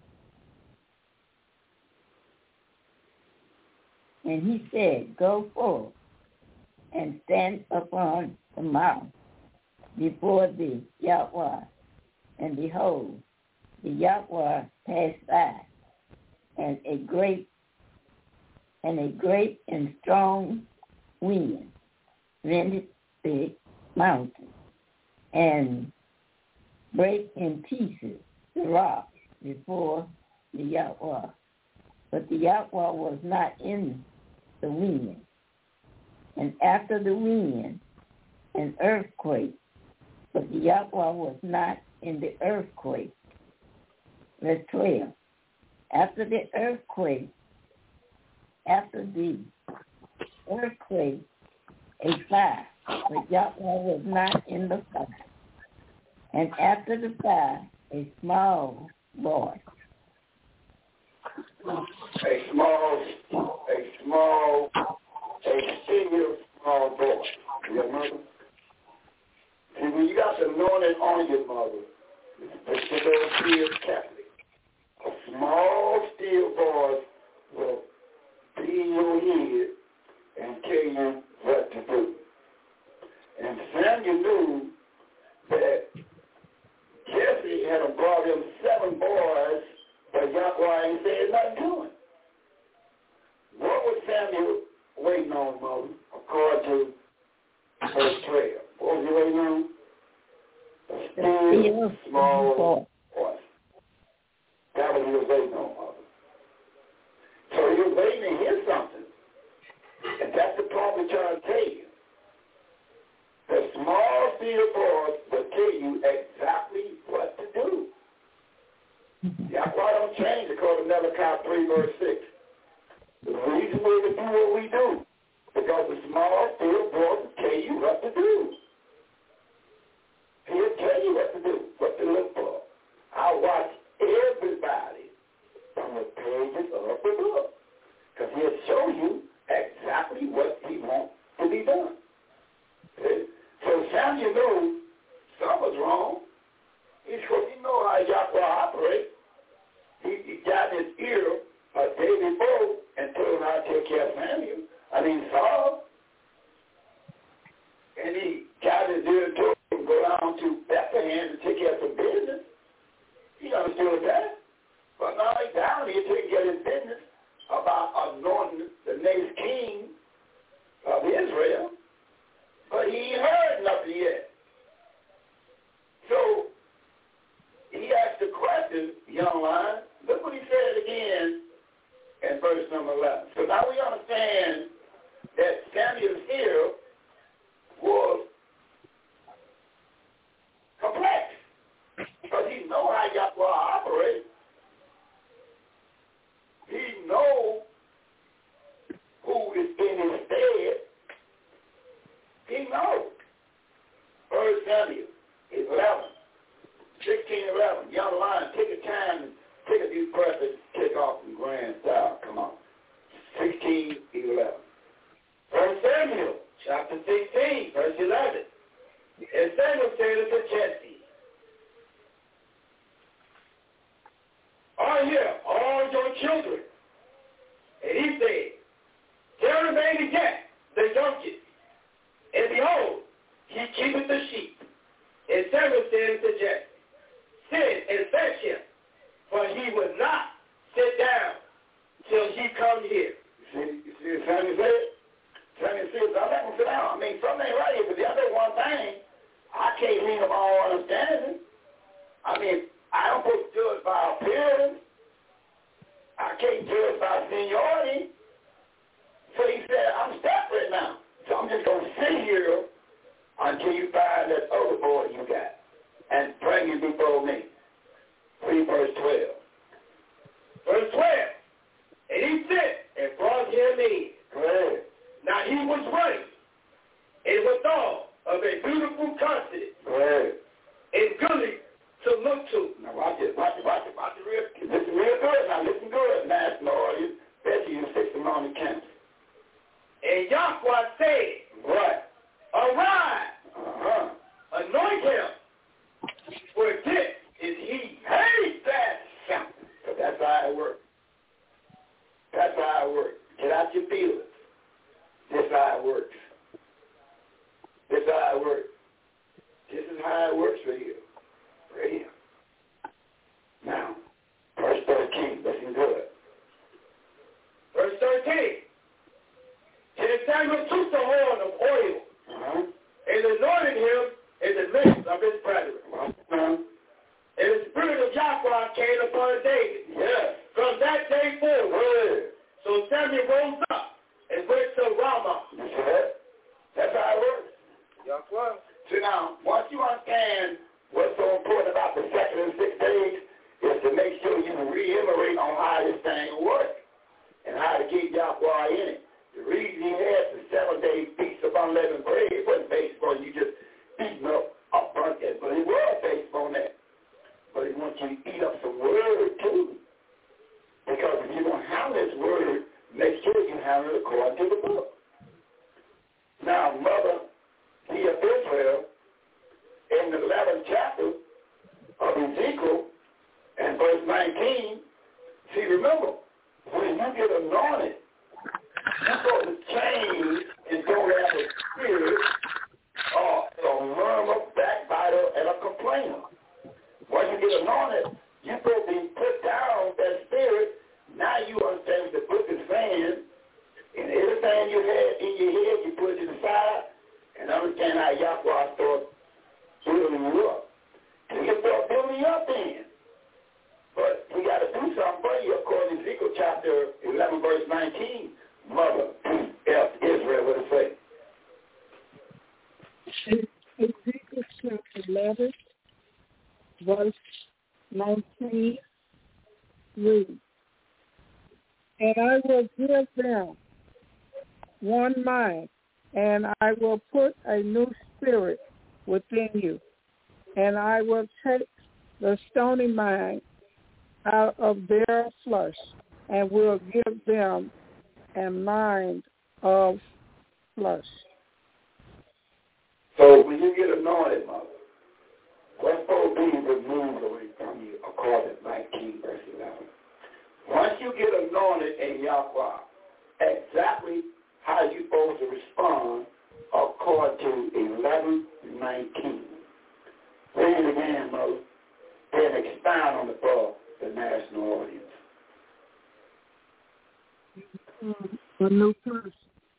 and he said, go forth and stand upon the mount before the Yahweh, and behold, the Yahweh passed by, and a great and a great and strong wind rended the mountain, and break in pieces the rock before the Yahweh. But the Yahweh was not in the wind. And after the wind, an earthquake. But the Yahweh was not in the earthquake. Verse twelve. After the earthquake, after the earthquake, a fire. But Yahweh was not in the fire. And after the fire, a small voice. A small, a small, a still small voice. Your mother? See, when you got the anointing on your mother, it's the Lord still Catholic. A small, still voice will be in your head and tell you had him brought him seven boys, but Yahweh ain't said nothing to him. What was Samuel waiting on, Mother, according to verse twelve? What was he waiting on? A still small voice. That was what he was waiting on, Mother. So he was waiting to hear something. And that's the point we're trying to tell you. The small still voice will tell you exactly what to do. That's why don't change according to Malachi three, verse six. The reason we do what we do, because the small still voice will tell you what to do. He'll tell you what to do, what to look for. I watch everybody from the pages of the book, because he'll show you exactly what he wants to be done. Okay? So Samuel knew something was wrong. He's supposed to know how Yahweh operates. He, he got his ear a day before and told him how to take care of Samuel. I mean Saul. And he got his ear and told him to go down to Bethlehem to take care of some business. He understood that. But now he's down here taking care of his business about anointing the next king of Israel. But he ain't heard nothing yet. So he asked the question, young lion. Look what he said again in verse number eleven. So now we understand that Samuel's ear was complex. Because he know how Yahweh operates. He know who is in his stead. He knows. First Samuel eleven, sixteen, eleven. Young lion, take a time and take a deep breath and take off from grand style. Come on. sixteen, eleven. First Samuel, chapter sixteen, verse eleven. And Samuel said unto Jesse, are here all your children? And he said, tell the baby cat, the donkey, and behold, he keepeth the sheep. And Samuel said unto Jesse, send and fetch him, for he would not sit down till he come here. See, you see what Samuel said? Samuel said, I'm not going to sit down. I mean, something ain't right here, but the other one thing, I can't lean on all understanding. I mean, I don't put judge by appearance. I can't judge by seniority. So he said, I'm stuck right now. So I'm just going to sit here until you find that other boy you got and bring him before me. Read verse twelve. Verse twelve. And he said and brought him in. Go ahead. Now he was running and withal of a beautiful countenance. Go ahead. And goodly to look to. Now watch it, watch it, watch it, watch it real, listen real good. Now listen good, national audience. Bet you six among the camps. And Yahweh said, what? Arise, uh-huh. Anoint him, for this is he. Hey, that's something. So that's how it works. That's how it works. Get out your feelings. This is how it works. This is how it works. This is how it works for you. Right here. Now, verse thirteen, listen good. Verse thirteen. And Samuel took the horn of oil uh-huh. and anointed him in the midst of his brethren. Uh-huh. And the spirit of Yahweh came upon David. Yes. From that day forward. So Samuel rose up and went to Ramah. Yes. That's how it works. Yahweh. So now, once you understand what's so important about the second and sixth days is to make sure you reiterate on how this thing works and how to get Yahweh in it. The reason he had the seven-day feast of unleavened bread, it wasn't based on you just eating up up front there, but it was based on that. But he wants you to eat up some word too. Because if you don't have this word, make sure you have it according to the book. Now, Mother, he of Israel, in the eleventh chapter of Ezekiel, and verse nineteen, see, remember, when you get anointed, you're supposed to change and don't have a spirit or a murmur, backbiter, and a complainer. What you get anointed, you're supposed to be put down that spirit. Now you understand what the book is saying. And everything you had in your head, you put it aside and understand how Yahweh started building you up. And you start building you up then. But we got to do something for you according to Ezekiel chapter eleven, verse nineteen. Mother, F. Israel, what it say? Ezekiel chapter eleven, verse nineteen, read. And I will give them one mind, and I will put a new spirit within you, and I will take the stony mind out of their flesh, and will give them a mind of flesh. So when you get anointed, mother, what's supposed to be removed away from you, according to nineteen, verse eleven? Once you get anointed in Yahweh, exactly how you supposed to respond according to eleven nineteen. Read it again, mother, then expound on it for the national audience. A new person.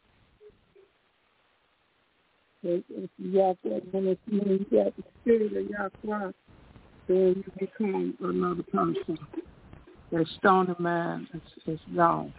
If Yahweh, when it means you have the spirit of Yahweh, then you become another person. The stony man is, is gone.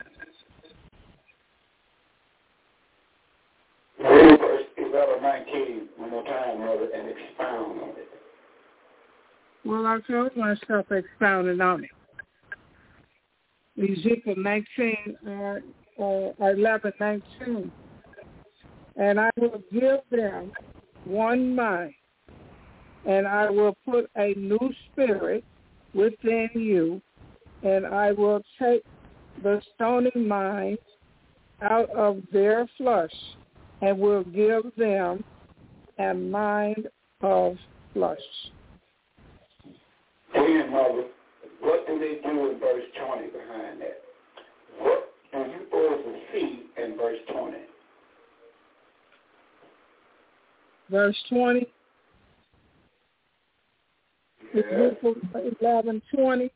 Read verse eleven nineteen one more time, mother, and expound on it. Well, I told myself expounded on it. Ezekiel nineteen, uh, uh, eleven nineteen. And I will give them one mind, and I will put a new spirit within you, and I will take the stony mind out of their flesh, and will give them a mind of flesh. Then, mother, what do they do in verse twenty behind that? What do you supposed to see in verse twenty? Verse twenty. Yes. Ezekiel eleven twenty.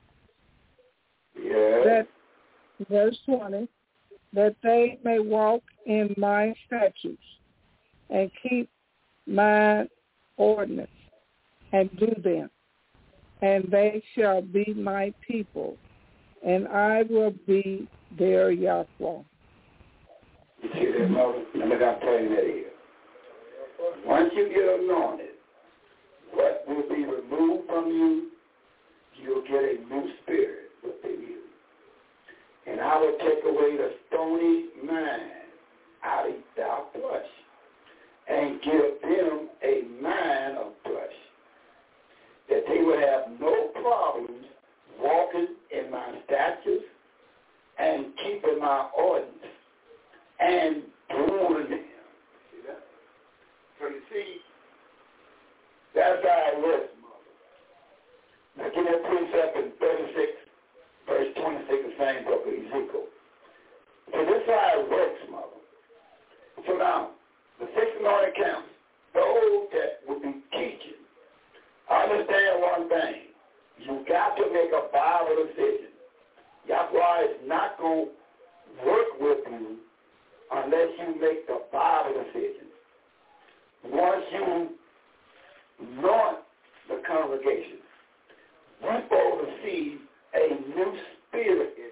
Yes. That verse twenty. That they may walk in my statutes and keep my ordinance and do them, and they shall be my people, and I will be their Yahweh. You see that, mother? Let me not play that here. Once you get anointed, what will be removed from you, you'll get a new spirit within you. And I will take away the stony mind out of thy flesh and give them a mind of flesh, that they will have no problems walking in my statutes and keeping my ordinance and doing them. See that? So you see, that's how it works, mother. Now give that precept in thirty-six, verse twenty-six, the same book of Ezekiel. So this is how it works, mother. So now, the six anointed counts, those that will be teaching, understand one thing. You got to make a Bible decision. Yahweh is not going to work with you unless you make the Bible decision. Once you anoint the congregation, we're supposed to see a new spirit in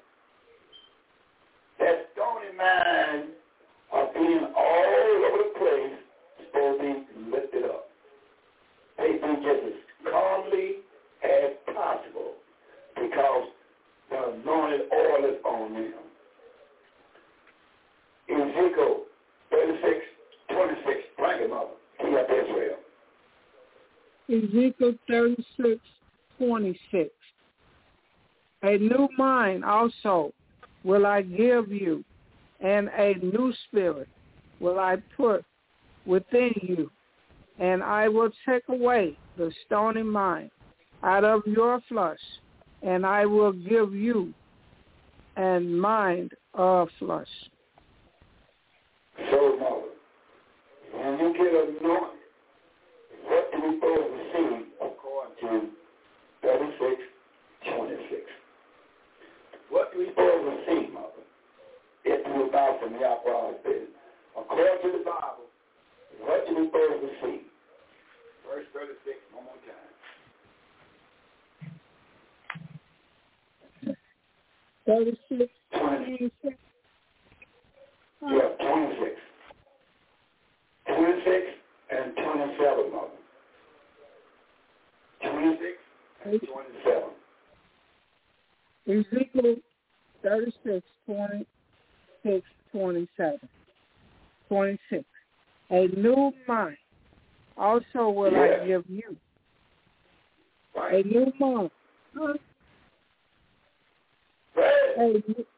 there. That stony mind of being all over the place is supposed to be lifted up. They be just as calmly as possible because the anointed oil is on them. Ezekiel thirty-six, twenty-six, bring him up. He up Israel. Ezekiel thirty-six, twenty-six. A new mind also will I give you, and a new spirit will I put within you, and I will take away the stony mind out of your flesh, and I will give you a mind of flesh. So, mother, when you get anointed, what do we supposed to see according to thirty-six, twenty-six. Yeah, twenty-six. twenty-six and twenty-seven, Mother. twenty-six and twenty-seven. Ezekiel thirty-six, twenty-six, twenty-seven. twenty-six. A new mind also will yeah. I give you. Right. A new mind. Huh? Right.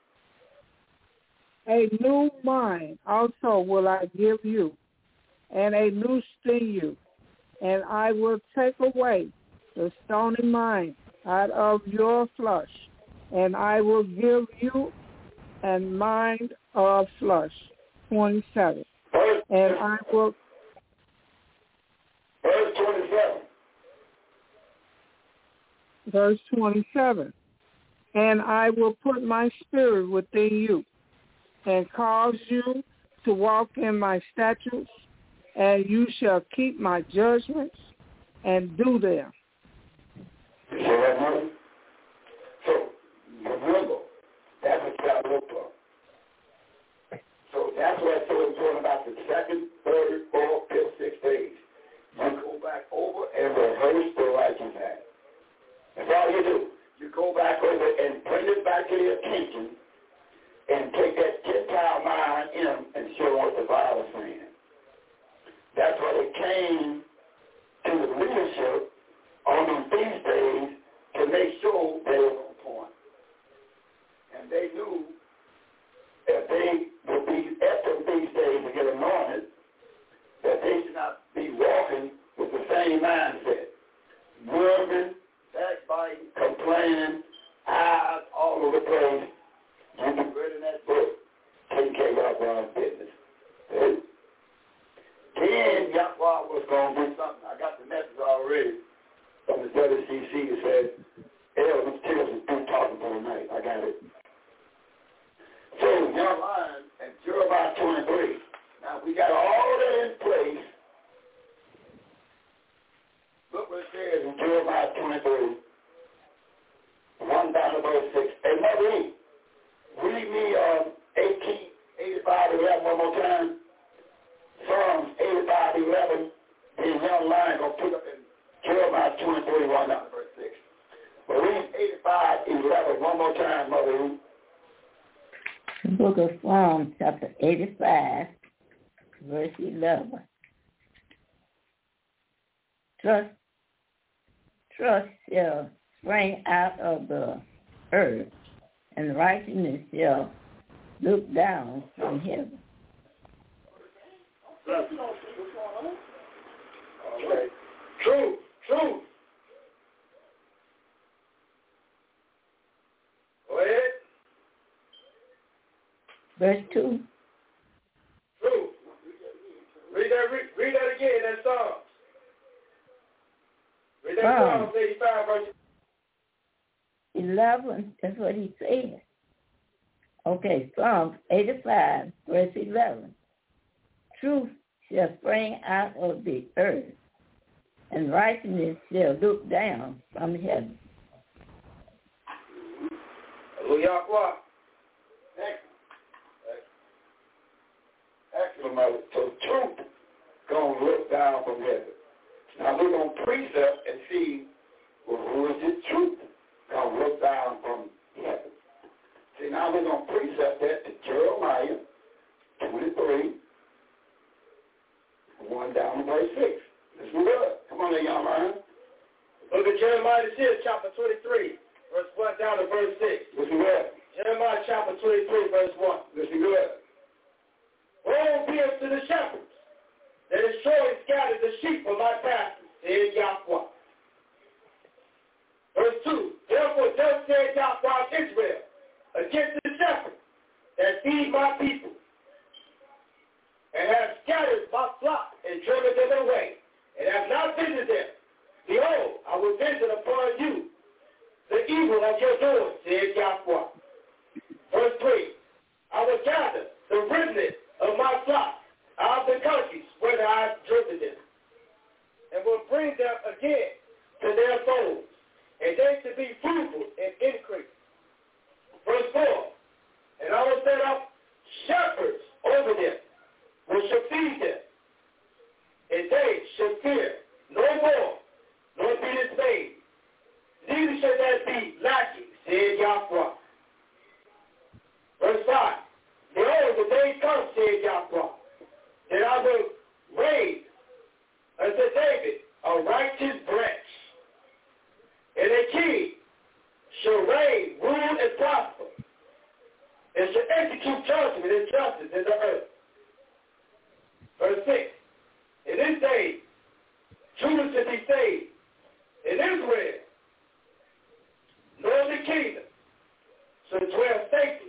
A, a new mind also will I give you, and a new sinew, and I will take away the stony mind out of your flesh, and I will give you a mind of flesh. twenty-seven. Verse, and I will. Verse twenty-seven. Verse twenty-seven. And I will put my spirit within you, and cause you to walk in my statutes, and you shall keep my judgments and do them. You see that, Mother? So, remember, that's what God looked for. So that's why it's so important about the second, third, fourth, fifth, sixth days. You go back over and rehearse the righteous act. That's all you do. You go back over and bring it back to your attention and take that Gentile mind in and show what the Bible is saying. That's why they came to the leadership on these feast days to make sure they were on point. And they knew if they would be at the feast days to get anointed, that they should not be walking with the same mindset. Murmuring, backbiting, complaining, eyes all over the place. You can read in that book, taking care of Yahweh's business. Okay? Then Yahweh was going to do something. I got the message already from the W C C that said, L, let's tell us through talking for the night. I got it. So, young lion and Jeremiah twenty-three. Now, we got all that in place. Look what it says in Jeremiah twenty-three, one down to verse six. Hey, Mother E, read me uh, eighteen, eighty-five, eleven one more time. Psalms eighty-five, eleven. Then young lion going to pick up in Jeremiah twenty-three, one down to verse six. But read eighty-five, eleven one more time, Mother E. The book of Psalms, chapter eighty-five, verse eleven. Trust, trust shall spring out of the earth, and righteousness shall look down from heaven. All right. Truth, truth. Go ahead. Verse two. Truth. Read that, read, read that again, that Psalm. Read that Psalm eighty-five, verse eleven, that's what he said. Okay, Psalms eighty-five, verse eleven. Truth shall spring out of the earth, and righteousness shall look down from heaven. Hallelujah. Excellent, Mother. So truth going to look down from heaven. Now we're going to precept and see, well, who is this truth going to look down from heaven. See, now we're going to precept that to Jeremiah twenty-three, one down to verse six. This is good. Come on there, young man. Look at Jeremiah this chapter twenty-three, verse one down to verse six. Listen good. Jeremiah chapter twenty-three, verse one. Listen good. Woe be unto the shepherds that destroy and scatter the sheep of my pastures, said Yahweh. Verse two. Therefore thus said Yahweh Israel against the shepherds that feed my people, and have scattered my flock and driven them away, and have not visited them. Behold, I will visit upon you the evil of your doing, said Yahweh. Verse three. I will gather the remnant of my flock out of the countries where I have driven them, and will bring them again to their folds, and they to be fruitful and increase. Verse four. And I will set up shepherds over them, which shall feed them. And they shall fear no more, nor be dismayed. Neither shall there be lacking, said Yahweh. Verse five. Behold, the day comes, said Yahweh, that I will raise unto David a righteous branch, and a king shall reign, rule, and prosper, and shall execute judgment and justice in the earth. Verse six. In this day, Judah shall be saved, and Israel, nor the kingdom, shall dwell safely.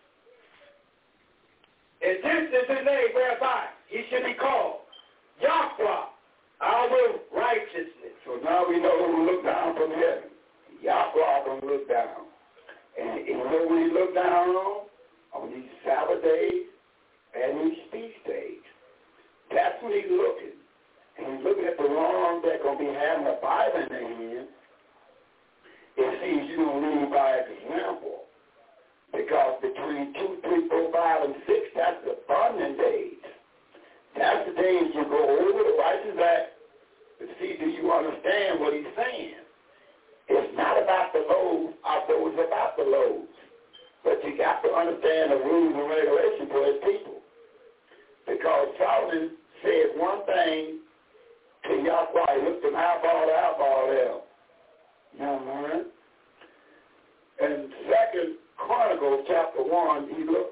And this is the name whereby he should be called Yahweh, our righteousness. So now we know who look down from heaven. Yahweh going to look down. And you know what he look down on? On these Sabbath days and these feast days. That's what he's looking. And he's looking at the wrong that going to be having a Bible in their hand. It seems you don't lead by example. Because between two, three, four, five, and six, that's the abundant days. That's the days you go over the righteous act to see, do you understand what he's saying? It's not about the loaves, although it's about the loaves. But you got to understand the rules and regulations for his people. Because Solomon said one thing to Yahweh, he looked him eyeball to eyeball there. You know what I mean? And second Chronicles chapter one, he looked,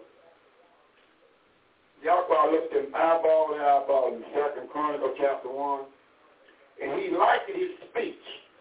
Yahweh looked him eyeball to eyeball in second Chronicles chapter one, and he liked his speech.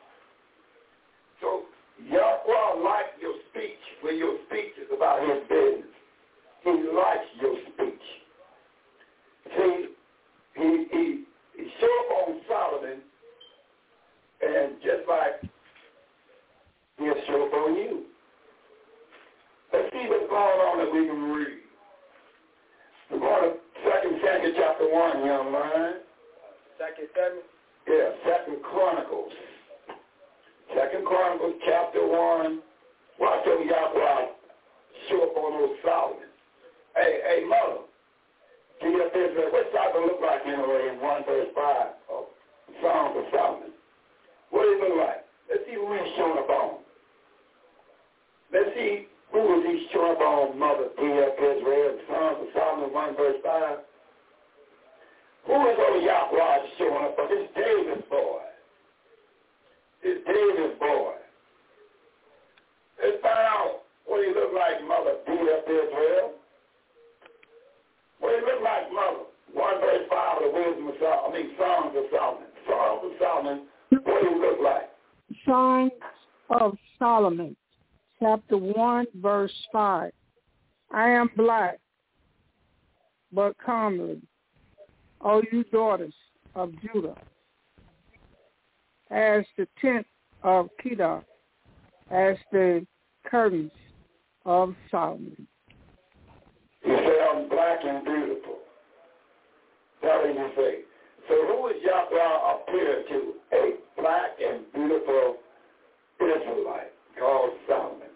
So Yahweh liked your speech when your speech is about his business. He likes your speech. See, he, he, he showed up on Solomon, and just like he'll show up on you. Let's see what's going on that we can read. We're going to Second Samuel chapter one, young man. Second Samuel? Yeah, Second Chronicles. Second Chronicles chapter one. Watch over Yahweh show up on those Solomon. Hey, hey, mother. Can you Israel? What's Solomon look like anyway in one verse five of Songs of Solomon? What does he look like? Let's see who he's showing up on. Let's see who is he showing up on, mother, P F Israel, Songs of Solomon one verse five. Who is old Yahweh showing up on? This David's boy. This David's boy. Let's find out what he look like, mother, P F Israel. What he look like, mother? One verse five of the wisdom of Solomon. I mean, Songs of Solomon. Songs of Solomon. What do he look like? Songs of Solomon, chapter one, verse five. I am black, but comely, O you daughters of Judah, as the tent of Kedar, as the curtains of Solomon. You say I'm black and beautiful. That's what you say. So who is Yahweh appear to? A black and beautiful Israelite called Solomon.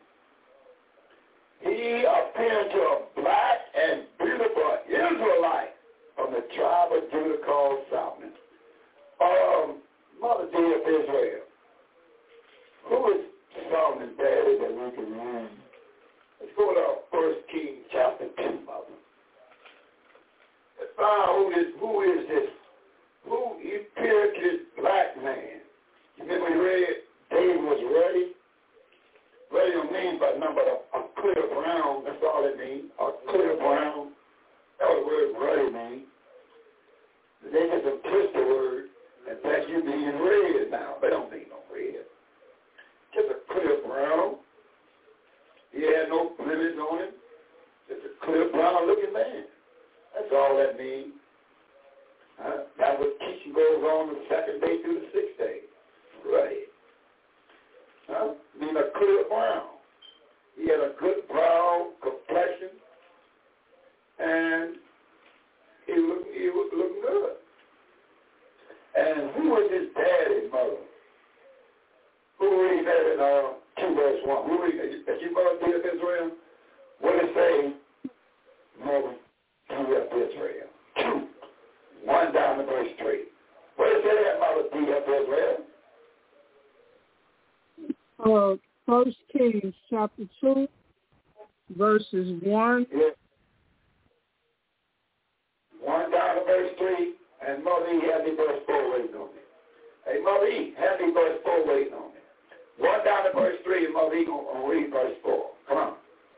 He appeared to a black and beautiful Israelite from the tribe of Judah called Solomon. Um, Mother dear of Israel, who is Solomon's daddy that we can read? Let's go to First Kings chapter two, mother. Let's find out who, this, who is this, who he appeared to this black man. You remember we read David was ready? Ready don't mean but number a, a clear brown, that's all it means, a clear brown. That's what the word ready means. They just a twist the word and think you being red now. They don't mean no red. Just a clear brown. He had no blemish on him. Just a clear brown looking man. That's all that means. Uh, that's what teaching goes on the second day through the sixth day. Right. Huh? I mean a clear brown. He had a good brown complexion, and he looked, he was looking good. And who was his daddy, mother? Who read that in uh, two verse one. We read, as you go to Israel, what does it say? Mother, D F Israel. Two. One down to verse three. What does it say that Mother D F Uh, Israel? First Kings chapter two, verses one. Yeah. One down to verse three, and Mother E, have the verse four waiting on me. Hey, Mother E, have the verse four waiting on me. One down to verse three, and Mother E gonna read verse four. Come on.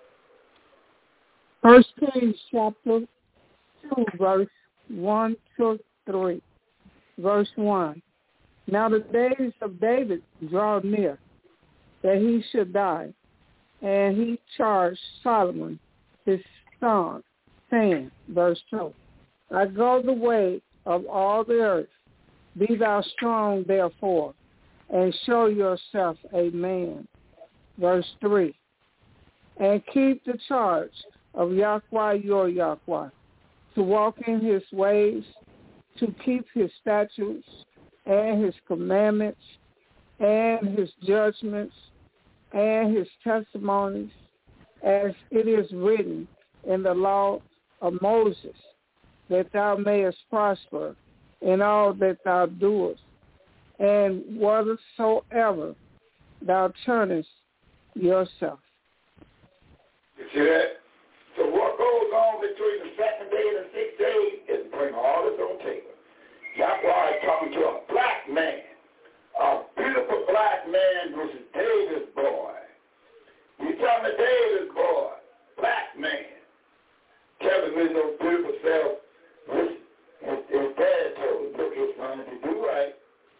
First Kings chapter two, verse one to three. Verse one. Now the days of David draw near, that he should die, and he charged Solomon, his son, saying, verse two, I go the way of all the earth. Be thou strong, therefore, and show yourself a man. Verse three, and keep the charge of Yahweh your Yahweh, to walk in his ways, to keep his statutes and his commandments and his judgments and his testimonies, as it is written in the law of Moses, that thou mayest prosper in all that thou doest, and whatsoever thou turnest yourself. You see that? So what goes on between the second day and the sixth day is bring all this on table. Yahweh is talking to a black man, a beautiful black man who's David's boy. He's talking to David's boy, black man, telling him his beautiful self, listen, his, his dad told him, look, his son, if you do right,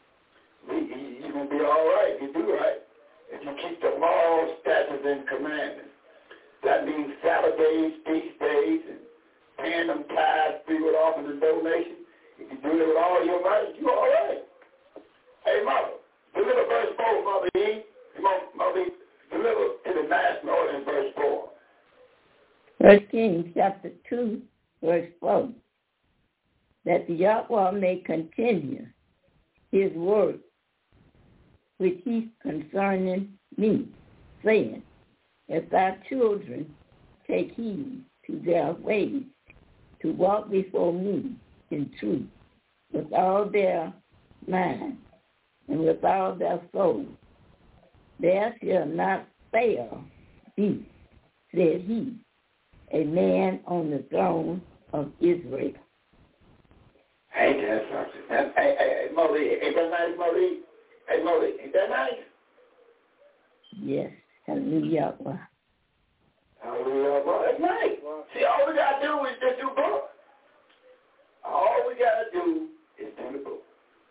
you're going to be all right if you do right. If you keep the laws, statutes, and commandments. That means Sabbath days, feast days, and paying them tithes, freewill offering and donation. If you do it with all your might, you're all right. Hey, Mother, deliver verse four, Mother E. Come on, Mother E. Deliver to the national order in verse four. First Kings chapter two, verse four. That the Yahweh may continue his word, which he concerning me, saying, if thy children take heed to their ways, to walk before me in truth, with all their mind and with all their soul, there shall not fail be, said he, a man on the throne of Israel. Ain't that something? That, hey, hey, hey, Modi, ain't that nice, Modi? Hey, Modi, ain't that nice? Yes. Hallelujah. Hallelujah. That's nice. See, all we got to do is just do book. All we got to do is do the book.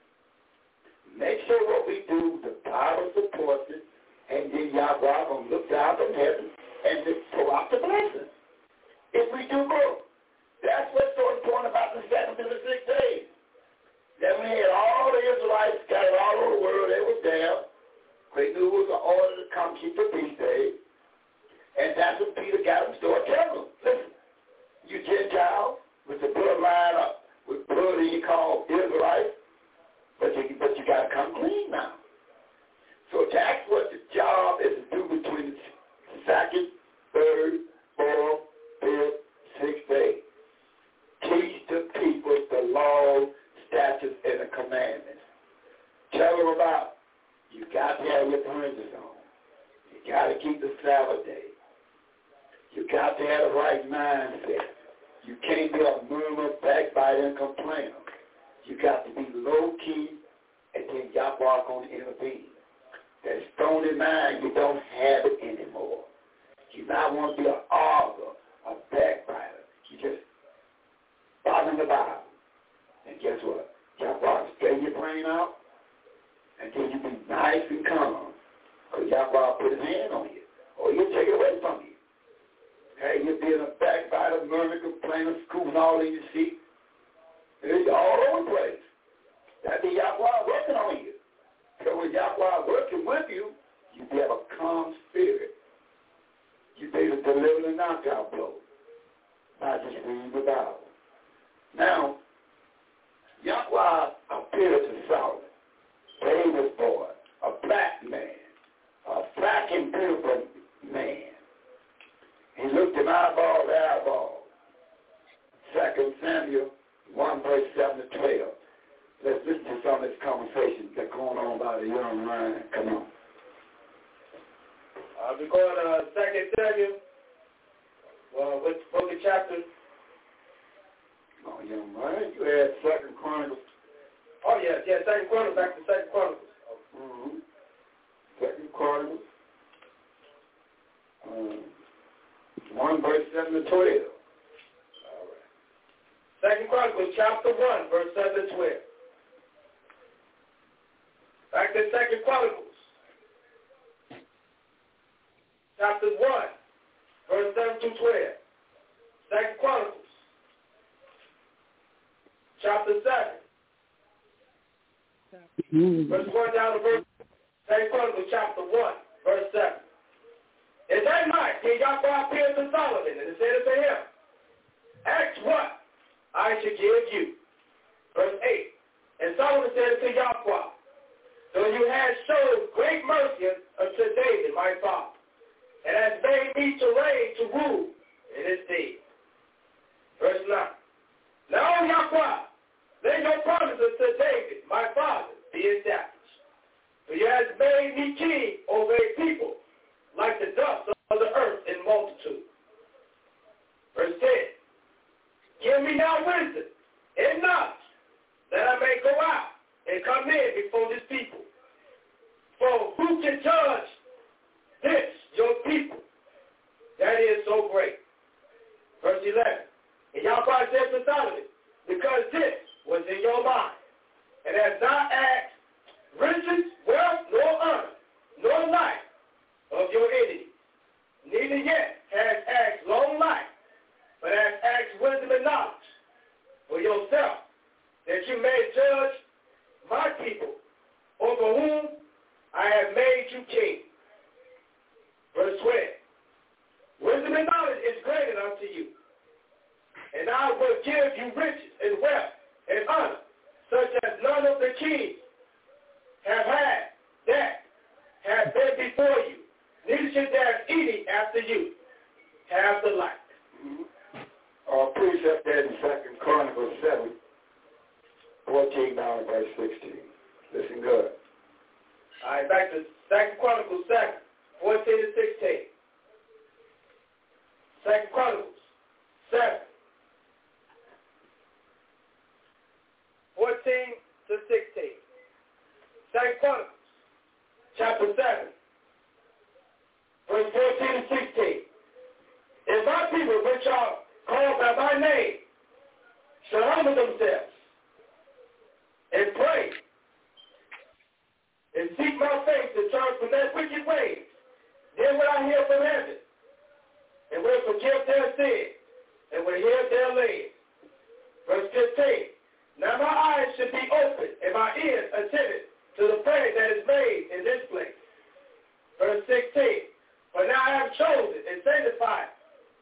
Make sure what we do, the Bible supports it, and then Yahweh going to look down from heaven and just pour out the blessings. If we do both. That's what's so important about the seventh and the sixth days. That we had all the Israelites scattered all over the world. They were there. They knew it was an order to come keep the feast days. And that's what Peter got them started telling them. Listen, you Gentiles with the bloodline up, with blood you call Israelites, but you, but you got to come clean now. So that's what the job is to do between the second, third, fourth, fifth, sixth day. Teach the people the law, statutes, and the commandments. Tell them about you got to have your fringes on. You got to keep the Sabbath day. You got to have the right mindset. You can't be a murmur, backbiter, and complainer. You got to be low-key, and then Yahweh going to intervene. That stony mind, you don't have it anymore. You not want to be an auger, a backbiter. You just follow the Bible. And guess what? Yahweh straighten your brain out, and then you be nice and calm. Because Yahweh put his hand on you, or he'll take it away from you. Hey, you're being a backbiter, murmur, complainer, scooping all in your seat. It's all over the place. That be Yahweh working on you. So when Yahweh working with you, you have a calm spirit. You be able to deliver the knockout blow. Not just reading the Bible. Now, Yahweh appeared to Solomon, David's boy, a black man, a black and beautiful Mighty young man. Come on. Uh, we're going to uh, Second Samuel. Well, which book and chapter? Oh, young man. You had Second Chronicles. Oh, yeah, yeah, Second Chronicles. Back to Second Chronicles. Mm-hmm. Second Chronicles. Um, one verse seven to twelve. All right. Second Chronicles chapter one, verse seven to twelve. Back to Second Chronicles. Chapter one, verse seven to twelve. Second Chronicles. Chapter seven. Mm-hmm. Verse one down to verse. Second Chronicles chapter one, verse seven. In that night, King Yahweh appeared to Solomon, and said unto him, ask what I should give you. Verse eight. And Solomon said unto Yahweh, though you have showed great mercy unto David, my father, and has made me to reign to rule in his stead. Verse nine. Now, Yahweh, let your promise unto David, my father, be established. For you have made me king over a people like the dust of the earth in multitude. Verse ten. Give me now wisdom and knowledge, that I may go out and come in before this people. For who can judge this, your people, that is so great? Verse eleven. And Yahweh said to Solomon, because this was in your mind, and has not asked riches, wealth, nor honor, nor life of your enemies, neither yet has asked long life, but has asked wisdom and knowledge for yourself, that you may judge my people, over whom I have made you king. Verse twelve. Wisdom and knowledge is granted unto you, and I will give you riches and wealth and honor, such as none of the kings have had that have been before you, neither should there any after you have the like. Mm-hmm. Our precept there in Second Chronicles seven, fourteen down to verse sixteen. Listen good. All right, back to Second Chronicles seven, fourteen to sixteen. Second Chronicles seven, fourteen to sixteen. Second Chronicles chapter seven, verse fourteen to sixteen. If my people which are called by my name shall humble themselves and pray and seek my face to turn from their wicked ways, then will I hear from heaven and will forgive their sin and will heal their land. Verse fifteen. Now my eyes should be open and my ears attentive to the prayer that is made in this place. Verse sixteen. For now I have chosen and sanctified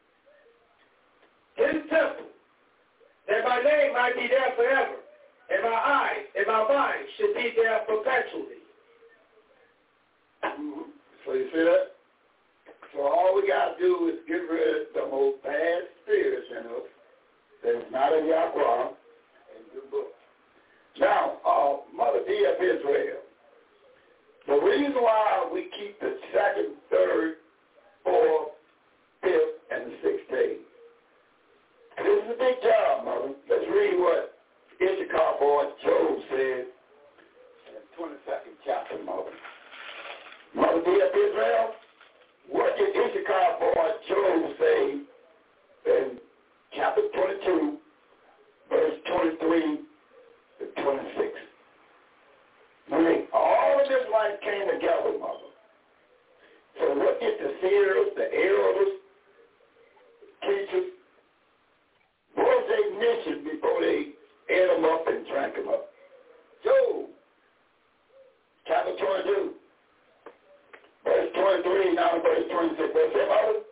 this temple, that my name might be there forever, and my eyes and my mind should be there perpetually. Mm-hmm. So you see that? So all we got to do is get rid of the most bad spirits in us that is not of Yahweh and the book. Now, uh, Mother D of Israel, the reason why we keep the second, third, fourth, fifth, and the sixth day, this is a big job, Mother. Let's read what Issachar boy Job said in the twenty-second chapter, Mother. Mother D of Israel, what did Issachar boy Job say in chapter twenty-two, verse twenty-three to twenty-six? When all of this life came together, Mother. So what did the seers, the elders, teachers, what was they mentioned before they ate them up and drank them up? Job, chapter twenty-two, verse twenty-three, now to verse twenty-six. What's that,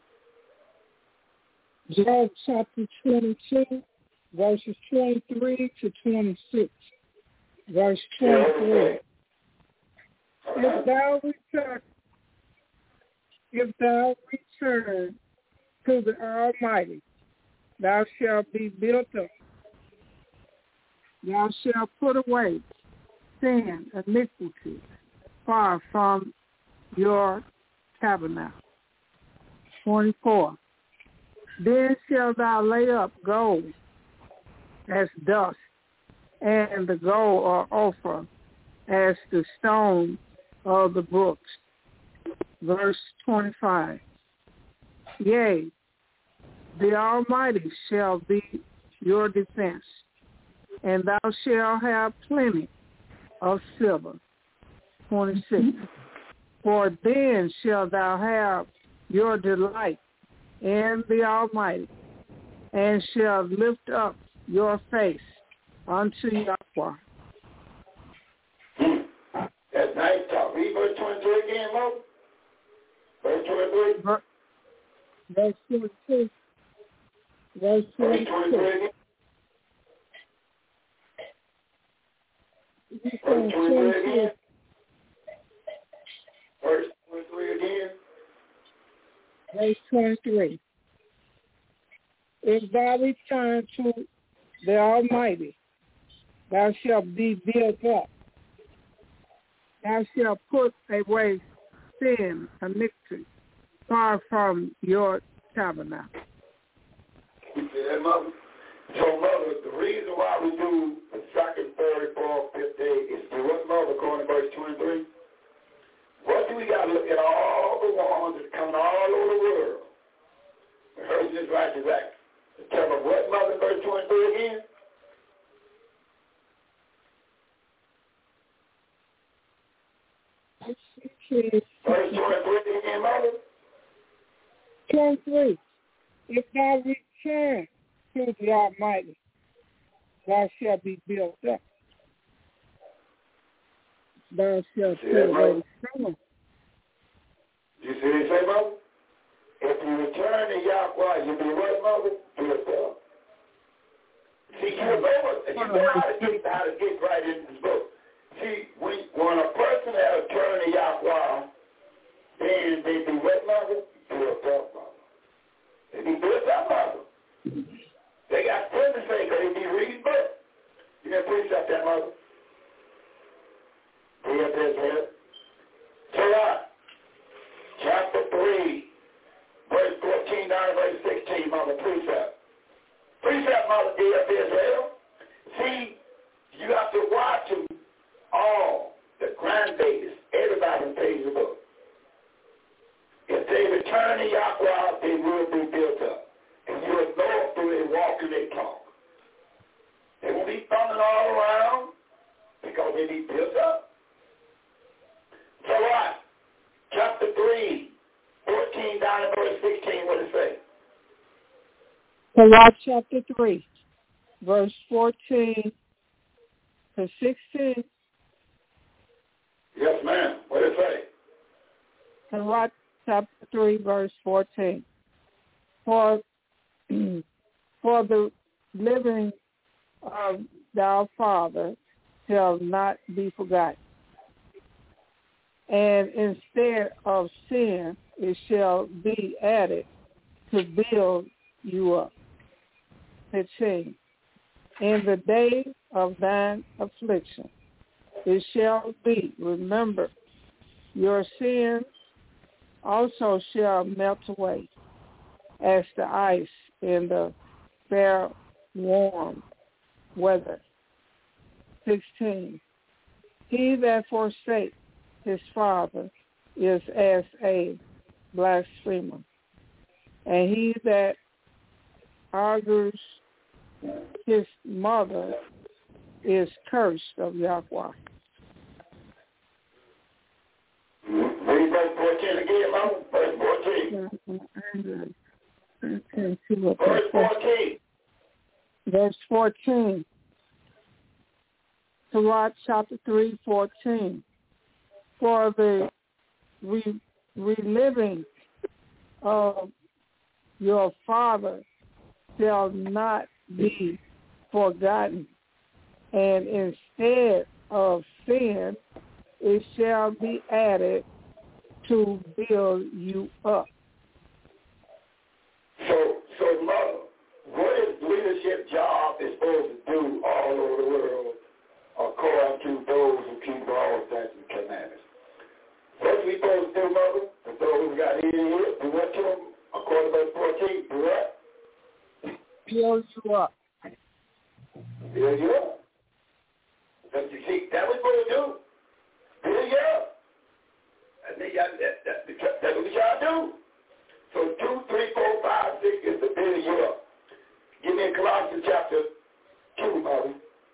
Mother? Job chapter twenty-two, verses twenty-three to twenty-six. Verse twenty-three. If thou return, if thou return to the Almighty, thou shalt be built up. Thou shalt put away sin, iniquity, far from your tabernacle. twenty-four. Then shalt thou lay up gold as dust, and the gold or Ophir as the stone of the brooks. Verse twenty-five. Yea, the Almighty shall be your defense, and thou shalt have plenty of silver. twenty-six. For then shalt thou have your delight in the Almighty, and shalt lift up your face unto Yahweh. That's nice talk. Read verse twenty-three again, Mo. Verse twenty-three. Verse twenty-two. Verse twenty-two. Verse twenty-three again. Verse twenty-three again. Verse twenty-three. If thou return to the Almighty, thou shalt be built up. Thou shalt put away sin, iniquity, far from your tabernacle. You see that, Mother? So, Mother, the reason why we do the second, third, fourth, fifth day is to what, Mother, according to verse twenty-three? What do we got to look at all the ones that are coming all over the world? The Hurricane Righteous Act. To tell them what, Mother, verse twenty-three again? Verse twenty-three again, Mother? twenty-three. If thou return to the Almighty, thou shalt be built up. Thou shalt put away sin. You see what they say, Mother? If you return to Yahweh, you be what, Mother? Built up. See, you remember, you know how to get, how to get right into this book. See, when, when a person has turned to Yahweh, then they be what, Mother? Built up, Mother. They be built up, Mother. They got things to say because they be reading books. You can preach up that, Mother. Be up there, Israel. Torah, chapter three, verse fourteen down to verse sixteen, Mother, precept. Precept, Mother, be up there, Israel. See, you have to watch them all, the grandbabies, everybody in page the book. If they return to Yahweh, they will be built up. And you will know through their walk and their talk. They won't be thumbing all around because they be built up. So what? Chapter three, fourteen down to verse sixteen, what does it say? Torah chapter three, verse fourteen to sixteen. Yes, ma'am. What does it say? Torah chapter three, verse fourteen. For, for the living of thou Father shall not be forgotten. And instead of sin, it shall be added to build you up. fifteen. In the day of thine affliction, it shall be, remember, your sins also shall melt away as the ice in the fair warm weather. sixteen. He that forsakes his father is as a blasphemer, and he that argues his mother is cursed of Yahweh. Read verse fourteen again, Mom. Verse fourteen. Verse fourteen. Verse fourteen. Torah chapter three, fourteen. For the re- reliving of your father shall not be forgotten, and instead of sin, it shall be added to build you up. So, so Mother, what is leadership job is supposed to do all over the world according to those who keep the law, statutes, and commandments. First we supposed to do, mother, for those who got here, here, do what to them, according to verse fourteen, do what? Build you up. Build you up. That's you see, that was supposed to do. Build you up. And then y'all, that, that, that, that's what we try to do. So two, three, four, five, six is to build you up. Give me in Colossians chapter two, mother.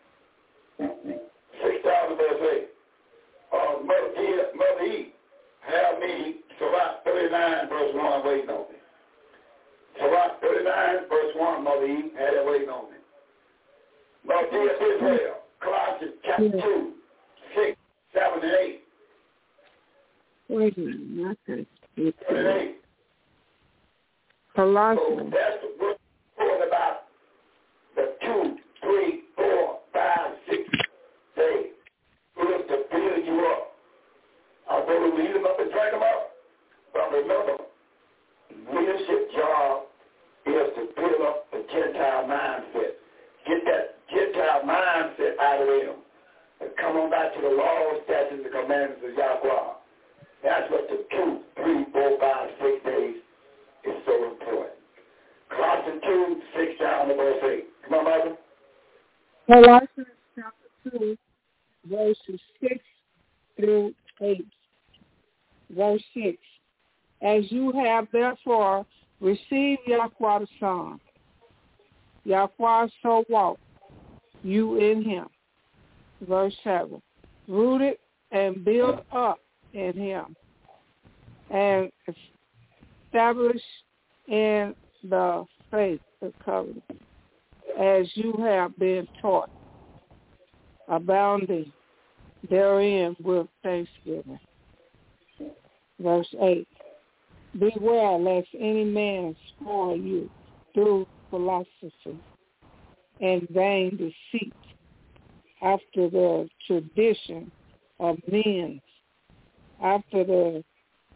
Six thousand verse eight. Uh, Mother E, Mother E, have me, Sirach thirty-nine verse one waiting on me. Sirach thirty-nine verse one, Mother E, had that waiting on me. Mother E of Israel, Colossians chapter two, six, seven, and eight. Wait a minute, okay. Seven and eight. Colossians. So that's what we're about the two, three, four, five, six days. Is to build you up. Although we eat them up and drink them up, but remember, leadership job is to build up the Gentile mindset. Get that Gentile mindset out of them. And come on back to the law, statutes, and commandments of Yahweh. That's what the two, three, four, five, six days is so important. Colossians two, six down to verse eight. Come on, Mother. Colossians chapter two, verses six through eight. Verse six. As you have therefore received Yahweh the Son, Yahweh so walk you in him. Verse seven. Rooted and built up in him, and established in the faith of covenant, as you have been taught, abounding therein with thanksgiving. Verse eight. Beware lest any man spoil you through philosophy and vain deceit, after the tradition of men, after the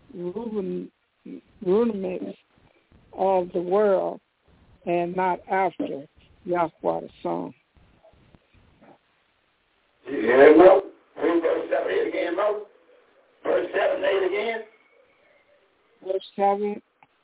rudiments of the world, and not after Yahweh the Son. Yeah, no. Read verse seven, eight again, Mo. Verse seven, eight again. Verse seven.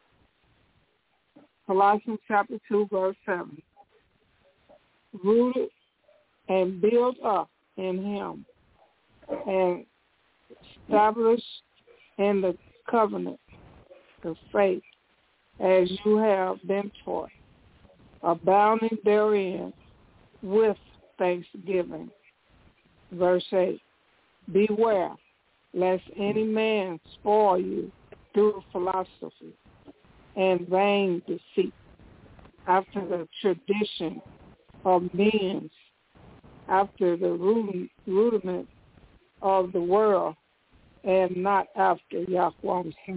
Colossians chapter two, verse seven. Rooted and built up in him, and established in the covenant of faith, as you have been taught, abounding therein with thanksgiving. Verse eight. Beware lest any man spoil you through philosophy and vain deceit, after the tradition of men, after the rudiment of the world, and not after Yahweh. See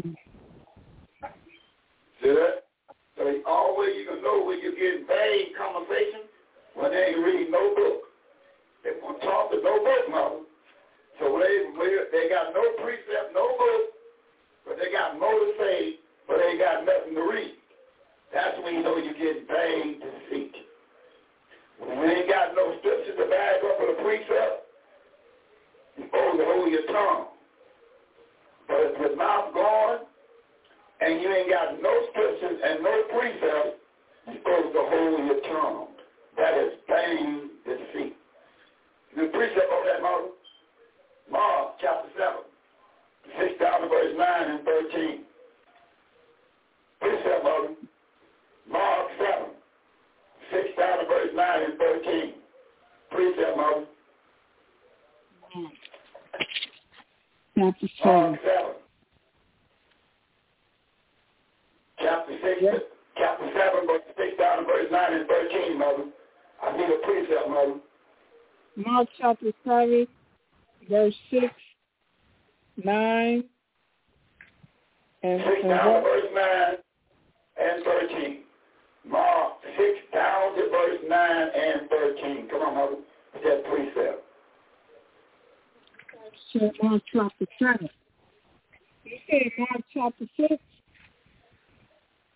that? So always you can know when you're getting vague conversation when they ain't reading no book. They won't talk to no book, mother. So they they got no precept, no book, but they got more to say, but they got nothing to read. That's when you know you're getting vague deceit. When you ain't got no scriptures to back up for the precept, you're supposed to hold your tongue. But if your mouth gone and you ain't got no scriptures and no precepts, you're supposed to hold your tongue. That is vain deceit. The precept of that, Mother? Mark chapter seven, six down to verse nine and thirteen. Precept, Mother? Mark seven, six down to verse nine and thirteen. Precept, Mother? Chapter seven. Mark seven. Chapter six, yes. Chapter seven, verse six down to verse nine and thirteen, Mother. I need a precept, Mother. Mark chapter seven, verse six, nine, and, six and down what? to verse nine and thirteen. Mark six down to verse nine and thirteen. Come on, Mother. It's that precept. So Mark chapter seven. You said Mark chapter six?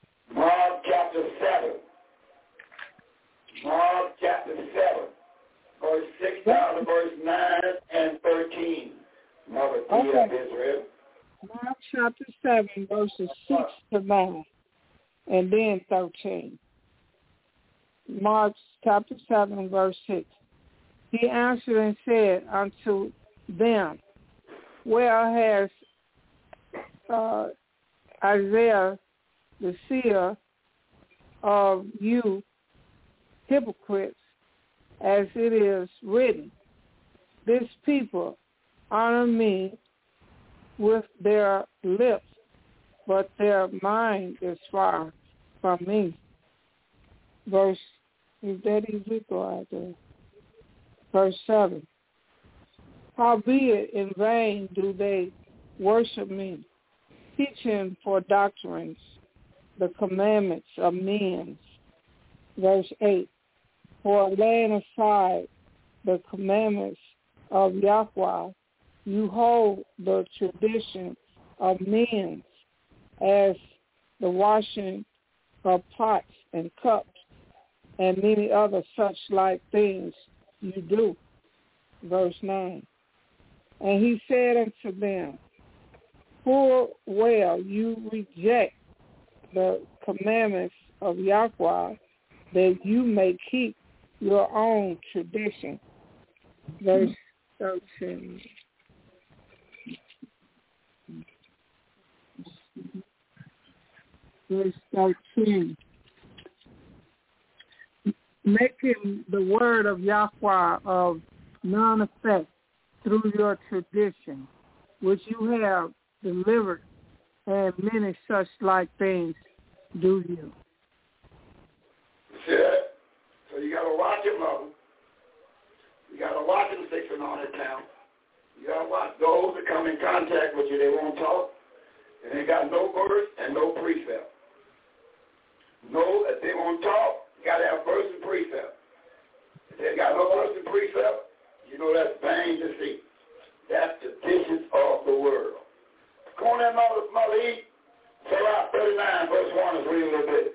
Mark chapter seven. Mark chapter seven. verse six down to verse nine and thirteen. Mother T Okay. of Israel. Mark chapter seven, verses six to nine, and then thirteen. Mark chapter seven, verse six. He answered and said unto them, where has uh, Isaiah the seer of you hypocrites, as it is written, this people honor me with their lips, but their mind is far from me. Verse, is that Ezekiel out there? Verse seven. Howbeit in vain do they worship me, teaching for doctrines the commandments of men. Verse eight. For laying aside the commandments of Yahweh, you hold the tradition of men, as the washing of pots and cups and many other such like things you do. Verse nine. And he said unto them, full well you reject the commandments of Yahweh, that you may keep your own tradition. Verse thirteen. Verse thirteen. Making the word of Yahweh of none effect through your tradition, which you have delivered, and many such like things do you. See that? So you got to watch your mother. You got to watch them sticking on it now. You got to watch those that come in contact with you. They won't talk. And they got no verse and no precept. No, if they won't talk, you got to have verse and precept. If they got no verse and precept, you know that's vain deceit. That's the dishes of the world. Come on in, Mother, Mother E. Surah thirty-nine, verse one, is read a little bit.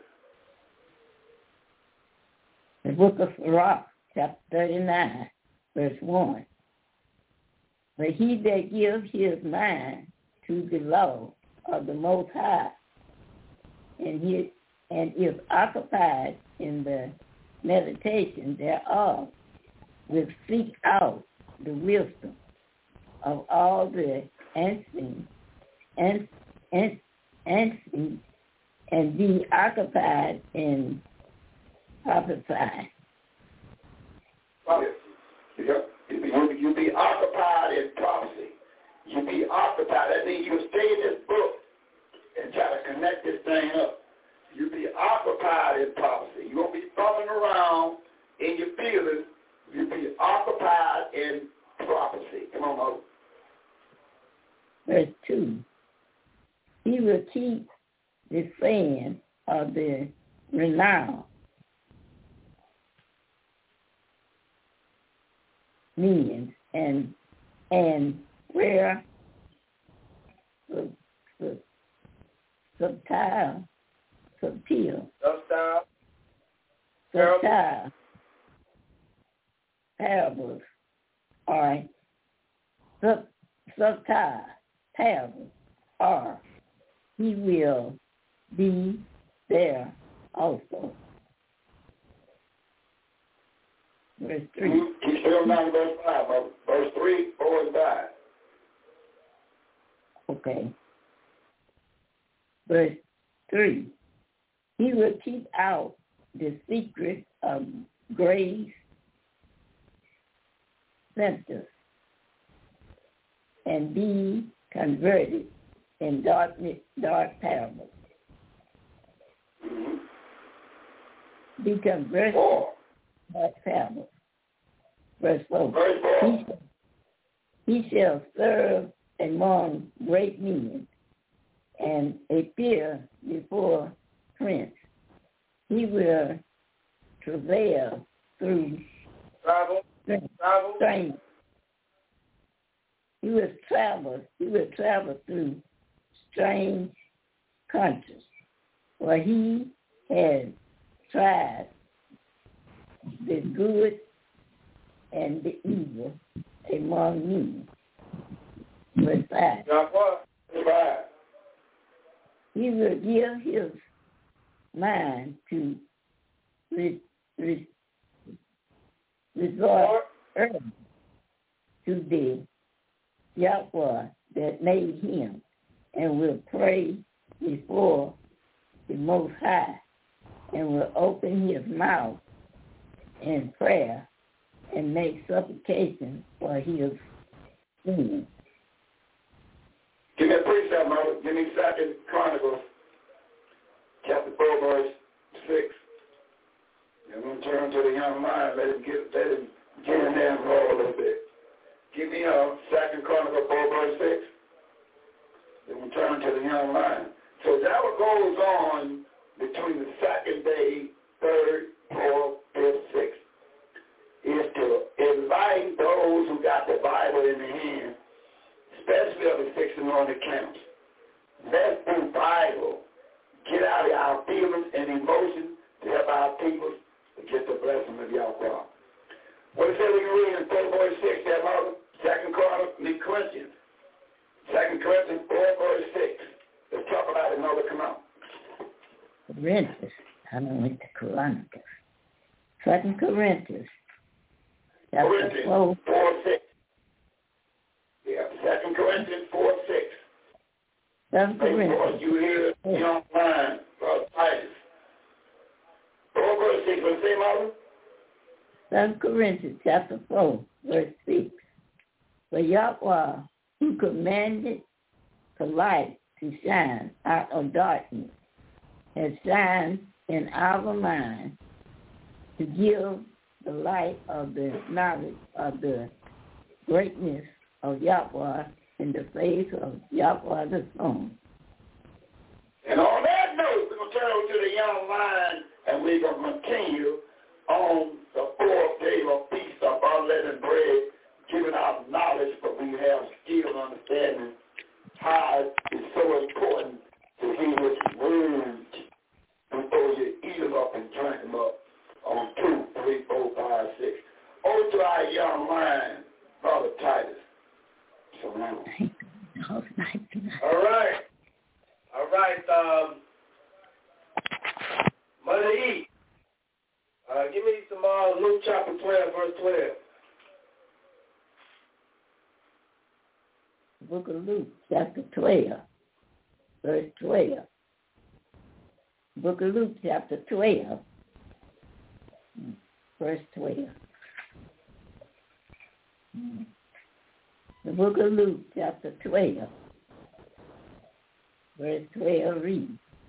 The book of Surah, chapter thirty-nine, verse one. But he that gives his mind to the law of the Most High, and he and is occupied in the meditation thereof, will seek out the wisdom of all the ancient and and and and be occupied in prophesying. Well, you, you, you be occupied in prophecy. You be occupied. That means you stay in this book and try to connect this thing up. You be occupied in prophecy. You won't be thumbing around in your feelings. You be occupied in prophecy. Come on, Mo. Verse two. He will keep the saying of the renowned means and and where sub, sub, subtile subtle Substyle. subtile parables are sub, subtile parables are he will be there also. Verse three. Keep still down to verse five. Verse three, four, and five. Okay. Verse three. He will keep out the secret of grace centers and be converted in darkness, dark parables. Mm-hmm. Be converted Four. in dark parables. Verse four. Verse four. He shall, he shall serve among great men and appear before prince. He will travail through Travel. Travel. strength. He will travel. He will travel through strange countries, where he has tried the good and the evil among you. Verse five. He will give his mind to re, re, resort early to the Yahweh that made him, and will pray before the Most High, and will open his mouth in prayer and make supplication for his sins. Give me a precept, Mother. Give me Second Chronicles, chapter four, verse six. And we'll turn to the young man. Let him get, let him get in there and roll a little bit. Give me a Second Chronicles four, verse six. Then we'll turn to the young man. So that what goes on between the second day, third, fourth, fifth, sixth, is to invite those who got the Bible in their hand, especially of the six and on the camps. Let's do Bible. Get out of our feelings and emotions to help our people to get the blessing of Yahweh. What it say we can read in four, verse six, that Mother? Second Chronicles, Corinthians. Second Corinthians four, verse six. Let's talk about it, Mother. Come on. Corinthians. I don't know the Chronicles. Second Corinthians. Corinthians four, four, six. Yeah, Second Corinthians four, six. Second Corinthians. You hear the young man, Brother Titus. four, verse six. What say, Mother? Second Corinthians chapter four, verse six. For Yahweh, who commanded the light to shine out of darkness, has shined in our minds to give the light of the knowledge of the greatness of Yahweh in the face of Yahweh the Son. And on that note, we're going to turn over to the young man, and we're going to continue on the fourth day of Feast of Unleavened Bread, giving out knowledge, but we have skill and understanding how it's so important to hear his words before you eat them up and drink them up on two, three, four, five, six. Over to our young man, Brother Titus. So now. All right. All right. All right. Um, Mother E, uh, give me some uh, Luke chapter twelve, verse twelve. Book of Luke, chapter twelve, verse twelve. Book of Luke, chapter twelve, verse twelve. The book of Luke, chapter twelve, verse twelve reads,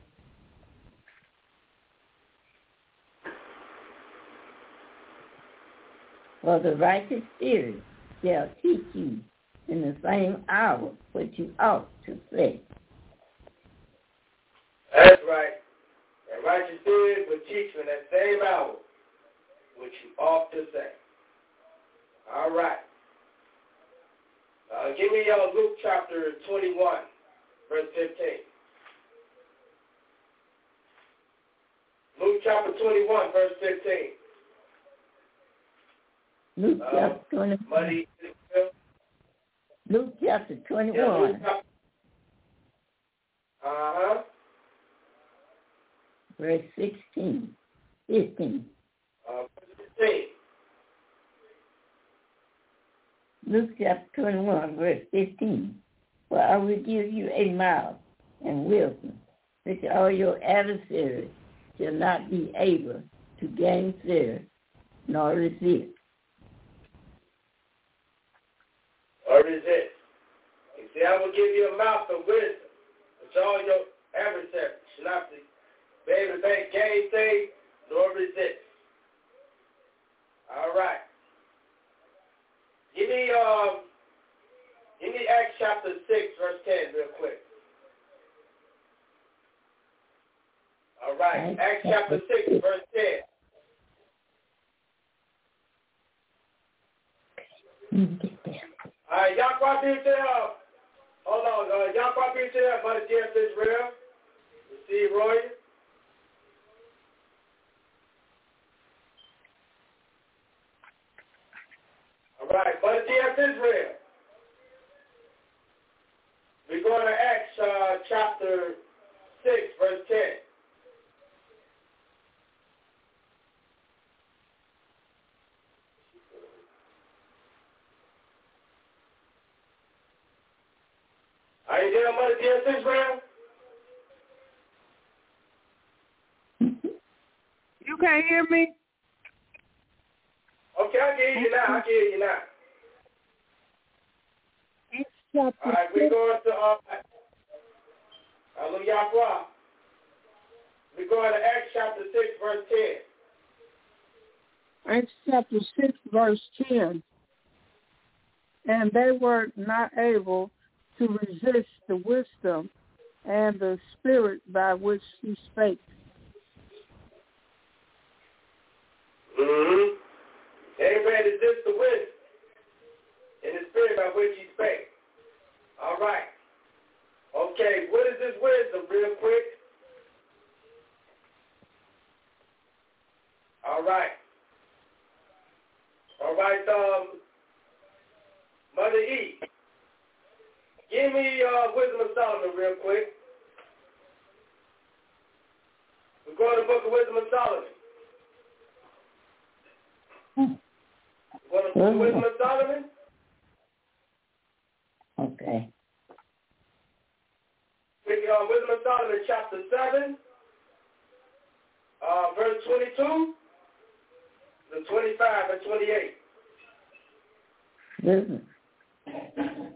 for the righteous spirit shall teach you in the same hour what you ought to say. That's right. And righteous spirit will teach you in that same hour what you ought to say. All right. Uh, give me uh, Luke chapter twenty-one, verse fifteen. Luke chapter twenty-one, verse fifteen. Luke Uh, chapter twenty-one. Money. Luke chapter twenty-one. Yeah, Luke chapter, uh-huh. Verse sixteen. fifteen. Uh, fifteen. Luke chapter twenty-one, verse fifteen. For I will give you a mouth and wisdom, which all your adversaries shall not be able to gainsay nor resist. Or resist. He said, I will give you a mouth of wisdom, which all your adversaries shall not be able to gainsay nor resist. All right. Give me, um, give me Acts chapter six, verse ten, real quick. All right, Acts chapter six, verse ten. All right, y'all come here to uh, hold on, uh, y'all come here to Mother Jeff Israel. Receive Roy. right, but yes, Israel. We're going to Acts uh, chapter six, verse ten. Are you there, Mother dear Israel? You can't hear me? Okay, I can hear you now. I can hear you now. All right, we're going to, uh, Hallelujah. We're going to Acts chapter six, verse ten. Acts chapter six, verse ten. And they were not able to resist the wisdom and the spirit by which he spake. Mm-hmm. They read resist the wisdom and the spirit by which he spake. All right. Okay, what is this wisdom, real quick? All right. All right, um, Mother E, give me uh, Wisdom of Solomon real quick. We're going to the book of Wisdom of Solomon. We're going to the book of Wisdom of Solomon. Okay. Pick uh, Wisdom of Solomon, chapter seven, uh, verse twenty-two, to twenty-five and twenty-eight. Wisdom.